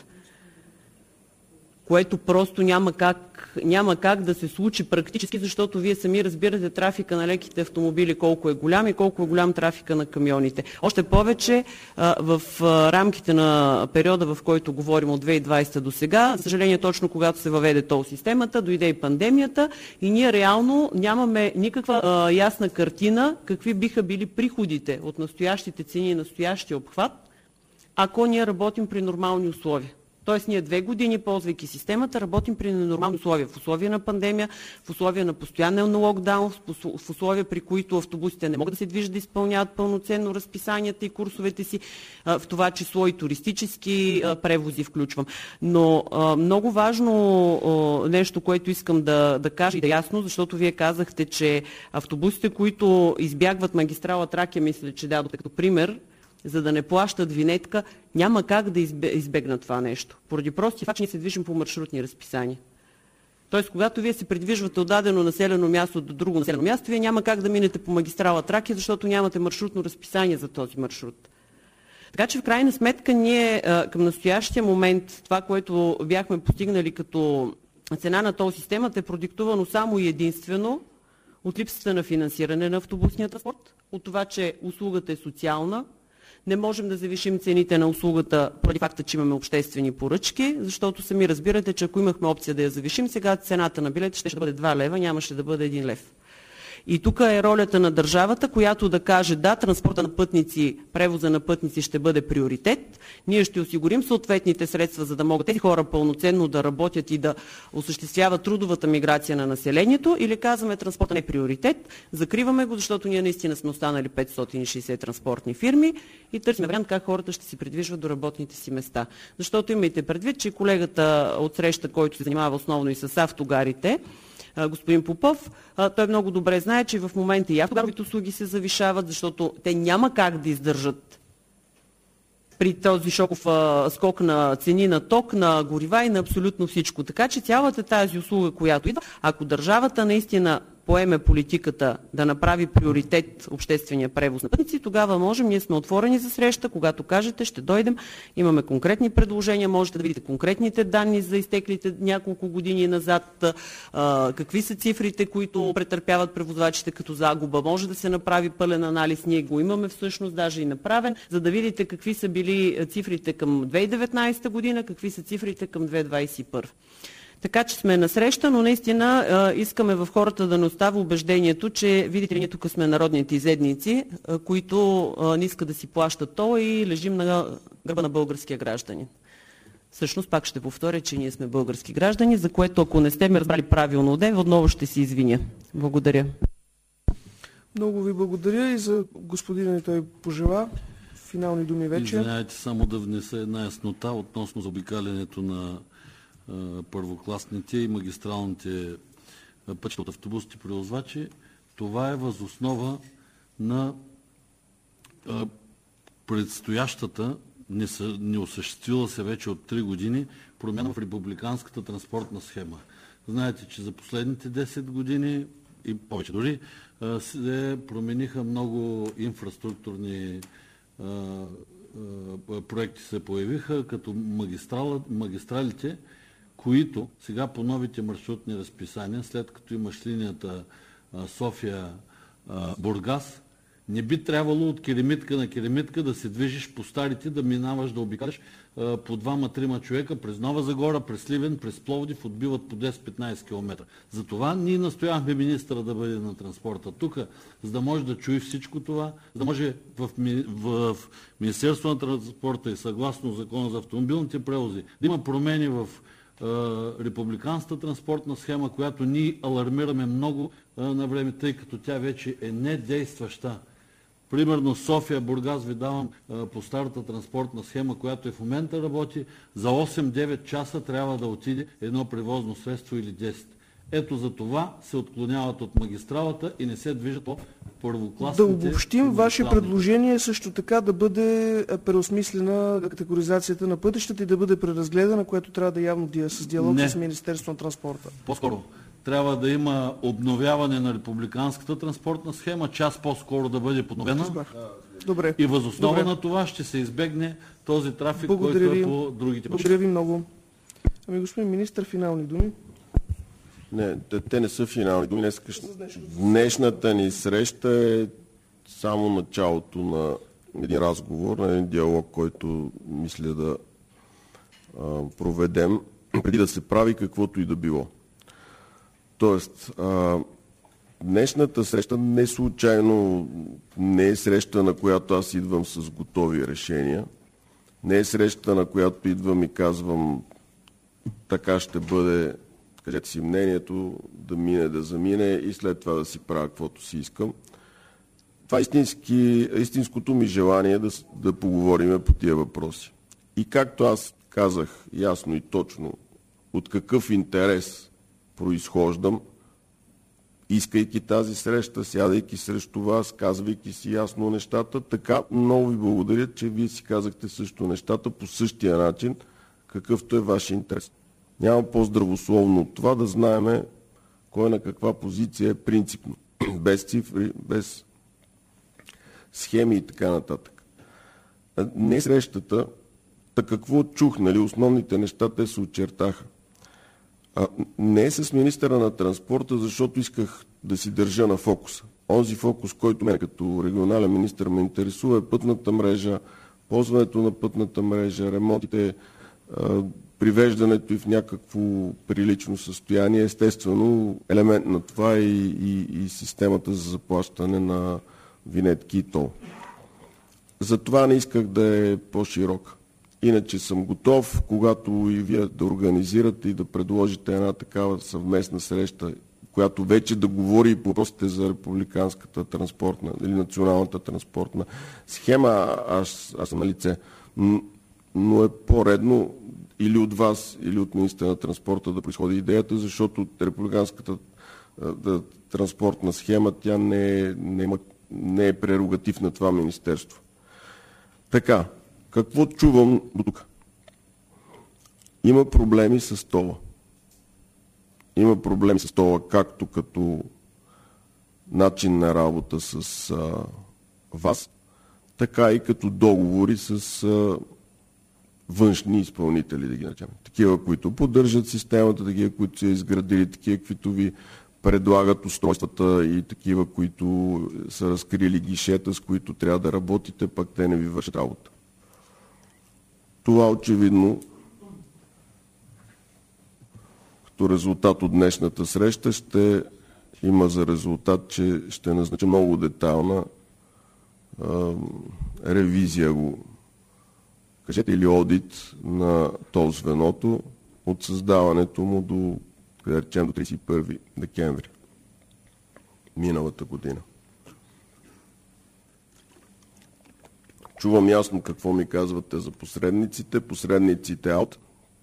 Което просто няма как, няма как да се случи практически, защото вие сами разбирате трафика на леките автомобили колко е голям и колко е голям трафика на камионите. Още повече в рамките на периода, в който говорим от две хиляди и двадесета до сега, за съжаление точно когато се въведе тол системата, дойде и пандемията и ние реално нямаме никаква а, ясна картина какви биха били приходите от настоящите цени и настоящия обхват, ако ние работим при нормални условия. Тоест ние две години, ползвайки системата, работим при ненормални условия. В условия на пандемия, в условия на постоянен локдаун, в условия, при които автобусите не могат да се движат да изпълняват пълноценно разписанията и курсовете си, в това число и туристически превози включвам. Но много важно нещо, което искам да, да кажа и да ясно, защото вие казахте, че автобусите, които избягват магистрала Тракия, мисля, че дадохте като пример, за да не плащат винетка, няма как да избегнат това нещо. Поради прости факт, че ние се движим по маршрутни разписания. Тоест, когато вие се придвижвате от дадено населено място до друго населено място, вие няма как да минете по магистрала Тракия, защото нямате маршрутно разписание за този маршрут. Така че в крайна сметка ние към настоящия момент това, което бяхме постигнали като цена на тол системата, е продиктувано само и единствено от липсата на финансиране на автобусния транспорт, от това, че услугата е социална. Не можем да завишим цените на услугата поради факта, че имаме обществени поръчки, защото сами разбирате, че ако имахме опция да я завишим, сега цената на билет ще бъде два лева, нямаше да бъде един лев. И тук е ролята на държавата, която да каже да, транспорта на пътници, превоза на пътници ще бъде приоритет. Ние ще осигурим съответните средства, за да могат тези хора пълноценно да работят и да осъществяват трудовата миграция на населението, или казваме транспорта не е приоритет, закриваме го, защото ние наистина сме останали петстотин и шейсет транспортни фирми и търсим вариант как хората ще се придвижват до работните си места. Защото имайте предвид, че колегата от среща, който се занимава основно и с автогарите, господин Попов, той много добре знае, че в момента и автогаровите услуги се завишават, защото те няма как да издържат при този шоков скок на цени на ток, на горива и на абсолютно всичко. Така че цялата тази услуга, която идва, ако държавата наистина поеме политиката да направи приоритет обществения превоз на пътници, тогава можем, ние сме отворени за среща, когато кажете, ще дойдем, имаме конкретни предложения, можете да видите конкретните данни за изтеклите няколко години назад, а, какви са цифрите, които претърпяват превозвачите като загуба, може да се направи пълен анализ, ние го имаме всъщност даже и направен, за да видите какви са били цифрите към две хиляди и деветнадесета година, какви са цифрите към две хиляди двадесет и първа. Така че сме насреща, но наистина искаме в хората да не остава убеждението, че видите ли, ние тук сме народните изедници, които не искат да си плащат тол и лежим на гърба на българския гражданин. Всъщност пак ще повторя, че ние сме български граждани, за което ако не сте ме разбрали правилно одеве, отново ще си извиня. Благодаря. Много ви благодаря и за господина той пожела. Финални думи вече. Извинявайте, само да внеса една яснота относно заобикалянето на а, първокласните и магистралните пътища от автобусите превозвачи. Това е възоснова на а, предстоящата, не, са, не осъществила се вече от три години, промяна в републиканската транспортна схема. Знаете, че за последните десет години и повече дори се промениха много инфраструктурни проекти се появиха, като магистралите, които сега по новите маршрутни разписания, след като имаш линията София-Бургас, не би трябвало от керемитка на керемитка да се движиш по старите, да минаваш, да обикаляш по двама-трима човека през Нова Загора, през Сливен, през Пловдив, отбиват по десет-петнайсет километра. Затова ние настоявахме министъра да бъде на транспорта тук, за да може да чуе всичко това, за да може в, в Министерство на транспорта и съгласно Закона за автомобилните превози да има промени в е, републиканската транспортна схема, която ние алармираме много е, на време, тъй като тя вече е недействаща. Примерно София, Бургас ви давам а, по старата транспортна схема, която е в момента работи, за осем-девет часа трябва да отиде едно превозно средство или десет. Ето за това се отклоняват от магистралата и не се движат по първокласните. Да обобщим, ваше предложение е също така да бъде преосмислена категоризацията на пътищата и да бъде преразгледана, което трябва да явно да е с диалог не. с Министерството на транспорта. По-скоро. Трябва да има обновяване на републиканската транспортна схема, час по-скоро да бъде подновена. Добре. И възоснова Добре. на това ще се избегне този трафик, Благодаря който ви. е по другите пътища. Благодаря ви много. Ами, господин министър, финални думи. Не, те, те не са финални думи. Днешната ни среща е само началото на един разговор, на един диалог, който мисля да а, проведем, преди да се прави каквото и да било. Тоест, а, днешната среща не случайно не е среща, на която аз идвам с готови решения. Не е среща, на която идвам и казвам така ще бъде, кажете си мнението, да мине, да замине и след това да си правя каквото си искам. Това е истински, истинското ми желание да, да поговорим по тия въпроси. И както аз казах ясно и точно от какъв интерес произхождам, искайки тази среща, сядайки срещу вас, казвайки си ясно нещата, така много ви благодаря, че вие си казахте също нещата по същия начин, какъвто е ваш интерес. Няма по-здравословно от това да знаеме кой на каква позиция е принципно, без цифри, без схеми и така нататък. Не срещата, так какво чух, нали, основните неща те се очертаха. А, не е с министъра на транспорта, защото исках да си държа на фокуса. Онзи фокус, който мен като регионален министър ме интересува, е пътната мрежа, ползването на пътната мрежа, ремонтите, а, привеждането и в някакво прилично състояние. Естествено, елемент на това е и, и, и системата за заплащане на винетки и тол. Затова не исках да е по-широка. Иначе съм готов, когато и вие да организирате и да предложите една такава съвместна среща, която вече да говори и по въпросите за републиканската транспортна или националната транспортна схема, аз, аз съм на лице. Но е по-редно или от вас, или от министъра на транспорта да произходи идеята, защото републиканската да, транспортна схема, тя не е, не, не е прерогатив на това министерство. Така, какво чувам до тук? Има проблеми с тола. Има проблеми с тола както като начин на работа с а, вас, така и като договори с а, външни изпълнители, да ги наречем. Такива, които поддържат системата, такива, които са изградили, такива, които ви предлагат устройствата и такива, които са разкрили гишета, с които трябва да работите, пък те не ви вършат работа. Това очевидно, като резултат от днешната среща, ще има за резултат, че ще назнача много детайлна а, ревизия, го кажете, или одит на тол звеното от създаването му до, да речем, до тридесет и първи декември миналата година. Чувам ясно какво ми казвате за посредниците. Посредниците аут.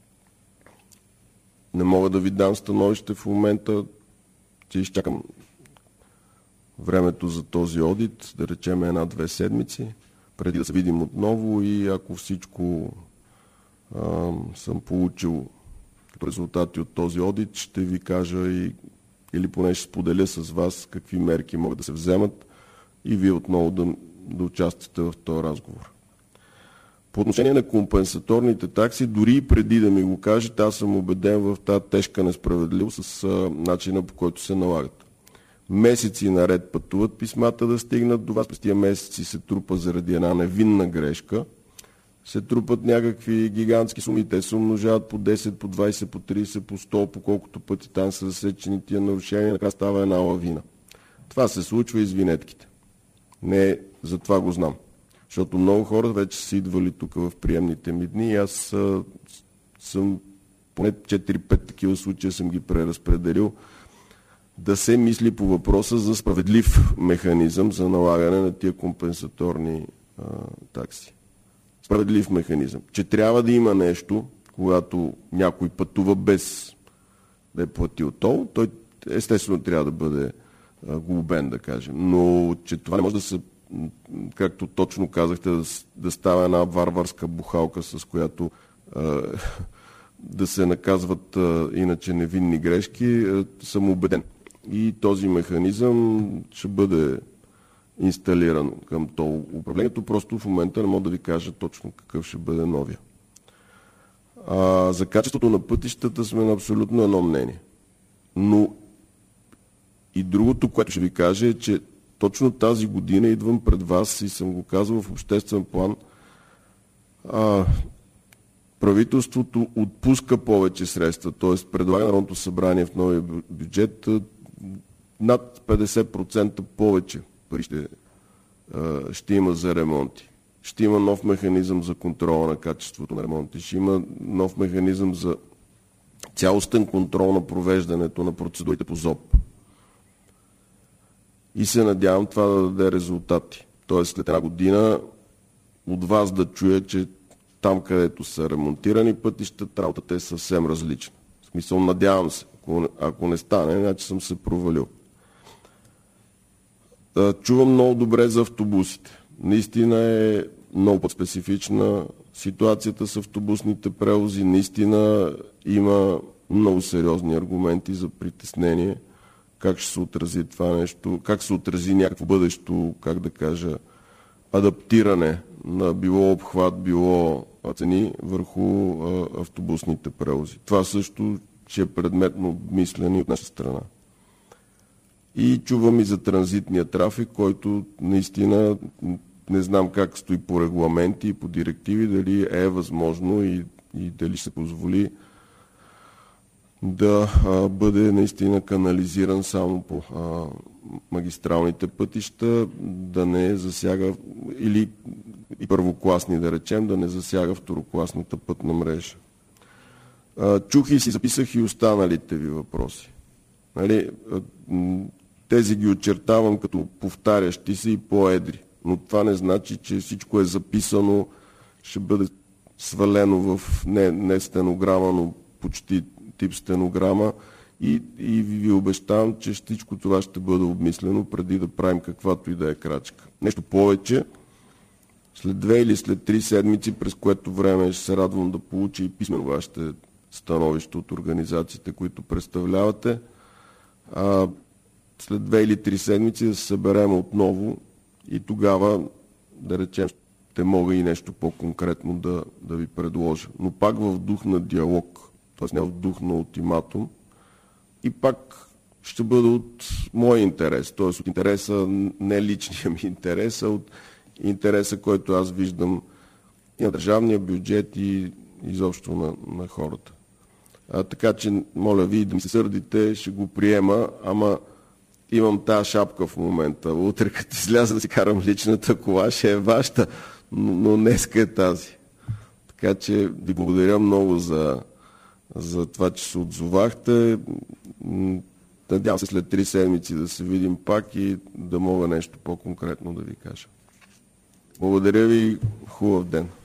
Не мога да ви дам становище в момента, че изчакам времето за този одит, да речем една-две седмици, преди да се видим отново и ако всичко а, съм получил като резултати от този одит, ще ви кажа и, или поне ще споделя с вас какви мерки могат да се вземат и вие отново да, да участвате в този разговор. По отношение на компенсаторните такси, дори и преди да ми го кажете, аз съм убеден в тази тежка несправедливост с а, начина, по който се налагат. Месеци наред пътуват писмата да стигнат до вас. През тия месеци се трупа заради една невинна грешка. Се трупат някакви гигантски суми. Те се умножават по десет, по двайсет, по трийсет, по сто, по колкото пъти там са засечени тия нарушения. Накрая става една лавина. Това се случва и с винетките. Не, за това го знам. Защото много хора вече са идвали тук в приемните ми дни и аз а, съм поне четири-пет такива случая съм ги преразпределил да се мисли по въпроса за справедлив механизъм за налагане на тия компенсаторни а, такси. Справедлив механизъм. Че трябва да има нещо, когато някой пътува без да е платил тол, той естествено трябва да бъде а, глобен, да кажем. Но че това не може да се, както точно казахте, да, да става една варварска бухалка, с която а, да се наказват а, иначе невинни грешки, а, съм убеден. И този механизъм ще бъде инсталиран към тол управлението. Просто в момента не мога да ви кажа точно какъв ще бъде новия. А, за качеството на пътищата сме на абсолютно едно мнение. Но и другото, което ще ви кажа е, че точно тази година идвам пред вас и съм го казал в обществен план. А, правителството отпуска повече средства, т.е. предлага Народното събрание в новия бюджет над петдесет процента повече пари ще, ще има за ремонти. Ще има нов механизъм за контрола на качеството на ремонти. Ще има нов механизъм за цялостен контрол на провеждането на процедурите по ЗОП. И се надявам това да даде резултати. Тоест след една година от вас да чуя, че там, където са ремонтирани пътищата, работата е съвсем различна. В смисъл, надявам се. Ако, ако не стане, значи съм се провалил. Чувам много добре за автобусите. Наистина е много специфична ситуацията с автобусните превози. Наистина има много сериозни аргументи за притеснение. Как ще се отрази това нещо, как се отрази някакво бъдещо, как да кажа, адаптиране на било обхват, било цени върху автобусните превози. Това също ще е предметно обмисляне от наша страна. И чувам и за транзитния трафик, който наистина не знам как стои по регламенти и по директиви, дали е възможно и, и дали ще се позволи да а, бъде наистина канализиран само по а, магистралните пътища, да не засяга, или и първокласни да речем, да не засяга второкласната пътна мрежа. А, чух и си записах и останалите ви въпроси. Нали, тези ги очертавам като повтарящи се и по-едри, но това не значи, че всичко е записано, ще бъде свалено в не, не стенограма, но почти тип стенограма и, и ви обещавам, че всичко това ще бъде обмислено преди да правим каквато и да е крачка. Нещо повече, след две или след три седмици, през което време ще се радвам да получа и писмено вашите становища от организациите, които представлявате, а, след две или три седмици да се съберем отново и тогава, да речем, ще мога и нещо по-конкретно да, да ви предложа. Но пак в дух на диалог, т.е. не в дух на ултиматум, и пак ще бъде от моя интерес, т.е. от интереса, не личния ми интерес, а от интереса, който аз виждам и на държавния бюджет и изобщо на, на хората. А, така че, моля ви да ми се сърдите, ще го приема, ама имам тази шапка в момента. Утре като изляза да си карам личната кола, ще е вашата, но, но днеска е тази. Така че ви благодаря много за, за това, че се отзовахте. Надявам се след три седмици да се видим пак и да мога нещо по-конкретно да ви кажа. Благодаря ви, хубав ден.